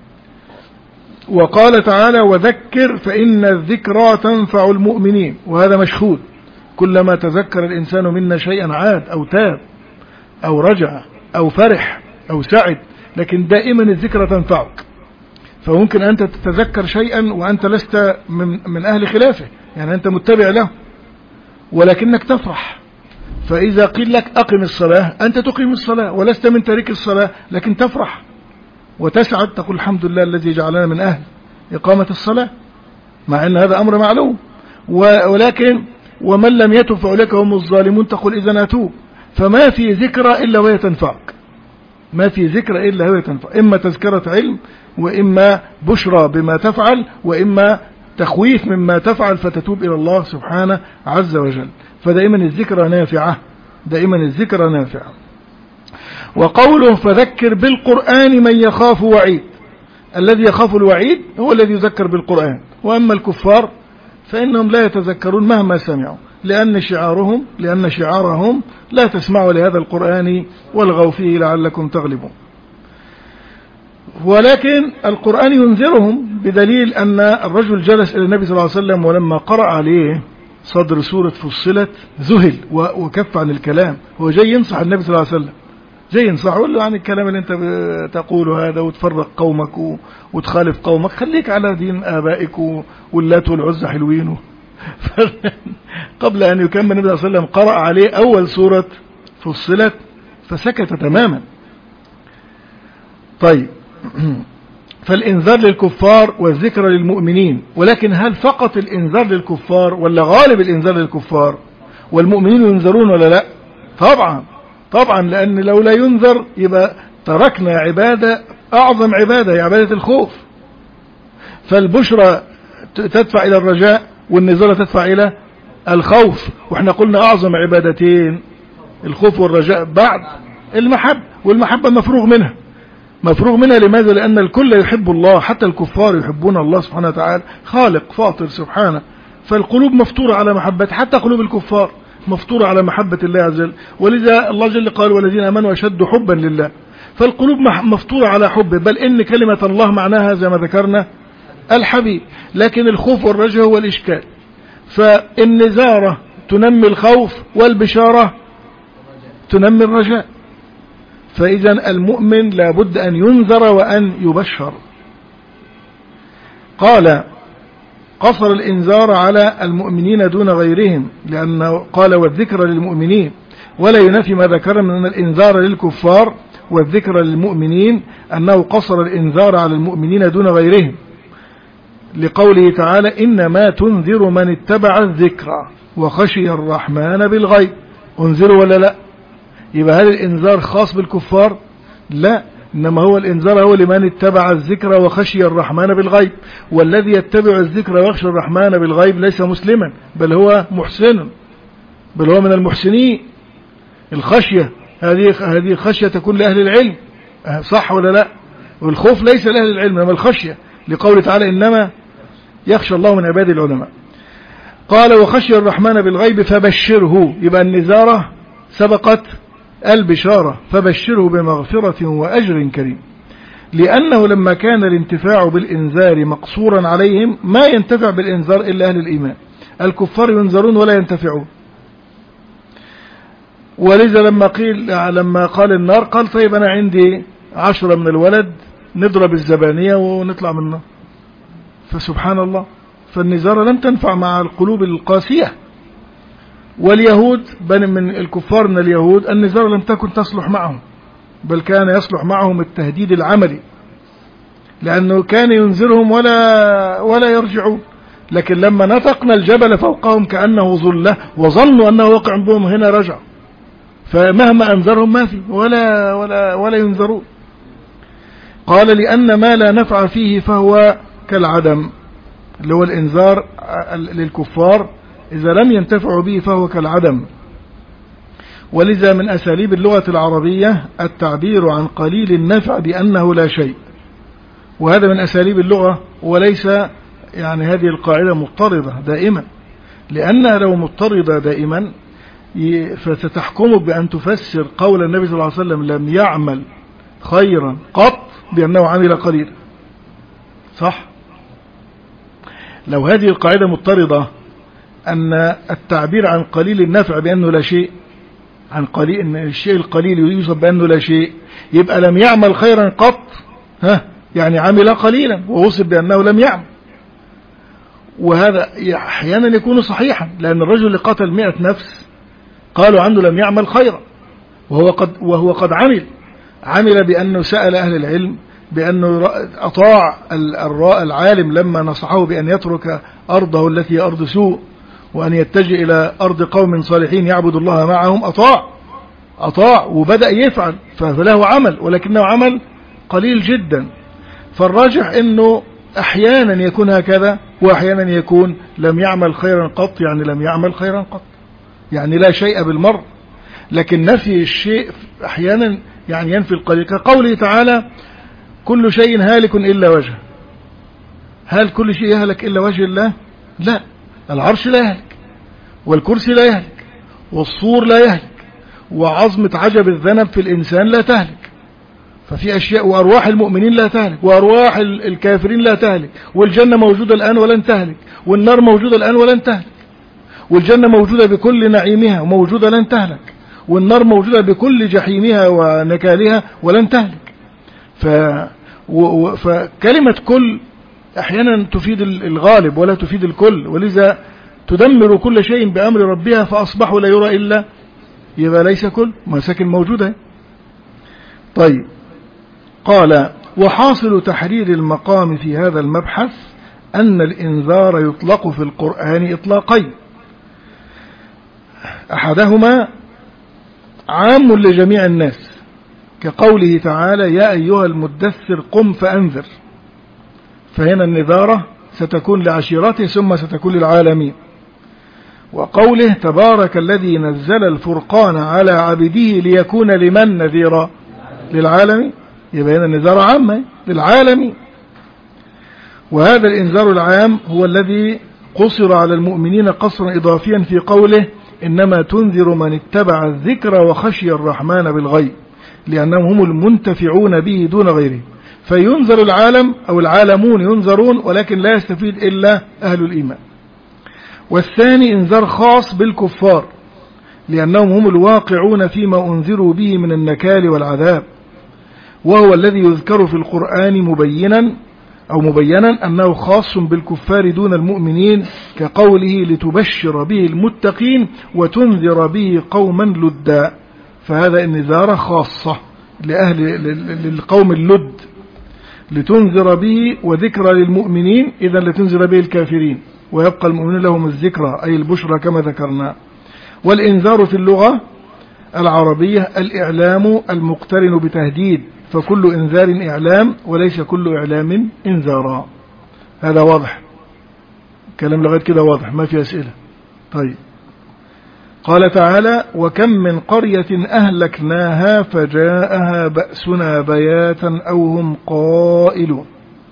Speaker 1: وقال تعالى وذكر فإن الذكرى تنفع المؤمنين، وهذا مشهود، كلما تذكر الإنسان منا شيئا عاد أو تاب أو رجع أو فرح أو سعد، لكن دائما الذكرى تنفعك. فممكن أنت تتذكر شيئا وأنت لست من, من أهل خلافه، يعني أنت متبع له، ولكنك تفرح. فإذا قيل لك أقم الصلاة أنت تقيم الصلاة ولست من تارك الصلاة، لكن تفرح وتسعد، تقول الحمد لله الذي جعلنا من أهل إقامة الصلاة، مع أن هذا أمر معلوم. ولكن ومن لم يتب فأولئك هم الظالمون، تقول إذا أتوب. فما في ذكرى إلا وهي تنفعك، ما في ذكرى إلا وهي تنفع، إما تذكرة علم وإما بشرى بما تفعل وإما تخويف مما تفعل فتتوب إلى الله سبحانه عز وجل. فدائما الذكرى نافعة، دائما الذكرى نافعة. وقوله فذكر بالقرآن من يخاف وعيد، الذي يخاف الوعيد هو الذي يذكر بالقرآن، وأما الكفار فإنهم لا يتذكرون مهما سمعوا، لأن شعارهم لأن شعارهم لا تسمعوا لهذا القرآن والغوا فيه لعلكم تغلبون. ولكن القرآن ينذرهم، بدليل أن الرجل جلس إلى النبي صلى الله عليه وسلم ولما قرأ عليه صدر سورة فصلت ذهل وكف عن الكلام، هو جاي ينصح النبي صلى الله عليه وسلم، جاي ينصح يقول له عن الكلام اللي انت تقوله هذا وتفرق قومك وتخالف قومك، خليك على دين آبائك واللات والعزى حلوين. قبل أن يكمل النبي صلى الله عليه وسلم قرأ عليه أول سورة فصلت فسكت تماما. طيب، فالإنذار للكفار والذكر للمؤمنين، ولكن هل فقط الإنذار للكفار ولا غالب الإنذار للكفار؟ والمؤمنين ينذرون ولا لا؟ طبعا طبعا، لأن لو لا ينذر يبقى تركنا عبادة أعظم عبادة، هي عبادة الخوف. فالبشرى تدفع إلى الرجاء والنذارة تدفع إلى الخوف، وإحنا قلنا أعظم عبادتين الخوف والرجاء بعد المحبة، والمحبة مفروغ منها مفروغ منها لماذا؟ لأن الكل يحب الله، حتى الكفار يحبون الله سبحانه وتعالى، خالق فاطر سبحانه، فالقلوب مفطورة على محبته، حتى قلوب الكفار مفطورة على محبة الله عز وجل. ولذا الله جل قال والذين آمنوا أشد حبا لله، فالقلوب مفطورة على حبه، بل إن كلمة الله معناها زي ما ذكرنا الحبيب. لكن الخوف والرجاء هو الإشكال، فالنذارة تنمي الخوف والبشارة تنمي الرجاء. فإذا المؤمن لابد أن ينذر وأن يبشر. قال قصر الإنذار على المؤمنين دون غيرهم، لأنه قال والذكر للمؤمنين، ولا ينافي ما ذكر من أن الإنذار للكفار والذكر للمؤمنين أنه قصر الإنذار على المؤمنين دون غيرهم، لقوله تعالى إنما تنذر من اتبع الذكر وخشي الرحمن بالغيب. انذروا ولا لا؟ يبقى هل الإنذار خاص بالكفار؟ لا، إنما هو الإنذار هو لمن اتبع الذكر وخشي الرحمن بالغيب، والذي يتبع الذكر ويخشى الرحمن بالغيب ليس مسلما، بل هو محسن، بل هو من المحسنين. الخشية هذه هذه خشية تكون لأهل العلم، صح ولا لا؟ والخوف ليس لأهل العلم، إنما الخشية، لقوله تعالى إنما يخشى الله من عباده العلماء. قال وخشي الرحمن بالغيب فبشره، يبقى النذارة سبقت البشارة، فبشره بمغفرة وأجر كريم، لأنه لما كان الانتفاع بالإنذار مقصورا عليهم ما ينتفع بالإنذار إلا أهل الإيمان. الكفار ينذرون ولا ينتفعون. ولذا لما قيل لما قال النار قال طيب أنا عندي عشرة من الولد نضرب الزبانية ونطلع منها. فسبحان الله، فالنذارة لم تنفع مع القلوب القاسية. واليهود بل من الكفار من اليهود النذارة لم تكن تصلح معهم، بل كان يصلح معهم التهديد العملي، لأنه كان ينذرهم ولا ولا يرجعون. لكن لما نطقنا الجبل فوقهم كأنه ظلة وظنوا أنه واقع بهم هنا رجع، فمهما أنذرهم ما في ولا ولا ولا ينذرون. قال لأن ما لا نفع فيه فهو كالعدم، اللي هو الإنذار للكفار إذا لم ينتفعوا به فهو كالعدم. ولذا من أساليب اللغة العربية التعبير عن قليل النفع بأنه لا شيء، وهذا من أساليب اللغة، وليس يعني هذه القاعدة مضطردة دائما، لأنها لو مضطردة دائما فستحكمك بأن تفسر قول النبي صلى الله عليه وسلم لم يعمل خيرا قط بأنه عمل قليلا، صح؟ لو هذه القاعدة مضطردة أن التعبير عن قليل النفع بأنه لا شيء، عن قليل أن الشيء القليل يوصف بأنه لا شيء، يبقى لم يعمل خيرا قط، ها يعني عمل قليلا ووصف بأنه لم يعمل. وهذا أحيانا يكون صحيحا، لأن الرجل اللي قتل مئة نفس قالوا عنه لم يعمل خيرا، وهو قد وهو قد عمل عمل بأنه سأل أهل العلم، بأنه أطاع العالم لما نصحه بأن يترك أرضه التي هي أرض سوء وأن يتجه إلى أرض قوم صالحين يعبد الله معهم، أطاع أطاع وبدأ يفعل، فله عمل ولكنه عمل قليل جدا. فالراجح أنه أحيانا يكون هكذا، وأحيانا يكون لم يعمل خيرا قط، يعني لم يعمل خيرا قط يعني لا شيء بالمر. لكن نفي الشيء أحيانا يعني ينفي القليل، كقوله تعالى كل شيء هالك إلا وجهه. هل كل شيء يهلك إلا وجه الله؟ لا، العرش لا يهلك، والكرسي لا يهلك، والصور لا يهلك، وعظمة عجب الذنب في الإنسان لا تهلك. ففي أشياء، وأرواح المؤمنين لا تهلك، وأرواح الكافرين لا تهلك، والجنة موجودة الآن ولن تهلك، والنار موجودة الآن ولن تهلك، والجنة موجودة بكل نعيمها وموجودة لن تهلك، والنار موجودة بكل جحيمها ونكالها ولن تهلك. ف... و... فكلمة كل أحيانا تفيد الغالب ولا تفيد الكل، ولذا تدمر كل شيء بأمر ربها فأصبحوا لا يرى إلا، يبقى ليس كل مساكن موجودة. طيب، قال وحاصل تحرير المقام في هذا المبحث أن الإنذار يطلق في القرآن إطلاقين، أحدهما عام لجميع الناس كقوله تعالى يا أيها المدثر قم فأنذر، فهنا النذارة ستكون لعشيرته ثم ستكون للعالمين. وقوله تبارك الذي نزل الفرقان على عبده ليكون لمن نذيرا، للعالمين، يبقى هنا النذارة عامة للعالمين. وهذا الإنذار العام هو الذي قصر على المؤمنين قصرا إضافيا في قوله إنما تنذر من اتبع الذكر وخشي الرحمن بالغيب، لأنهم هم المنتفعون به دون غيره. فينذر العالم أو العالمون ينذرون، ولكن لا يستفيد إلا أهل الإيمان. والثاني إنذار خاص بالكفار، لأنهم هم الواقعون فيما أنذروا به من النكال والعذاب، وهو الذي يذكر في القرآن مبينا أو مبينا أنه خاص بالكفار دون المؤمنين، كقوله لتبشر به المتقين وتنذر به قوما لدا، فهذا النذارة خاصة لأهل للقوم اللد، لتنذر به وذكرى للمؤمنين، إذا لتنذر به الكافرين، ويبقى المؤمنين لهم الذكرى أي البشرى كما ذكرنا. والإنذار في اللغة العربية الإعلام المقترن بتهديد، فكل إنذار إعلام وليس كل إعلام إنذارا. هذا واضح، كلام لغاية كده واضح، ما في أسئلة. طيب، قال تعالى وكم من قرية أهلكناها فجاءها بأسنا بياتا أو هم قائلون.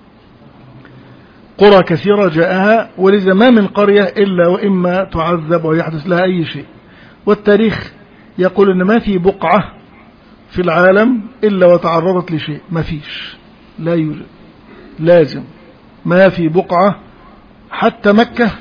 Speaker 1: قرى كثيرة جاءها، ولذا ما من قرية إلا وإما تعذب ويحدث لها أي شيء. والتاريخ يقول أن ما في بقعة في العالم إلا وتعرضت لشيء، ما فيش، لا يوجد، لازم ما في بقعة، حتى مكة،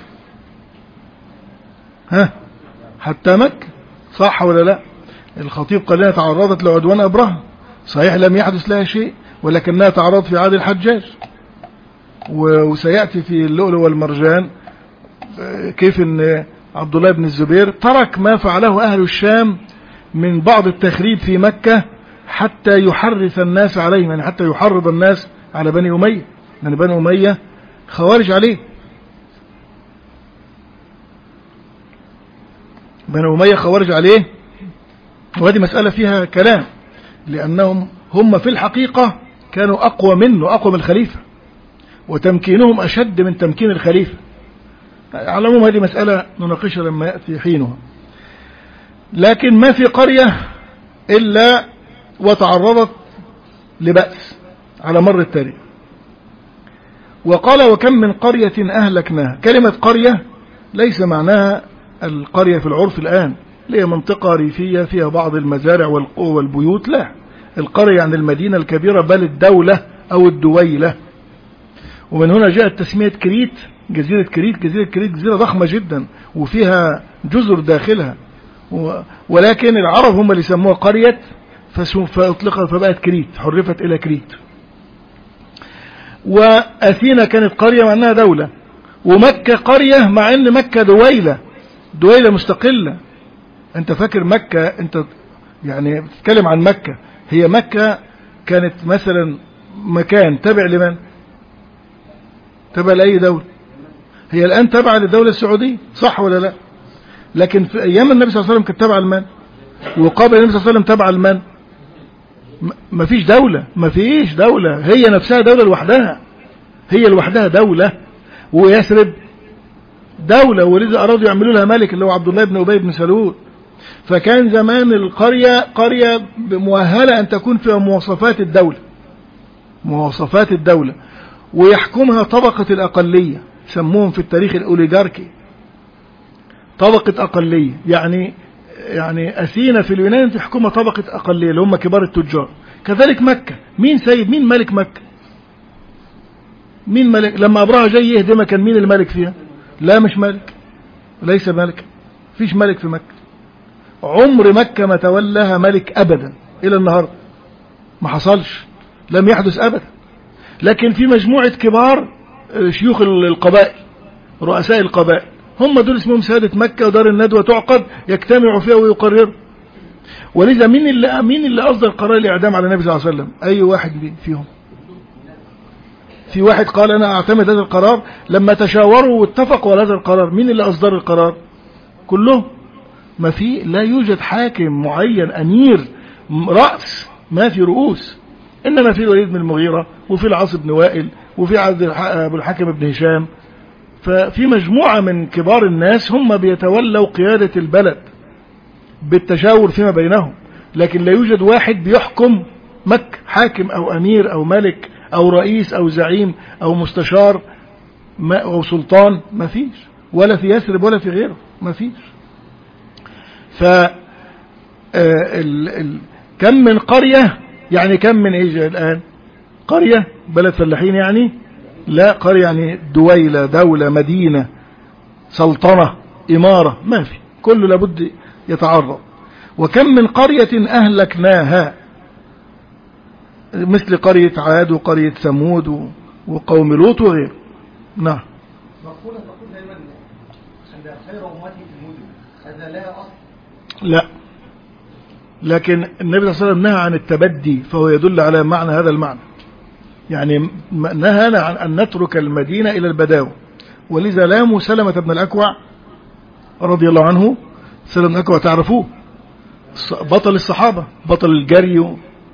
Speaker 1: ها حتى مكة، صح ولا لا؟ الخطيب قال لنا تعرضت لعدوان أبرهة، صحيح لم يحدث لها شيء، ولكنها تعرضت في عهد الحجاج. وسيأتي في اللؤلؤ والمرجان كيف ان عبد الله بن الزبير ترك ما فعله أهل الشام من بعض التخريب في مكة حتى يحرث الناس عليهم، يعني حتى يحرض الناس على بني أمية، لأن بني أمية خوارج عليه، بني أمية خوارج عليه. وهذه مسألة فيها كلام، لأنهم هم في الحقيقة كانوا أقوى منه، أقوى من الخليفة، وتمكينهم أشد من تمكين الخليفة. على العموم هذه مسألة نناقشها لما يأتي حينها. لكن ما في قرية إلا وتعرضت لبأس على مر التاريخ. وقال وكم من قرية أهلكناها. كلمة قرية ليس معناها القرية في العرف الآن، هي منطقة ريفية فيها بعض المزارع والبيوت، لا، القرية عن المدينة الكبيرة بل الدولة أو الدويلة. ومن هنا جاءت تسمية كريت، جزيرة كريت، جزيرة كريت جزيرة ضخمة جدا وفيها جزر داخلها، ولكن العرب هم اللي سموها قرية فأطلقت فبقت كريت، حرفت إلى كريت. وأثينا كانت قرية مع أنها دولة، ومكة قرية مع أن مكة دويلة، دويلة مستقلة. أنت فاكر مكة، أنت يعني بتتكلم عن مكة، هي مكة كانت مثلا مكان تابع لمن؟ تابع لأي دولة؟ هي الآن تابعة للدولة السعودية، صح ولا لا؟ لكن في أيام النبي صلى الله عليه وسلم كانت تابعة لمن؟ وقابل النبي صلى الله عليه وسلم تابعة لمن؟ ما فيش دولة، ما فيش دولة، هي نفسها دولة لوحدها، هي لوحدها دولة. ويثرب دولة، ولذا أرادوا يعملوا لها ملك اللي هو عبد الله بن أبي بن سلول. فكان زمان القرية قرية مؤهلة أن تكون فيها مواصفات الدولة، مواصفات الدولة، ويحكمها طبقة الأقلية، سموهم في التاريخ الأوليغاركي، طبقة أقلية. يعني يعني أثينا في اليونان تحكمها طبقة أقلية اللي هم كبار التجار. كذلك مكة، مين سيد، مين ملك مكة؟ مين ملك؟ لما أبرهة جاي يهدمها كان مين الملك فيها؟ لا مش ملك، ليس ملك، فيش ملك في مكة. عمر مكة ما تولاها ملك أبدا إلى النهاردة، ما حصلش، لم يحدث أبدا. لكن في مجموعة كبار شيوخ القبائل، رؤساء القبائل، هم دول اسمهم سادة مكة، ودار الندوة تعقد يجتمعوا فيها ويقرروا. ولذا مين اللي مين اللي أصدر قرار الإعدام على النبي صلى الله عليه وسلم؟ أي واحد فيهم؟ في واحد قال أنا أعتمد هذا القرار؟ لما تشاوروا واتفقوا على هذا القرار، مين اللي أصدر القرار؟ كلهم. ما في، لا يوجد حاكم معين أمير رأس، ما في رؤوس، إنما في الوليد بن المغيرة، وفي العاص بن وائل، وفي عبد أبو الحكم بن هشام. ففي مجموعة من كبار الناس هم بيتولوا قيادة البلد بالتشاور فيما بينهم، لكن لا يوجد واحد بيحكم مكة، حاكم أو أمير أو ملك أو رئيس أو زعيم أو مستشار أو سلطان، ما فيش، ولا في يثرب ولا في غيره، ما فيش. ف كم من قرية، يعني كم من إيه الآن؟ قرية بلد فلاحين يعني؟ لا، قرية يعني دويلة، دولة، مدينة، سلطنة، إمارة، ما في، كله لابد يتعرض. وكم من قرية أهلكناها، مثل قرية عاد وقرية ثمود وقوم لوط وغيره. نعم.
Speaker 2: مقولة تقول دائما أن خير أمتي في المدن، هذا لا أصل.
Speaker 1: لا، لكن النبي صلى الله عليه وسلم نهى عن التبدي، فهو يدل على معنى هذا المعنى. يعني نهى عن أن نترك المدينة إلى البداوة. ولذا لاموا سلمة بن الأكوع رضي الله عنه. سلمة بن الأكوع تعرفوه، بطل الصحابة، بطل الجري،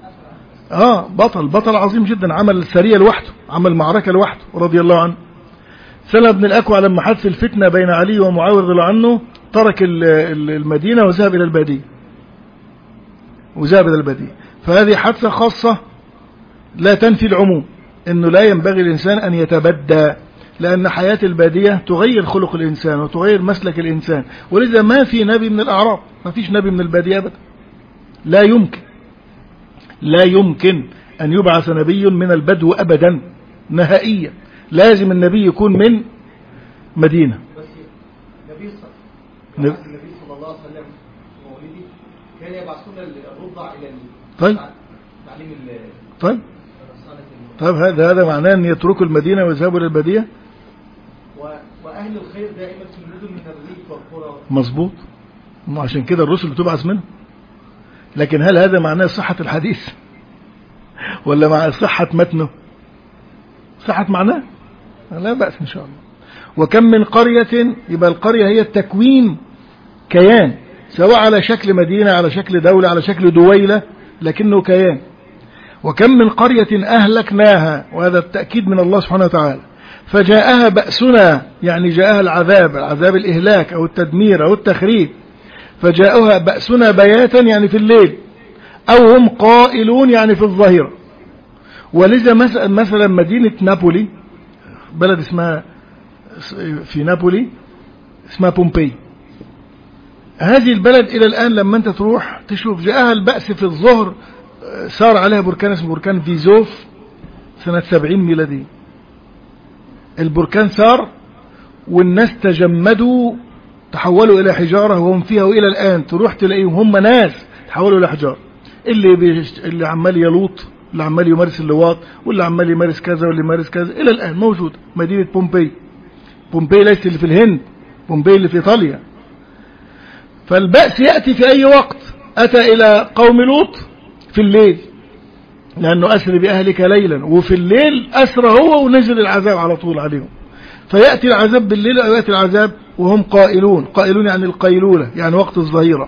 Speaker 1: آه بطل بطل عظيم جدا، عمل سرية لوحده، عمل معركة لوحده رضي الله عنه. سلمة بن الأكوع لما حدث الفتنة بين علي ومعاوية رضي الله عنه ترك المدينة وذهب إلى البادية، وذهب إلى البادية. فهذه حادثة خاصة لا تنفي العموم، إنه لا ينبغي الإنسان أن يتبدى، لأن حياة البادية تغير خلق الإنسان وتغير مسلك الإنسان. ولذا ما في نبي من الأعراب، ما فيش نبي من البادية أبدا، لا يمكن لا يمكن أن يبعث نبي من البدو أبدا نهائيا، لازم النبي يكون من مدينة.
Speaker 2: بس النبي صلى الله عليه وسلم مولدي كان يبعثون الرضع إلى
Speaker 1: طيب
Speaker 2: تعليم
Speaker 1: طيب طيب هذا هذا معناه أن يتركوا المدينة ويذهبوا إلى البادية.
Speaker 2: وأهل الخير دائما في المدن من الريف والقرى.
Speaker 1: مظبوط، عشان كده الرسل بتبعث منه. لكن هل هذا معناه صحة الحديث ولا مع صحة متنه؟ صحة معناه لا بأس إن شاء الله. وكم من قرية، يبقى القرية هي التكوين، كيان، سواء على شكل مدينة، على شكل دولة، على شكل دويلة، لكنه كيان. وكم من قرية أهلكناها، وهذا التأكيد من الله سبحانه وتعالى. فجاءها بأسنا، يعني جاءها العذاب، العذاب الإهلاك أو التدمير أو التخريب. فجاءها بأسنا بياتا يعني في الليل، أو هم قائلون يعني في الظهيرة. ولذا مثلا مدينة نابولي، بلد اسمها في نابولي اسمها بومبي، هذه البلد إلى الآن لما أنت تروح تشوف جاءها البأس في الظهر، صار عليها بركان اسمه بركان فيزوف سنة سبعين ميلادي. البركان صار والناس تجمدوا، تحولوا إلى حجارة وهم فيها، وإلى الآن تروح تلاقيهم هم ناس تحولوا إلى حجارة، اللي بيشت... اللي عمال يلوط، اللي عمال يمارس اللواط، واللي عمال يمارس كذا واللي يمارس كذا، إلى الآن موجود. مدينة بومبي، بومبي ليست اللي في الهند، بومبي اللي في إيطاليا. فالبأس يأتي في أي وقت. أتى إلى قوم لوط في الليل، لأنه أسر بأهلك ليلا، وفي الليل أسر هو ونزل العذاب على طول عليهم. فيأتي العذاب بالليل أو يأتي العذاب وهم قائلون. قائلون يعني القيلولة، يعني وقت الظهيرة.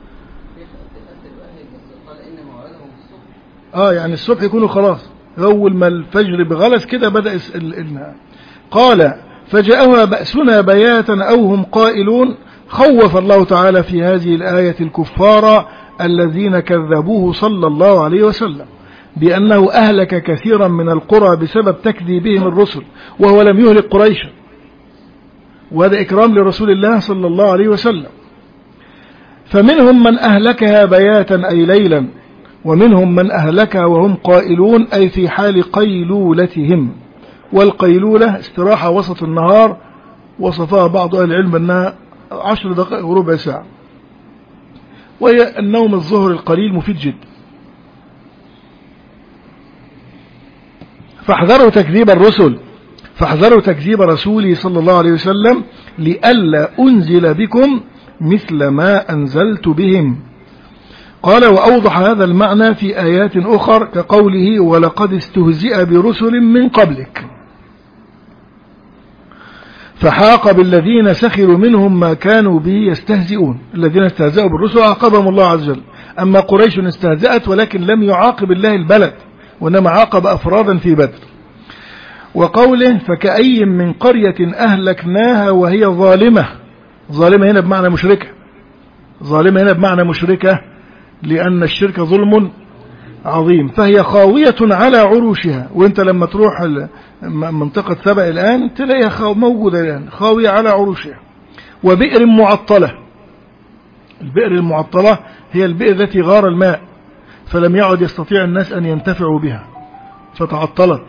Speaker 1: آه يعني الصبح يكونوا خلاص، أول ما الفجر بغلس كده بدأ النهار. قال فجاءها بأسنا بياتا أو هم قائلون. خوف الله تعالى في هذه الآية الكفار الذين كذبوه صلى الله عليه وسلم بأنه أهلك كثيرا من القرى بسبب تكذيبهم الرسل، وهو لم يهلك قريشا، وهذا إكرام لرسول الله صلى الله عليه وسلم. فمنهم من أهلكها بياتا أي ليلا، ومنهم من أهلكها وهم قائلون أي في حال قيلولتهم. والقيلولة استراحة وسط النهار، وصفها بعض أهل العلم أنها عشر دقائق وربع ساعة، وهي النوم الظهر القليل مفيد جدا. فاحذروا تكذيب الرسل، فاحذروا تكذيب رسوله صلى الله عليه وسلم لئلا أنزل بكم مثل ما أنزلت بهم. قال وأوضح هذا المعنى في آيات أخر كقوله ولقد استهزئ برسل من قبلك فحاق بالذين سخروا منهم ما كانوا به يستهزئون. الذين استهزأوا بالرسل عاقبهم الله عز وجل. أما قريش استهزأت ولكن لم يعاقب الله البلد، وإنما عاقب أفرادا في بدر. وقوله فكأي من قرية أهلكناها وهي ظالمة. ظالمة هنا بمعنى مشركة، ظالمة هنا بمعنى مشركة، لأن الشرك ظلم عظيم. فهي خاوية على عروشها. وانت لما تروح منطقة سبأ الآن تلاقيها موجودة الآن خاوية على عروشها. وبئر معطلة. البئر المعطلة هي البئر التي غار الماء فلم يعد يستطيع الناس أن ينتفعوا بها فتعطلت.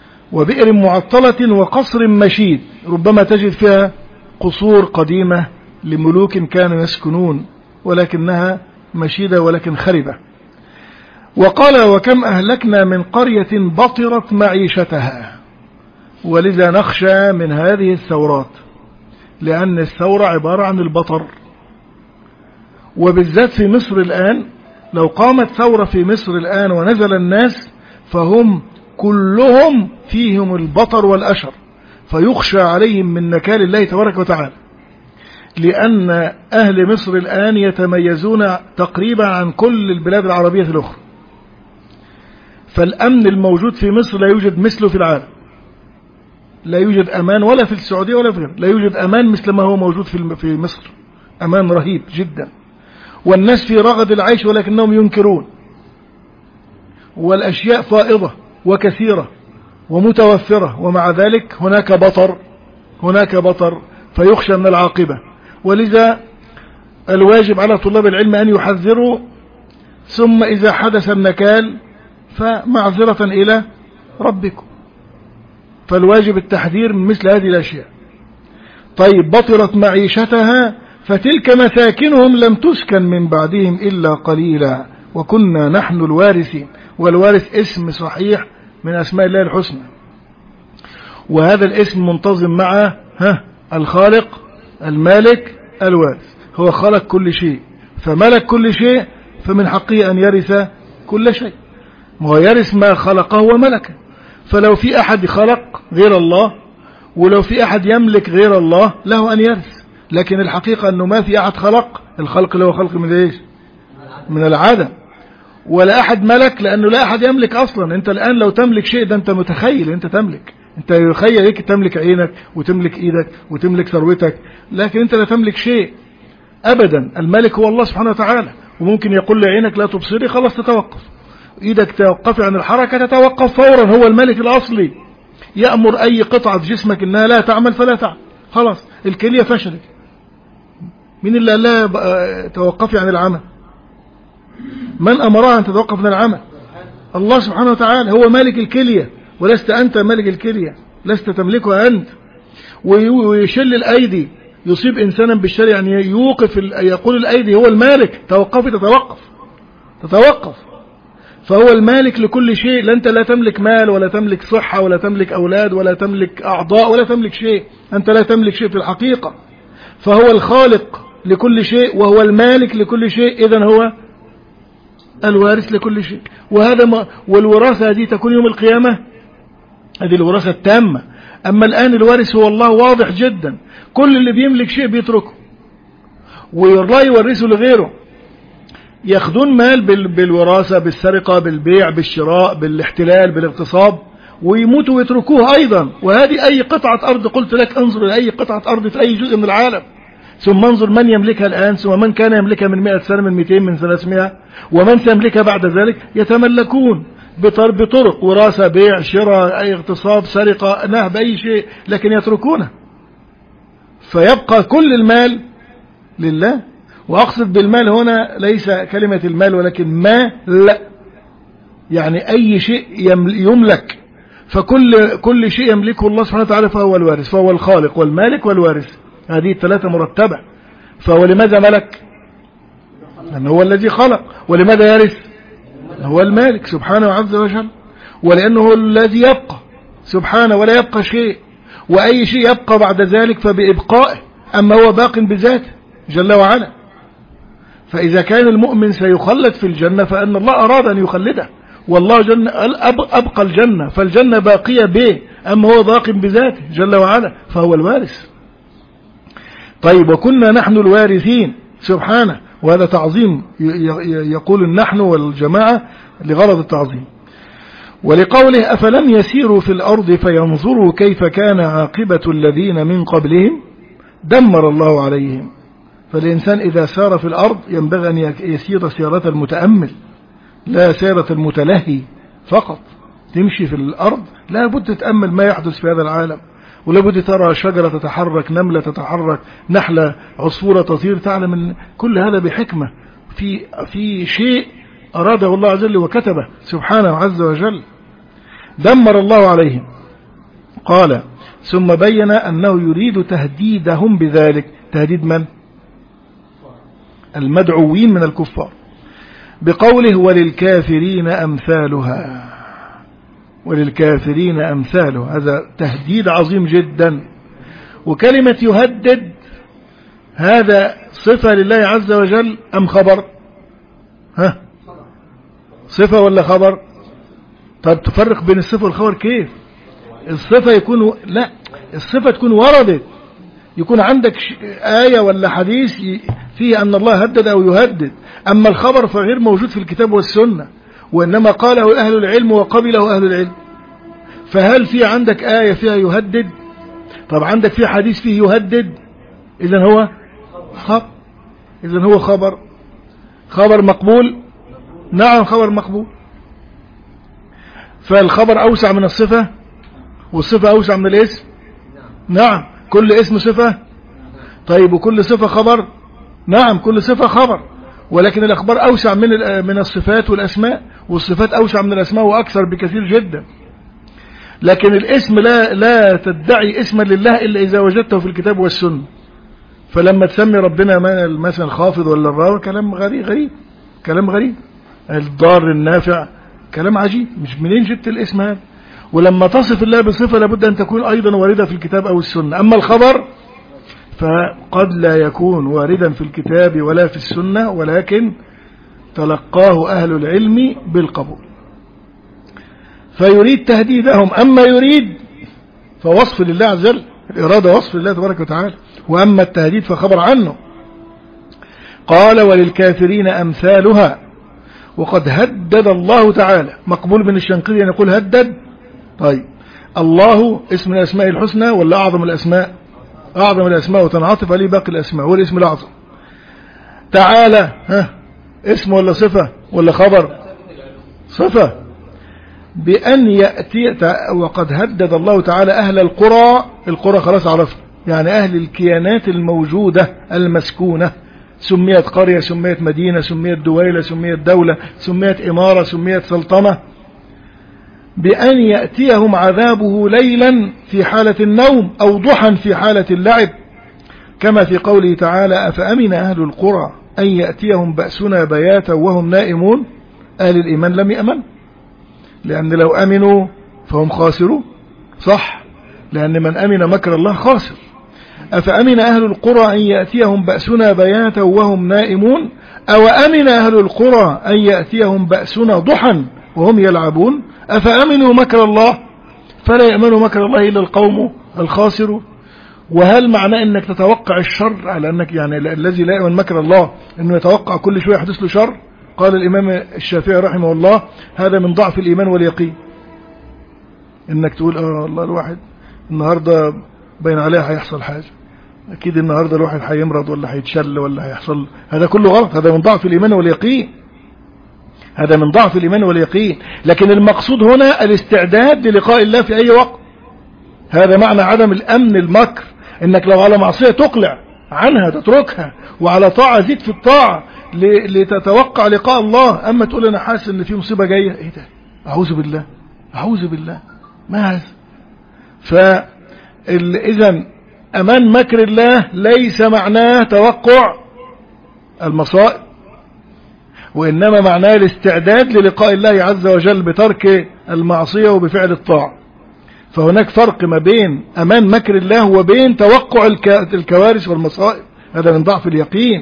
Speaker 1: وبئر معطلة وقصر مشيد، ربما تجد فيها قصور قديمة لملوك كانوا يسكنون، ولكنها مشيدة ولكن خربة. وقال وكم أهلكنا من قرية بطرت معيشتها. ولذا نخشى من هذه الثورات، لأن الثورة عبارة عن البطر، وبالذات في مصر الآن. لو قامت ثورة في مصر الآن ونزل الناس فهم كلهم فيهم البطر والأشر، فيخشى عليهم من نكال الله تبارك وتعالى، لأن أهل مصر الآن يتميزون تقريبا عن كل البلاد العربية الأخرى. فالأمن الموجود في مصر لا يوجد مثله في العالم، لا يوجد أمان ولا في السعودية ولا في غيره، لا يوجد أمان مثل ما هو موجود في مصر، أمان رهيب جدا. والناس في رغد العيش ولكنهم ينكرون، والأشياء فائضة وكثيرة ومتوفرة، ومع ذلك هناك بطر، هناك بطر فيخشى من العاقبة. ولذا الواجب على طلاب العلم أن يحذروا، ثم إذا حدث النكال فمعذرة إلى ربكم. فالواجب التحذير من مثل هذه الأشياء. طيب بطرت معيشتها فتلك مساكنهم لم تسكن من بعدهم إلا قليلا وكنا نحن الوارثين. والوارث اسم صحيح من أسماء الله الحسنى، وهذا الاسم منتظم مع ها الخالق المالك الوارث. هو خلق كل شيء فملك كل شيء، فمن حقه أن يرث كل شيء. ما هو يرث ما خلقه وملكه. فلو في أحد خلق غير الله ولو في أحد يملك غير الله له أن يرث، لكن الحقيقة أنه ما في أحد خلق. الخلق له خلق من إيش؟ من العدم. ولا أحد ملك لأنه لا أحد يملك أصلا. أنت الآن لو تملك شيء ده أنت متخيل أنت تملك، أنت يخيل هيك تملك عينك وتملك إيدك وتملك ثروتك، لكن أنت لا تملك شيء أبدا. الملك هو الله سبحانه وتعالى. وممكن يقول لعينك لا تبصري، خلاص تتوقف. إيدك توقف عن الحركة، تتوقف فورا. هو الملك الأصلي يأمر أي قطعة جسمك إنها لا تعمل فلا تعمل، خلاص. الكلية فشلت، من اللي لا توقفي عن العمل؟ من أمرها أن تتوقف عن العمل؟ الله سبحانه وتعالى هو مالك الكلية، ولست أنت مالك الكلية، لست تملكها أنت. ويشل الأيدي، يصيب إنسانا بالشر، يعني يوقف، يقول الأيدي هو المالك، توقفي، تتوقف تتوقف. فهو المالك لكل شيء. لا أنت لا تملك مال ولا تملك صحة ولا تملك أولاد ولا تملك أعضاء ولا تملك شيء، أنت لا تملك شيء في الحقيقة. فهو الخالق لكل شيء وهو المالك لكل شيء، إذن هو الوارث لكل شيء. وهذا ما والوراثة هذه تكون يوم القيامة، هذه الوراثة التامة. أما الآن الوارث هو الله، واضح جدا. كل اللي بيملك شيء بيتركه والله يورثه لغيره. ياخذون مال بالوراثة، بالسرقة، بالبيع، بالشراء، بالاحتلال، بالاغتصاب، ويموتوا ويتركوه أيضا. وهذه أي قطعة أرض، قلت لك انظر لأي قطعة أرض في أي جزء من العالم، ثم انظر من يملكها الآن، ثم من كان يملكها من مئة سنة، من مئتين، من ثلاثمائة، ومن سيملكها بعد ذلك. يتملكون بطرق وراثة، بيع، شراء، أي اغتصاب، سرقة، نهب، أي شيء، لكن يتركونه. فيبقى كل المال لله. وأقصد بالمال هنا ليس كلمة المال ولكن ما لا، يعني أي شيء يملك. فكل كل شيء يملكه الله سبحانه وتعالى فهو الوارث، فهو الخالق والمالك والوارث، هذه الثلاثة مرتبة. فهو لماذا ملك؟ لأنه هو الذي خلق. ولماذا يرث؟ هو المالك سبحانه عز وجل، ولأنه هو الذي يبقى سبحانه ولا يبقى شيء، وأي شيء يبقى بعد ذلك فبإبقائه، أما هو باق بذاته جل وعلا. فإذا كان المؤمن سيخلد في الجنة فإن الله أراد أن يخلده، والله جنة أبقى الجنة، فالجنة باقية به، أما هو باق بذاته جل وعلا فهو الوارث. طيب وكنا نحن الوارثين سبحانه، وهذا تعظيم، يقول النحن والجماعة لغرض التعظيم. ولقوله أفلم يسيروا في الأرض فينظروا كيف كان عاقبة الذين من قبلهم دمر الله عليهم. فالإنسان إذا سار في الأرض ينبغي أن يسير سيارة المتأمل، لا سيرة المتلهي فقط. تمشي في الأرض لا بد تتأمل ما يحدث في هذا العالم، ولا بد ترى شجرة تتحرك، نملة تتحرك، نحلة، عصفورة تطير، تعلم أن كل هذا بحكمة، في في شيء أراده الله عز وجل وكتبه سبحانه عز وجل. دمر الله عليهم. قال ثم بين أنه يريد تهديدهم بذلك. تهديد من؟ المدعوين من الكفار بقوله وللكافرين أمثالها. وللكافرين أمثالها، هذا تهديد عظيم جدا. وكلمة يهدد هذا صفة لله عز وجل أم خبر؟ ها صفة ولا خبر؟ طب تفرق بين الصفة والخبر كيف؟ الصفة يكون لا الصفة تكون وردت، يكون عندك آية ولا حديث فيه أن الله هدد أو يهدد. أما الخبر فغير موجود في الكتاب والسنة، وإنما قاله أهل العلم وقبله أهل العلم. فهل في عندك آية فيها يهدد؟ طب عندك في حديث فيه يهدد؟ إذن هو خبر. إذن هو خبر خبر مقبول. نعم خبر مقبول. فالخبر أوسع من الصفة، والصفة أوسع من الاسم. نعم كل اسم صفة. طيب وكل صفة خبر؟ نعم كل صفة خبر، ولكن الأخبار أوسع من من الصفات والأسماء، والصفات أوسع من الأسماء وأكثر بكثير جدا. لكن الاسم لا لا تدعي اسما لله إلا إذا وجدته في الكتاب والسنة. فلما تسمي ربنا مثلا الخافض ولا الراوي كلام غريب غريب كلام غريب الضار النافع كلام عجيب، مش منين جبت الاسم هذا؟ ولما تصف الله بصفة لابد أن تكون أيضا واردة في الكتاب أو السنة. أما الخبر فقد لا يكون واردا في الكتاب ولا في السنة، ولكن تلقاه أهل العلم بالقبول. فيريد تهديدهم. أما يريد فوصف لله عز وجل، الإرادة وصف لله تبارك وتعالى، وأما التهديد فخبر عنه. قال وللكافرين أمثالها. وقد هدد الله تعالى. مقبول من الشنقيطي أن يقول هدد. طيب الله اسم الأسماء الحسنى ولا أعظم الأسماء؟ أعظم الأسماء وتنعطف عليه باقي الأسماء، هو الاسم الأعظم. تعالى ها اسم ولا صفة ولا خبر؟ صفة. بأن يأتي. وقد هدد الله تعالى أهل القرى. القرى خلاص عرفنا، يعني أهل الكيانات الموجودة المسكونة، سميت قرية، سميت مدينة، سميت دويلة، سميت دولة، سميت إمارة، سميت سلطنة. بأن يأتيهم عذابه ليلا في حالة النوم أو ضحا في حالة اللعب، كما في قوله تعالى أفأمن أهل القرى أن يأتيهم بأسنا بياتا وهم نائمون. أهل الإيمان لم يأمن، لأن لو أمنوا فهم خاسرون، صح؟ لأن من أمن مكر الله خاسر. أفأمن أهل القرى أن يأتيهم بأسنا بياتا وهم نائمون أو أمن أهل القرى أن يأتيهم بأسنا ضحا وهم يلعبون. أفأمنوا مكر الله فلا يأمن مكر الله إلا القوم الخاسرون. وهل معنى أنك تتوقع الشر على أنك يعني الذي لا يأمن مكر الله أنه يتوقع كل شوية يحدث له شر؟ قال الإمام الشافعي رحمه الله هذا من ضعف الإيمان واليقين. إنك تقول آه الله الواحد النهاردة بين عليه هيحصل حاجة، أكيد النهاردة الواحد هيمرض ولا هيتشل ولا هيحصل، هذا كله غلط. هذا من ضعف الإيمان واليقين، هذا من ضعف الإيمان واليقين. لكن المقصود هنا الاستعداد للقاء الله في أي وقت. هذا معنى عدم الأمن المكر، إنك لو على معصية تقلع عنها تتركها، وعلى طاعة زيد في الطاعة لتتوقع لقاء الله. أما تقول أنا حاسس إن في مصيبة جاية، إيه ده؟ أعوذ بالله أعوذ بالله، ما هذا؟ فإذا أمان مكر الله ليس معناه توقع المصائب، وإنما معناه الاستعداد للقاء الله عز وجل بترك المعصية وبفعل الطاعة. فهناك فرق ما بين أمان مكر الله وبين توقع الكوارث والمصائب، هذا من ضعف اليقين.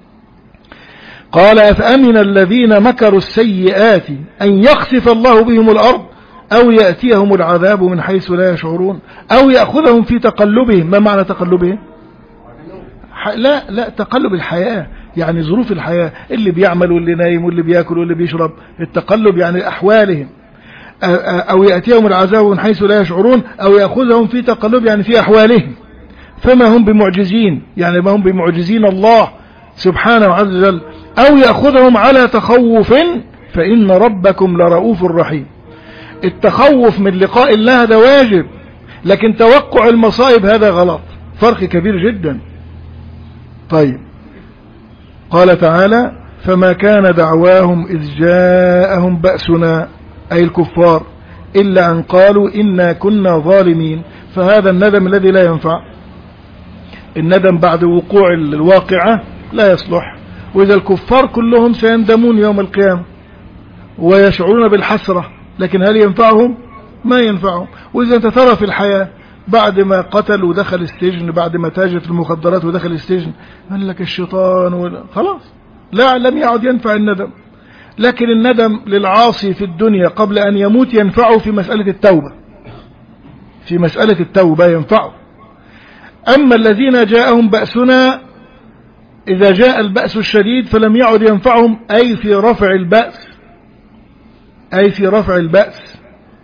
Speaker 1: قال أفأمن الذين مكروا السيئات أن يخسف الله بهم الأرض أو يأتيهم العذاب من حيث لا يشعرون أو يأخذهم في تقلبهم. ما معنى تقلبهم؟ لا لا تقلب الحياة، يعني ظروف الحياة، اللي بيعمل واللي نايم واللي بيأكل واللي بيشرب، التقلب يعني أحوالهم. أو يأتيهم العذاب من حيث لا يشعرون أو يأخذهم في تقلب يعني في أحوالهم. فما هم بمعجزين، يعني ما هم بمعجزين الله سبحانه عز وجل. أو يأخذهم على تخوف فإن ربكم لرؤوف رحيم. التخوف من لقاء الله هذا واجب، لكن توقع المصائب هذا غلط، فرق كبير جدا. طيب قال تعالى فما كان دعواهم إذ جاءهم بأسنا أي الكفار إلا أن قالوا إنا كنا ظالمين. فهذا الندم الذي لا ينفع، الندم بعد وقوع الواقعة لا يصلح، وإذا الكفار كلهم سيندمون يوم القيامة ويشعرون بالحسرة، لكن هل ينفعهم؟ ما ينفعهم. وإذا انت ترى في الحياة بعد ما قتل ودخل السجن، بعد ما تاجر في المخدرات ودخل السجن، قال لك الشيطان خلاص لا لم يعد ينفع الندم. لكن الندم للعاصي في الدنيا قبل أن يموت ينفعه في مسألة التوبة، في مسألة التوبة ينفعه. أما الذين جاءهم بأسنا إذا جاء البأس الشديد فلم يعد ينفعهم، أي في رفع البأس، أي في رفع البأس.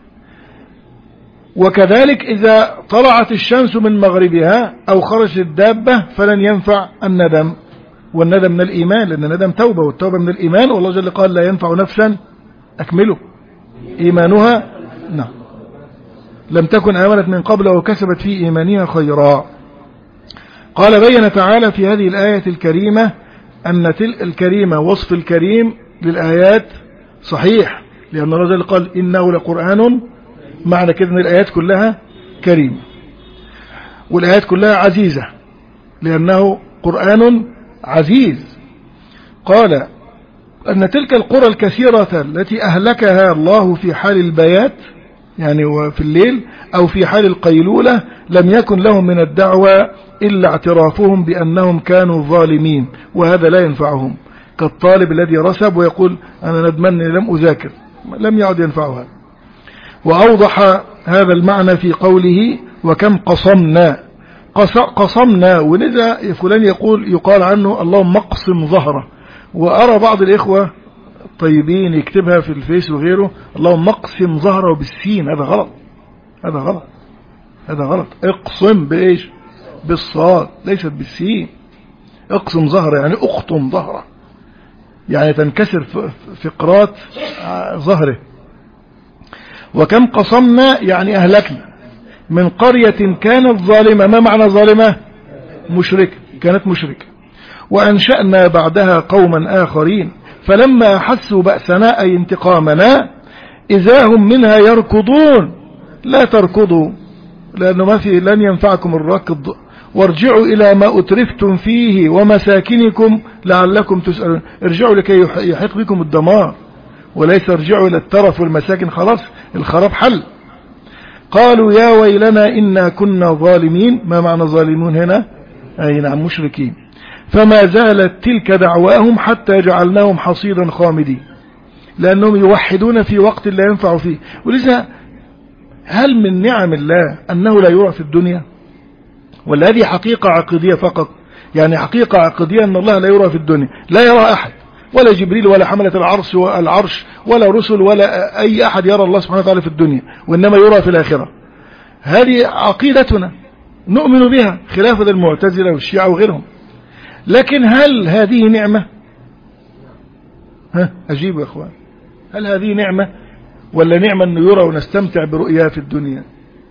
Speaker 1: وكذلك إذا طلعت الشمس من مغربها أو خرجت الدابة فلن ينفع الندم، والندم من الإيمان، لأن الندم توبة والتوبة من الإيمان، والله جل قال لا ينفع نفسا أكمله إيمانها نعم لم تكن آمنت من قبل وكسبت في إيمانها خيرا. قال بين تعالى في هذه الآية الكريمة أن تلك الكريمة وصف الكريم للآيات صحيح، لأن الله جل قال إنه لقرآن، معنى كده أن الآيات كلها كريمة والآيات كلها عزيزة لأنه قرآن عزيز. قال أن تلك القرى الكثيرة التي أهلكها الله في حال البيات يعني في الليل أو في حال القيلولة لم يكن لهم من الدعوة إلا اعترافهم بأنهم كانوا ظالمين، وهذا لا ينفعهم، كالطالب الذي رسب ويقول أنا ندمان لم أذاكر، لم يعد ينفعها. وأوضح هذا المعنى في قوله وكم قصمنا، قصمنا، ولذا فلان يقول يقال عنه اللهم اقسم ظهره، وأرى بعض الإخوة الطيبين يكتبها في الفيس وغيره اللهم اقسم ظهره بالسين، هذا غلط، هذا غلط، هذا غلط. اقسم بإيش؟ بالصاد ليست بالسين. اقسم ظهره يعني اقطم ظهره، يعني تنكسر فقرات ظهره. وكم قصمنا يعني أهلكنا من قرية كانت ظالمة. ما معنى ظالمة؟ مشركة، كانت مشركة. وأنشأنا بعدها قوما آخرين فلما أحسوا بأسنا أي انتقامنا إذا هم منها يركضون. لا تركضوا لأنه ما في لن ينفعكم الركض، وارجعوا إلى ما أترفتم فيه ومساكنكم لعلكم تسألون. ارجعوا لكي يحيق بكم الدمار، وليس ارجعوا إلى الترف والمساكن، خلاص الخراب حل. قالوا يا ويلنا إنا كنا ظالمين. ما معنى ظالمون هنا؟ أي نعم مشركين. فما زالت تلك دعواهم حتى جعلناهم حصيدا خامدين، لأنهم يوحدون في وقت لا ينفع فيه. ولذا هل من نعم الله أنه لا يرى في الدنيا؟ ولا هذه حقيقة عقدية فقط؟ يعني حقيقة عقدية أن الله لا يرى في الدنيا، لا يرى أحد، ولا جبريل ولا حملة العرش والعرش ولا رسل ولا أي أحد يرى الله سبحانه وتعالى في الدنيا، وإنما يرى في الآخرة. هذه عقيدتنا نؤمن بها خلافة المعتزلة والشيعة وغيرهم. لكن هل هذه نعمة؟ ها أجيب يا أخوان، هل هذه نعمة ولا نعمة أنه يرى ونستمتع برؤياه في الدنيا؟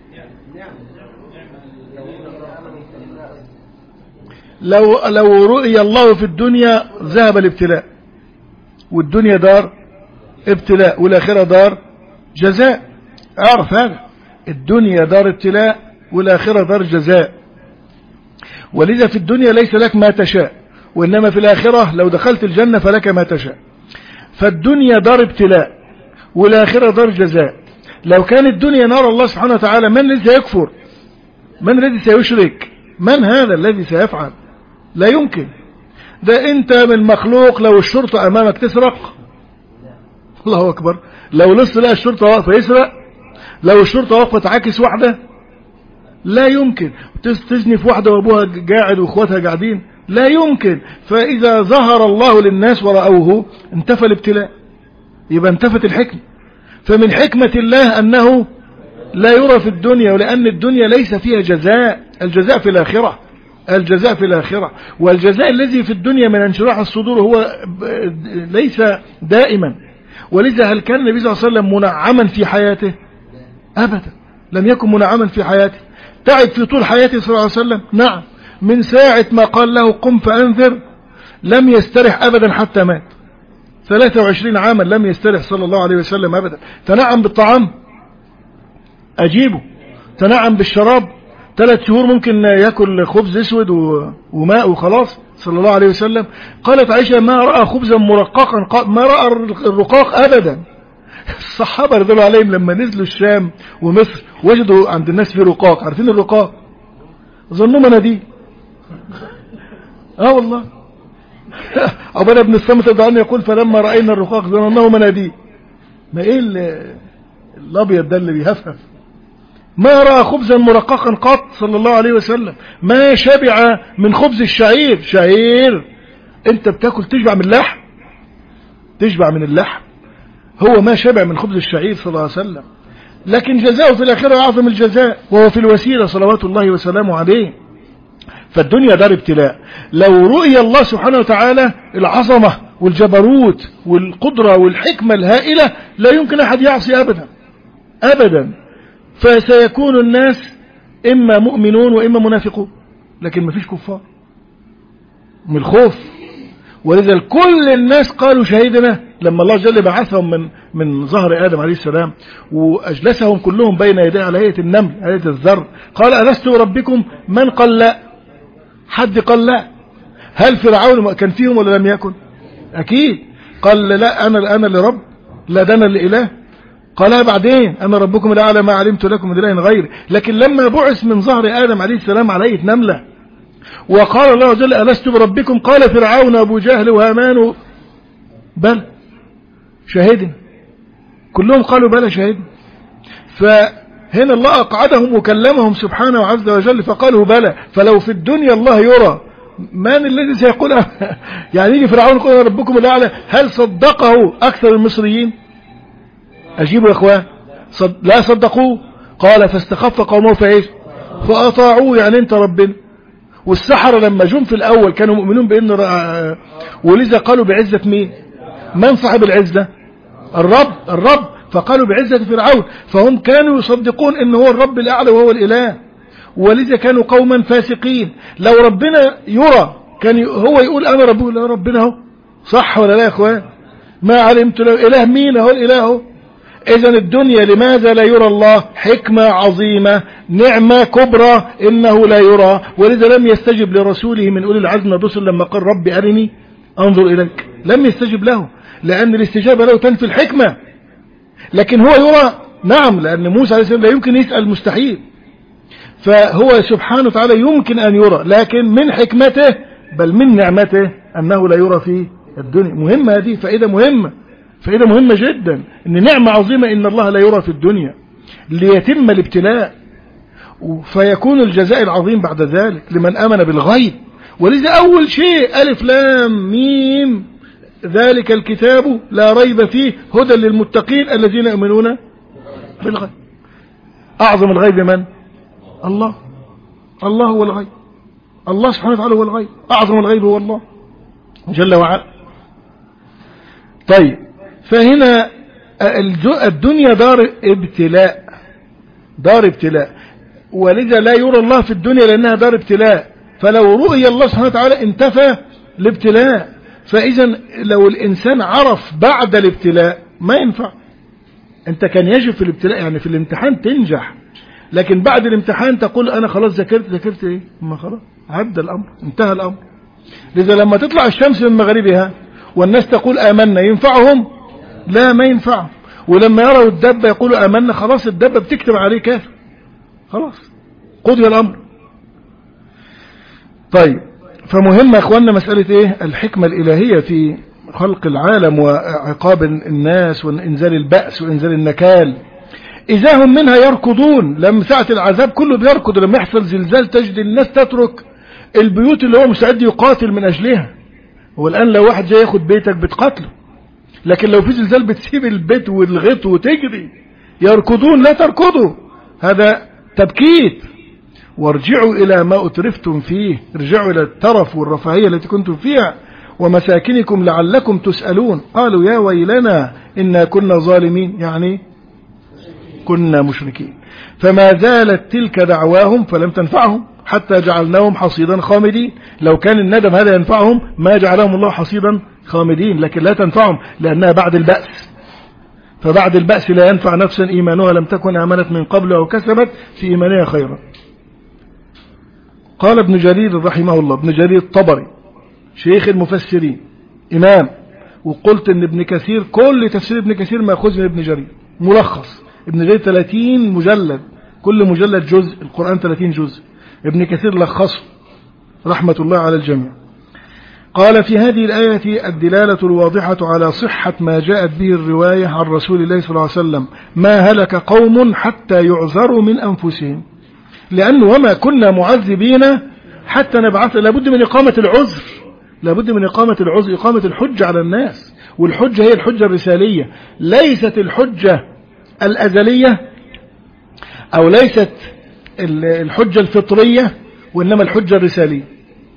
Speaker 1: لو لو رؤي الله في الدنيا ذهب الابتلاء، والدنيا دار ابتلاء والآخرة دار جزاء. أعرف هذا، الدنيا دار ابتلاء والآخرة دار جزاء. ولذا في الدنيا ليس لك ما تشاء، وإنما في الآخرة لو دخلت الجنة فلك ما تشاء. فالدنيا دار ابتلاء والآخرة دار جزاء. لو كان الدنيا نار الله سبحانه وتعالى من الذي سيكفر؟ من الذي سيشرك؟ من هذا الذي سيفعل؟ لا يمكن. ده انت من مخلوق لو الشرطة امامك تسرق، الله اكبر، لو لسه لا الشرطة واقفة يسرق، لو الشرطة واقفة تعاكس واحدة لا يمكن، تزني في واحدة وابوها قاعد واخواتها قاعدين لا يمكن. فاذا ظهر الله للناس ورأوه انتفى الابتلاء، يبقى انتفت الحكمة. فمن حكمة الله انه لا يرى في الدنيا، ولأن الدنيا ليس فيها جزاء، الجزاء في الآخرة، الجزاء في الآخرة. والجزاء الذي في الدنيا من انشراح الصدور هو ليس دائما. ولذا هل كان النبي صلى الله عليه وسلم منعما في حياته؟ أبدا، لم يكن منعما في حياته. تعب في طول حياته صلى الله عليه وسلم؟ نعم، من ساعة ما قال له قم فأنذر لم يسترح أبدا حتى مات. ثلاثة وعشرين عاما لم يسترح صلى الله عليه وسلم أبدا. تنعم بالطعام أجيبه، تنعم بالشراب، ثلاث شهور ممكن يأكل خبز اسود وماء وخلاص صلى الله عليه وسلم. قالت عائشة ما رأى خبزا مرققا، ما رأى الرقاق أبدا. الصحابة رضي الله عليهم لما نزلوا الشام ومصر وجدوا عند الناس في رقاق. عارفين الرقاق؟ ظنوا مناديل. اه والله. عبادة بن الصامت رضي الله عنه يقول فلما رأينا الرقاق ظنناه مناديل. ما ايه الابيض ده اللي بيهفهف؟ ما رأى خبزا مرققا قط صلى الله عليه وسلم. ما شبع من خبز الشعير. شعير انت بتاكل تشبع من اللحم، تشبع من اللحم. هو ما شبع من خبز الشعير صلى الله عليه وسلم، لكن جزاؤه في الآخرة أعظم الجزاء، وهو في الوسيلة صلوات الله وسلامه عليه. فالدنيا دار ابتلاء. لو رؤي الله سبحانه وتعالى العظمة والجبروت والقدرة والحكمة الهائلة لا يمكن أحد يعصي أبدا أبدا. فسيكون الناس إما مؤمنون وإما منافقون، لكن ما فيش كفار من الخوف. ولذا كل الناس قالوا شهيدنا لما الله جل بعثهم من من ظهر آدم عليه السلام وأجلسهم كلهم بين يديه على هيئة النمل على هيئة الذر. قال ألست ربكم؟ من قال لا؟ حد قال لا؟ هل فرعون كان فيهم ولا لم يكن؟ أكيد. قال لا أنا أنا لرب، لا ده أنا لإله. قالها بعدين أنا ربكم الأعلى ما علمت لكم من إله غير. لكن لما بعث من ظهر آدم عليه السلام على هيئة نملة وقال الله جل ألست بربكم؟ قال فرعون أبو جهل وهامان بل شهدنا. كلهم قالوا بلى شهدنا. فهنا الله أقعدهم وكلمهم سبحانه عز وجل فقالوا بلى. فلو في الدنيا الله يرى من الذي سيقول يعني يجي فرعون يقول ربكم الأعلى، هل صدقه أكثر المصريين؟ أجيبوا يا إخوان، صد... لا صدقوه. قال فاستخف قومه فإيش؟ فأطاعوه. يعني أنت ربنا. والسحرة لما جم في الأول كانوا مؤمنون بأن ر... ولذا قالوا بعزة مين؟ من صاحب العزة؟ الرب الرب. فقالوا بعزة فرعون. فهم كانوا يصدقون أنه هو الرب الأعلى وهو الإله، ولذا كانوا قوما فاسقين. لو ربنا يرى كان هو يقول أنا رب. لا ربنا هو صح ولا لا يا إخوان؟ ما علمت له إله مين؟ هو الإله. إذا الدنيا لماذا لا يرى الله؟ حكمة عظيمة، نعمة كبرى إنه لا يرى. ولذا لم يستجب لرسوله من أولي العزم من الرسل لما قال رب أرني أنظر إليك. لم يستجب له لأن الاستجابة له تنفي الحكمة. لكن هو يرى نعم، لأن موسى عليه السلام لا يمكن يسأل مستحيل. فهو سبحانه وتعالى يمكن أن يرى، لكن من حكمته بل من نعمته أنه لا يرى في الدنيا. مهمة هذه، فائدة مهمة، فائدة مهمة جدا، ان نعمة عظيمة ان الله لا يرى في الدنيا ليتم الابتلاء فيكون الجزاء العظيم بعد ذلك لمن امن بالغيب. ولذا اول شيء الف لام ميم ذلك الكتاب لا ريب فيه هدى للمتقين الذين يؤمنون بالغيب. اعظم الغيب من؟ الله. الله هو الغيب، الله سبحانه وتعالى هو الغيب. اعظم الغيب هو الله جل وعلا. طيب، فهنا الدنيا دار ابتلاء، دار ابتلاء، ولذا لا يرى الله في الدنيا لأنها دار ابتلاء. فلو رؤي الله سبحانه وتعالى انتفى الابتلاء. فإذا لو الإنسان عرف بعد الابتلاء ما ينفع. أنت كان يجب في الابتلاء يعني في الامتحان تنجح، لكن بعد الامتحان تقول أنا خلاص ذاكرت ذاكرت إيه؟ ما خلاص عدى الأمر، انتهى الأمر. لذا لما تطلع الشمس من مغربها والناس تقول آمنا ينفعهم؟ لا، ما ينفعهم. ولما يروا الدبة يقولوا آمنا، خلاص الدبة بتكتب عليه كافر، خلاص قضي الأمر. طيب، فمهم يا اخواننا مسألة ايه؟ الحكمة الإلهية في خلق العالم وعقاب الناس وإنزال البأس وإنزال النكال. إذا هم منها يركضون، لما ساعة العذاب كله بيركض. لما يحصل زلزال تجد الناس تترك البيوت اللي هو مستعد يقاتل من أجلها. والآن لو واحد جاي ياخد بيتك بتقتله، لكن لو في زلزال بتسيب البيت والغيط وتجري. يركضون، لا تركضوا، هذا تبكيت. وارجعوا إلى ما أترفتم فيه، ارجعوا إلى الترف والرفاهية التي كنتم فيها ومساكنكم لعلكم تسألون. قالوا يا ويلنا إنا كنا ظالمين، يعني كنا مشركين. فما زالت تلك دعواهم فلم تنفعهم حتى جعلناهم حصيدا خامدين. لو كان الندم هذا ينفعهم ما جعلهم الله حصيدا خامدين، لكن لا تنفعهم لأنها بعد البأس. فبعد البأس لا ينفع نفسا إيمانها لم تكن آمنت من قبل أو كسبت في إيمانها خيرا. قال ابن جرير رحمه الله، ابن جرير الطبري شيخ المفسرين إمام، وقلت ان ابن كثير كل تفسير ابن كثير مأخوذ من ابن جرير، ملخص ابن جرير ثلاثين مجلد، كل مجلد جزء، القرآن ثلاثين جزء، ابن كثير لخصه رحمة الله على الجميع. قال في هذه الآية الدلالة الواضحة على صحة ما جاءت به الرواية عن رسول الله صلى الله عليه وسلم: ما هلك قوم حتى يعذروا من أنفسهم، لأنه وما كنا معذبين حتى نبعث، لابد من إقامة العذر، لابد من إقامة العذر، إقامة الحجة على الناس، والحجة هي الحجة الرسالية، ليست الحجة الأزلية أو ليست الحجة الفطرية، وإنما الحجة الرسالية.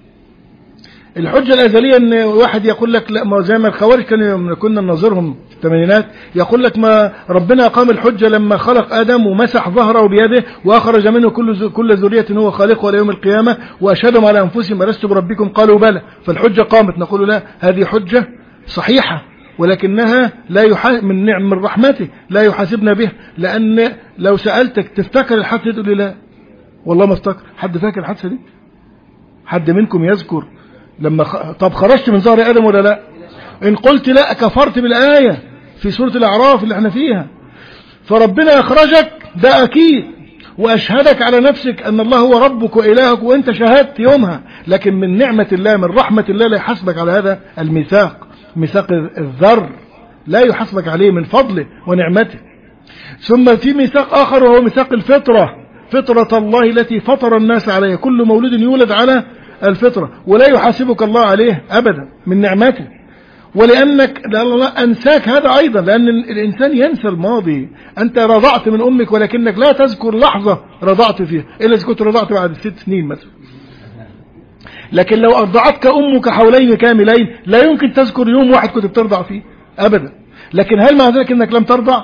Speaker 1: الحجة الأزلية ان واحد يقول لك لا، ما زي ما الخوارج كانوا كنا ننظرهم في الثمانينات، يقول لك ما ربنا أقام الحجة لما خلق آدم ومسح ظهره بيده وأخرج منه كل كل ذرية هو خالقه إلى يوم القيامة وأشهدهم على أنفسهم ألست بربكم قالوا بلى، فالحجة قامت. نقول لا، هذه حجة صحيحة ولكنها لا يح... من نعم من رحمته لا يحاسبنا به، لأن لو سألتك تفتكر الحادثة تقول لي لا والله ما افتكر. حد فاكر الحادثة دي؟ حد منكم يذكر لما خ... طب خرجت من ظهر آدم ولا لا؟ إن قلت لا كفرت بالآية في سورة الأعراف اللي احنا فيها. فربنا أخرجك ده أكيد، وأشهدك على نفسك أن الله هو ربك وإلهك وأنت شهدت يومها، لكن من نعمة الله من رحمة الله لا يحاسبك على هذا الميثاق، ميثاق الذر لا يحاسبك عليه من فضله ونعمته. ثم في ميثاق آخر وهو ميثاق الفطرة، فطرة الله التي فطر الناس عليها، كل مولود يولد على الفطرة ولا يحاسبك الله عليه أبدا من نعمته، ولأنك الله أنساك هذا أيضا، لأن الإنسان ينسى الماضي. أنت رضعت من أمك ولكنك لا تذكر لحظة رضعت فيها إلا إذا كنت رضعت بعد ست سنين مثلا، لكن لو أرضعتك أمك حولين كاملين لا يمكن تذكر يوم واحد كنت بترضع فيه أبدا. لكن هل مع ذلك أنك لم ترضع؟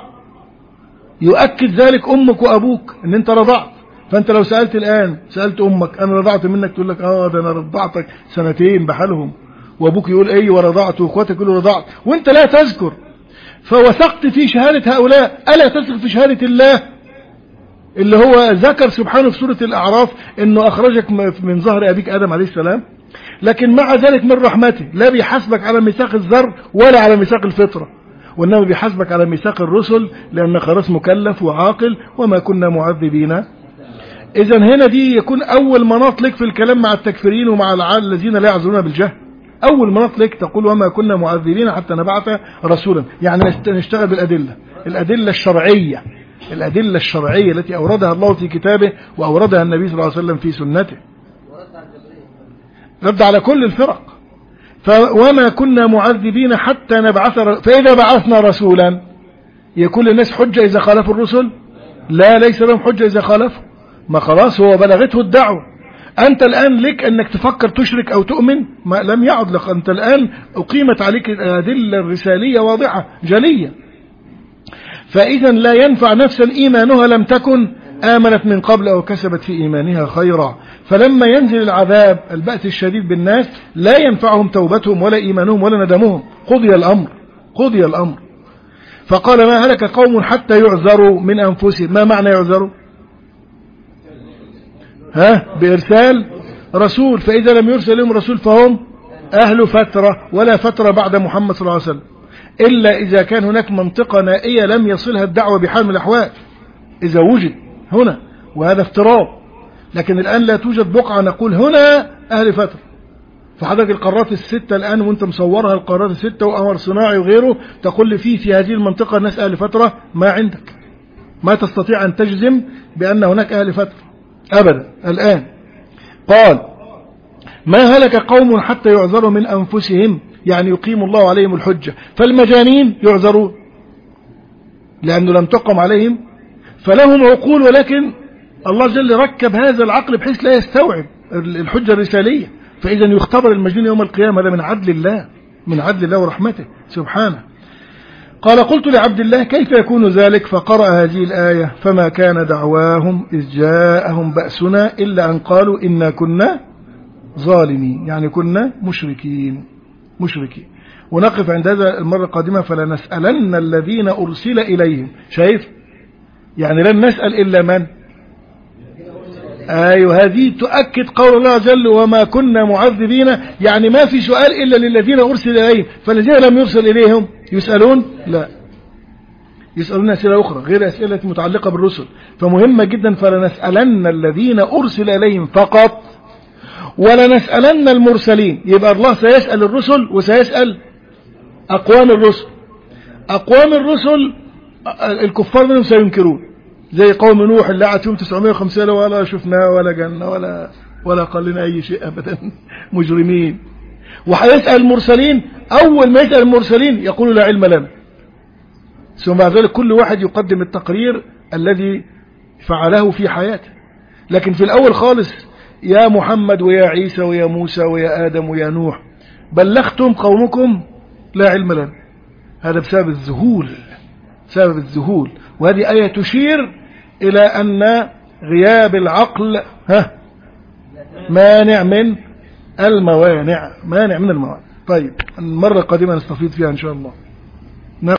Speaker 1: يؤكد ذلك أمك وأبوك أن أنت رضعت. فأنت لو سألت الآن سألت أمك أنا رضعت منك تقول لك آه ده أنا رضعتك سنتين بحالهم، وأبوك يقول أي ورضعت، وأخواتك يقولوا رضعت، وأنت لا تذكر. فوثقت في شهادة هؤلاء، ألا تثق في شهادة الله اللي هو ذكر سبحانه في سورة الأعراف أنه أخرجك من ظهر أبيك آدم عليه السلام، لكن مع ذلك من رحمته لا بيحاسبك على ميثاق الذر ولا على ميثاق الفطرة، وإنما بيحاسبك على ميثاق الرسل، لأنك خلاص مكلف وعاقل وما كنا معذبين. إذا هنا دي يكون أول مناط لك في الكلام مع التكفيرين ومع الذين لا يعذرون بالجهل، أول مناط لك تقول وما كنا معذبين حتى نبعث رسولا، يعني نشتغل بالأدلة، الأدلة الشرعية، الأدلة الشرعية التي أوردها الله في كتابه وأوردها النبي صلى الله عليه وسلم في سنته، رد على كل الفرق. فوما كنا معذبين حتى نبعث، فإذا بعثنا رسولا يكون للناس حجة إذا خالفوا الرسل؟ لا، ليس لهم حجة إذا خالفوا، ما خلاص هو بلغته الدعوة. أنت الآن لك أنك تفكر تشرك أو تؤمن، ما لم يعد لك، أنت الآن أقيمت عليك الأدلة الرسالية واضحة جلية. فإذا لا ينفع نفسا إيمانها لم تكن آمنت من قبل أو كسبت في إيمانها خيرا. فلما ينزل العذاب البأس الشديد بالناس لا ينفعهم توبتهم ولا إيمانهم ولا ندمهم، قضي الأمر، قضي الأمر. فقال ما هلك قوم حتى يعذروا من أنفسهم. ما معنى يعذروا؟ ها؟ بإرسال رسول، فإذا لم يرسل لهم رسول فهم أهل فترة، ولا فترة بعد محمد صلى الله عليه وسلم إلا إذا كان هناك منطقة نائية لم يصلها الدعوة بحال من الأحوال، إذا وجد هنا، وهذا افتراض. لكن الآن لا توجد بقعة نقول هنا أهل فترة. فحضرتك القارات الستة الآن وانت مصورها القارات الستة وقمر صناعي وغيره، تقول لي فيه في هذه المنطقة الناس أهل فترة، ما عندك، ما تستطيع أن تجزم بأن هناك أهل فترة أبدا الآن. قال ما هلك قوم حتى يعذروا من أنفسهم، يعني يقيم الله عليهم الحجة. فالمجانين يعذرون لأنه لم تقم عليهم، فلهم عقول ولكن الله جل ركب هذا العقل بحيث لا يستوعب الحجة الرسالية، فإذا يختبر المجنون يوم القيامة. هذا من عدل الله، من عدل الله ورحمته سبحانه. قال قلت لعبد الله كيف يكون ذلك؟ فقرأ هذه الآية فما كان دعواهم إذ جاءهم بأسنا إلا أن قالوا إنا كنا ظالمين، يعني كنا مشركين مشركين. ونقف عند هذا المرة القادمة فلنسألن الذين أرسل إليهم. شايف؟ يعني لن نسأل إلا من؟ أيوة هذه تؤكد قول الله عز وجل وما كنا معذبين، يعني ما في سؤال إلا للذين أرسل إليهم، فالذين لم يرسل إليهم يسألون؟ لا، يسألون أسئلة أخرى غير أسئلة متعلقة بالرسل، فمهمة جدا. فلنسألن الذين أرسل إليهم فقط ولنسألن المرسلين. يبقى الله سيسأل الرسل وسيسأل أقوام الرسل. أقوام الرسل الكفار منهم سينكرون، زي قوم نوح اللي قعد فيهم تسعمائة وخمسين ولا شفنا ولا جنة ولا ولا قال لنا أي شيء أبدا، مجرمين. وهيسأل المرسلين، أول ما يسأل المرسلين يقول لا علم لنا، ثم بعد ذلك كل واحد يقدم التقرير الذي فعله في حياته. لكن في الأول خالص يا محمد ويا عيسى ويا موسى ويا آدم ويا نوح بلغتم قومكم لا علم لنا. هذا بسبب الذهول، سبب الذهول. وهذه آية تشير إلى أن غياب العقل ها مانع من الموانع، مانع من الموانع. طيب المرة القادمة نستفيد فيها إن شاء الله.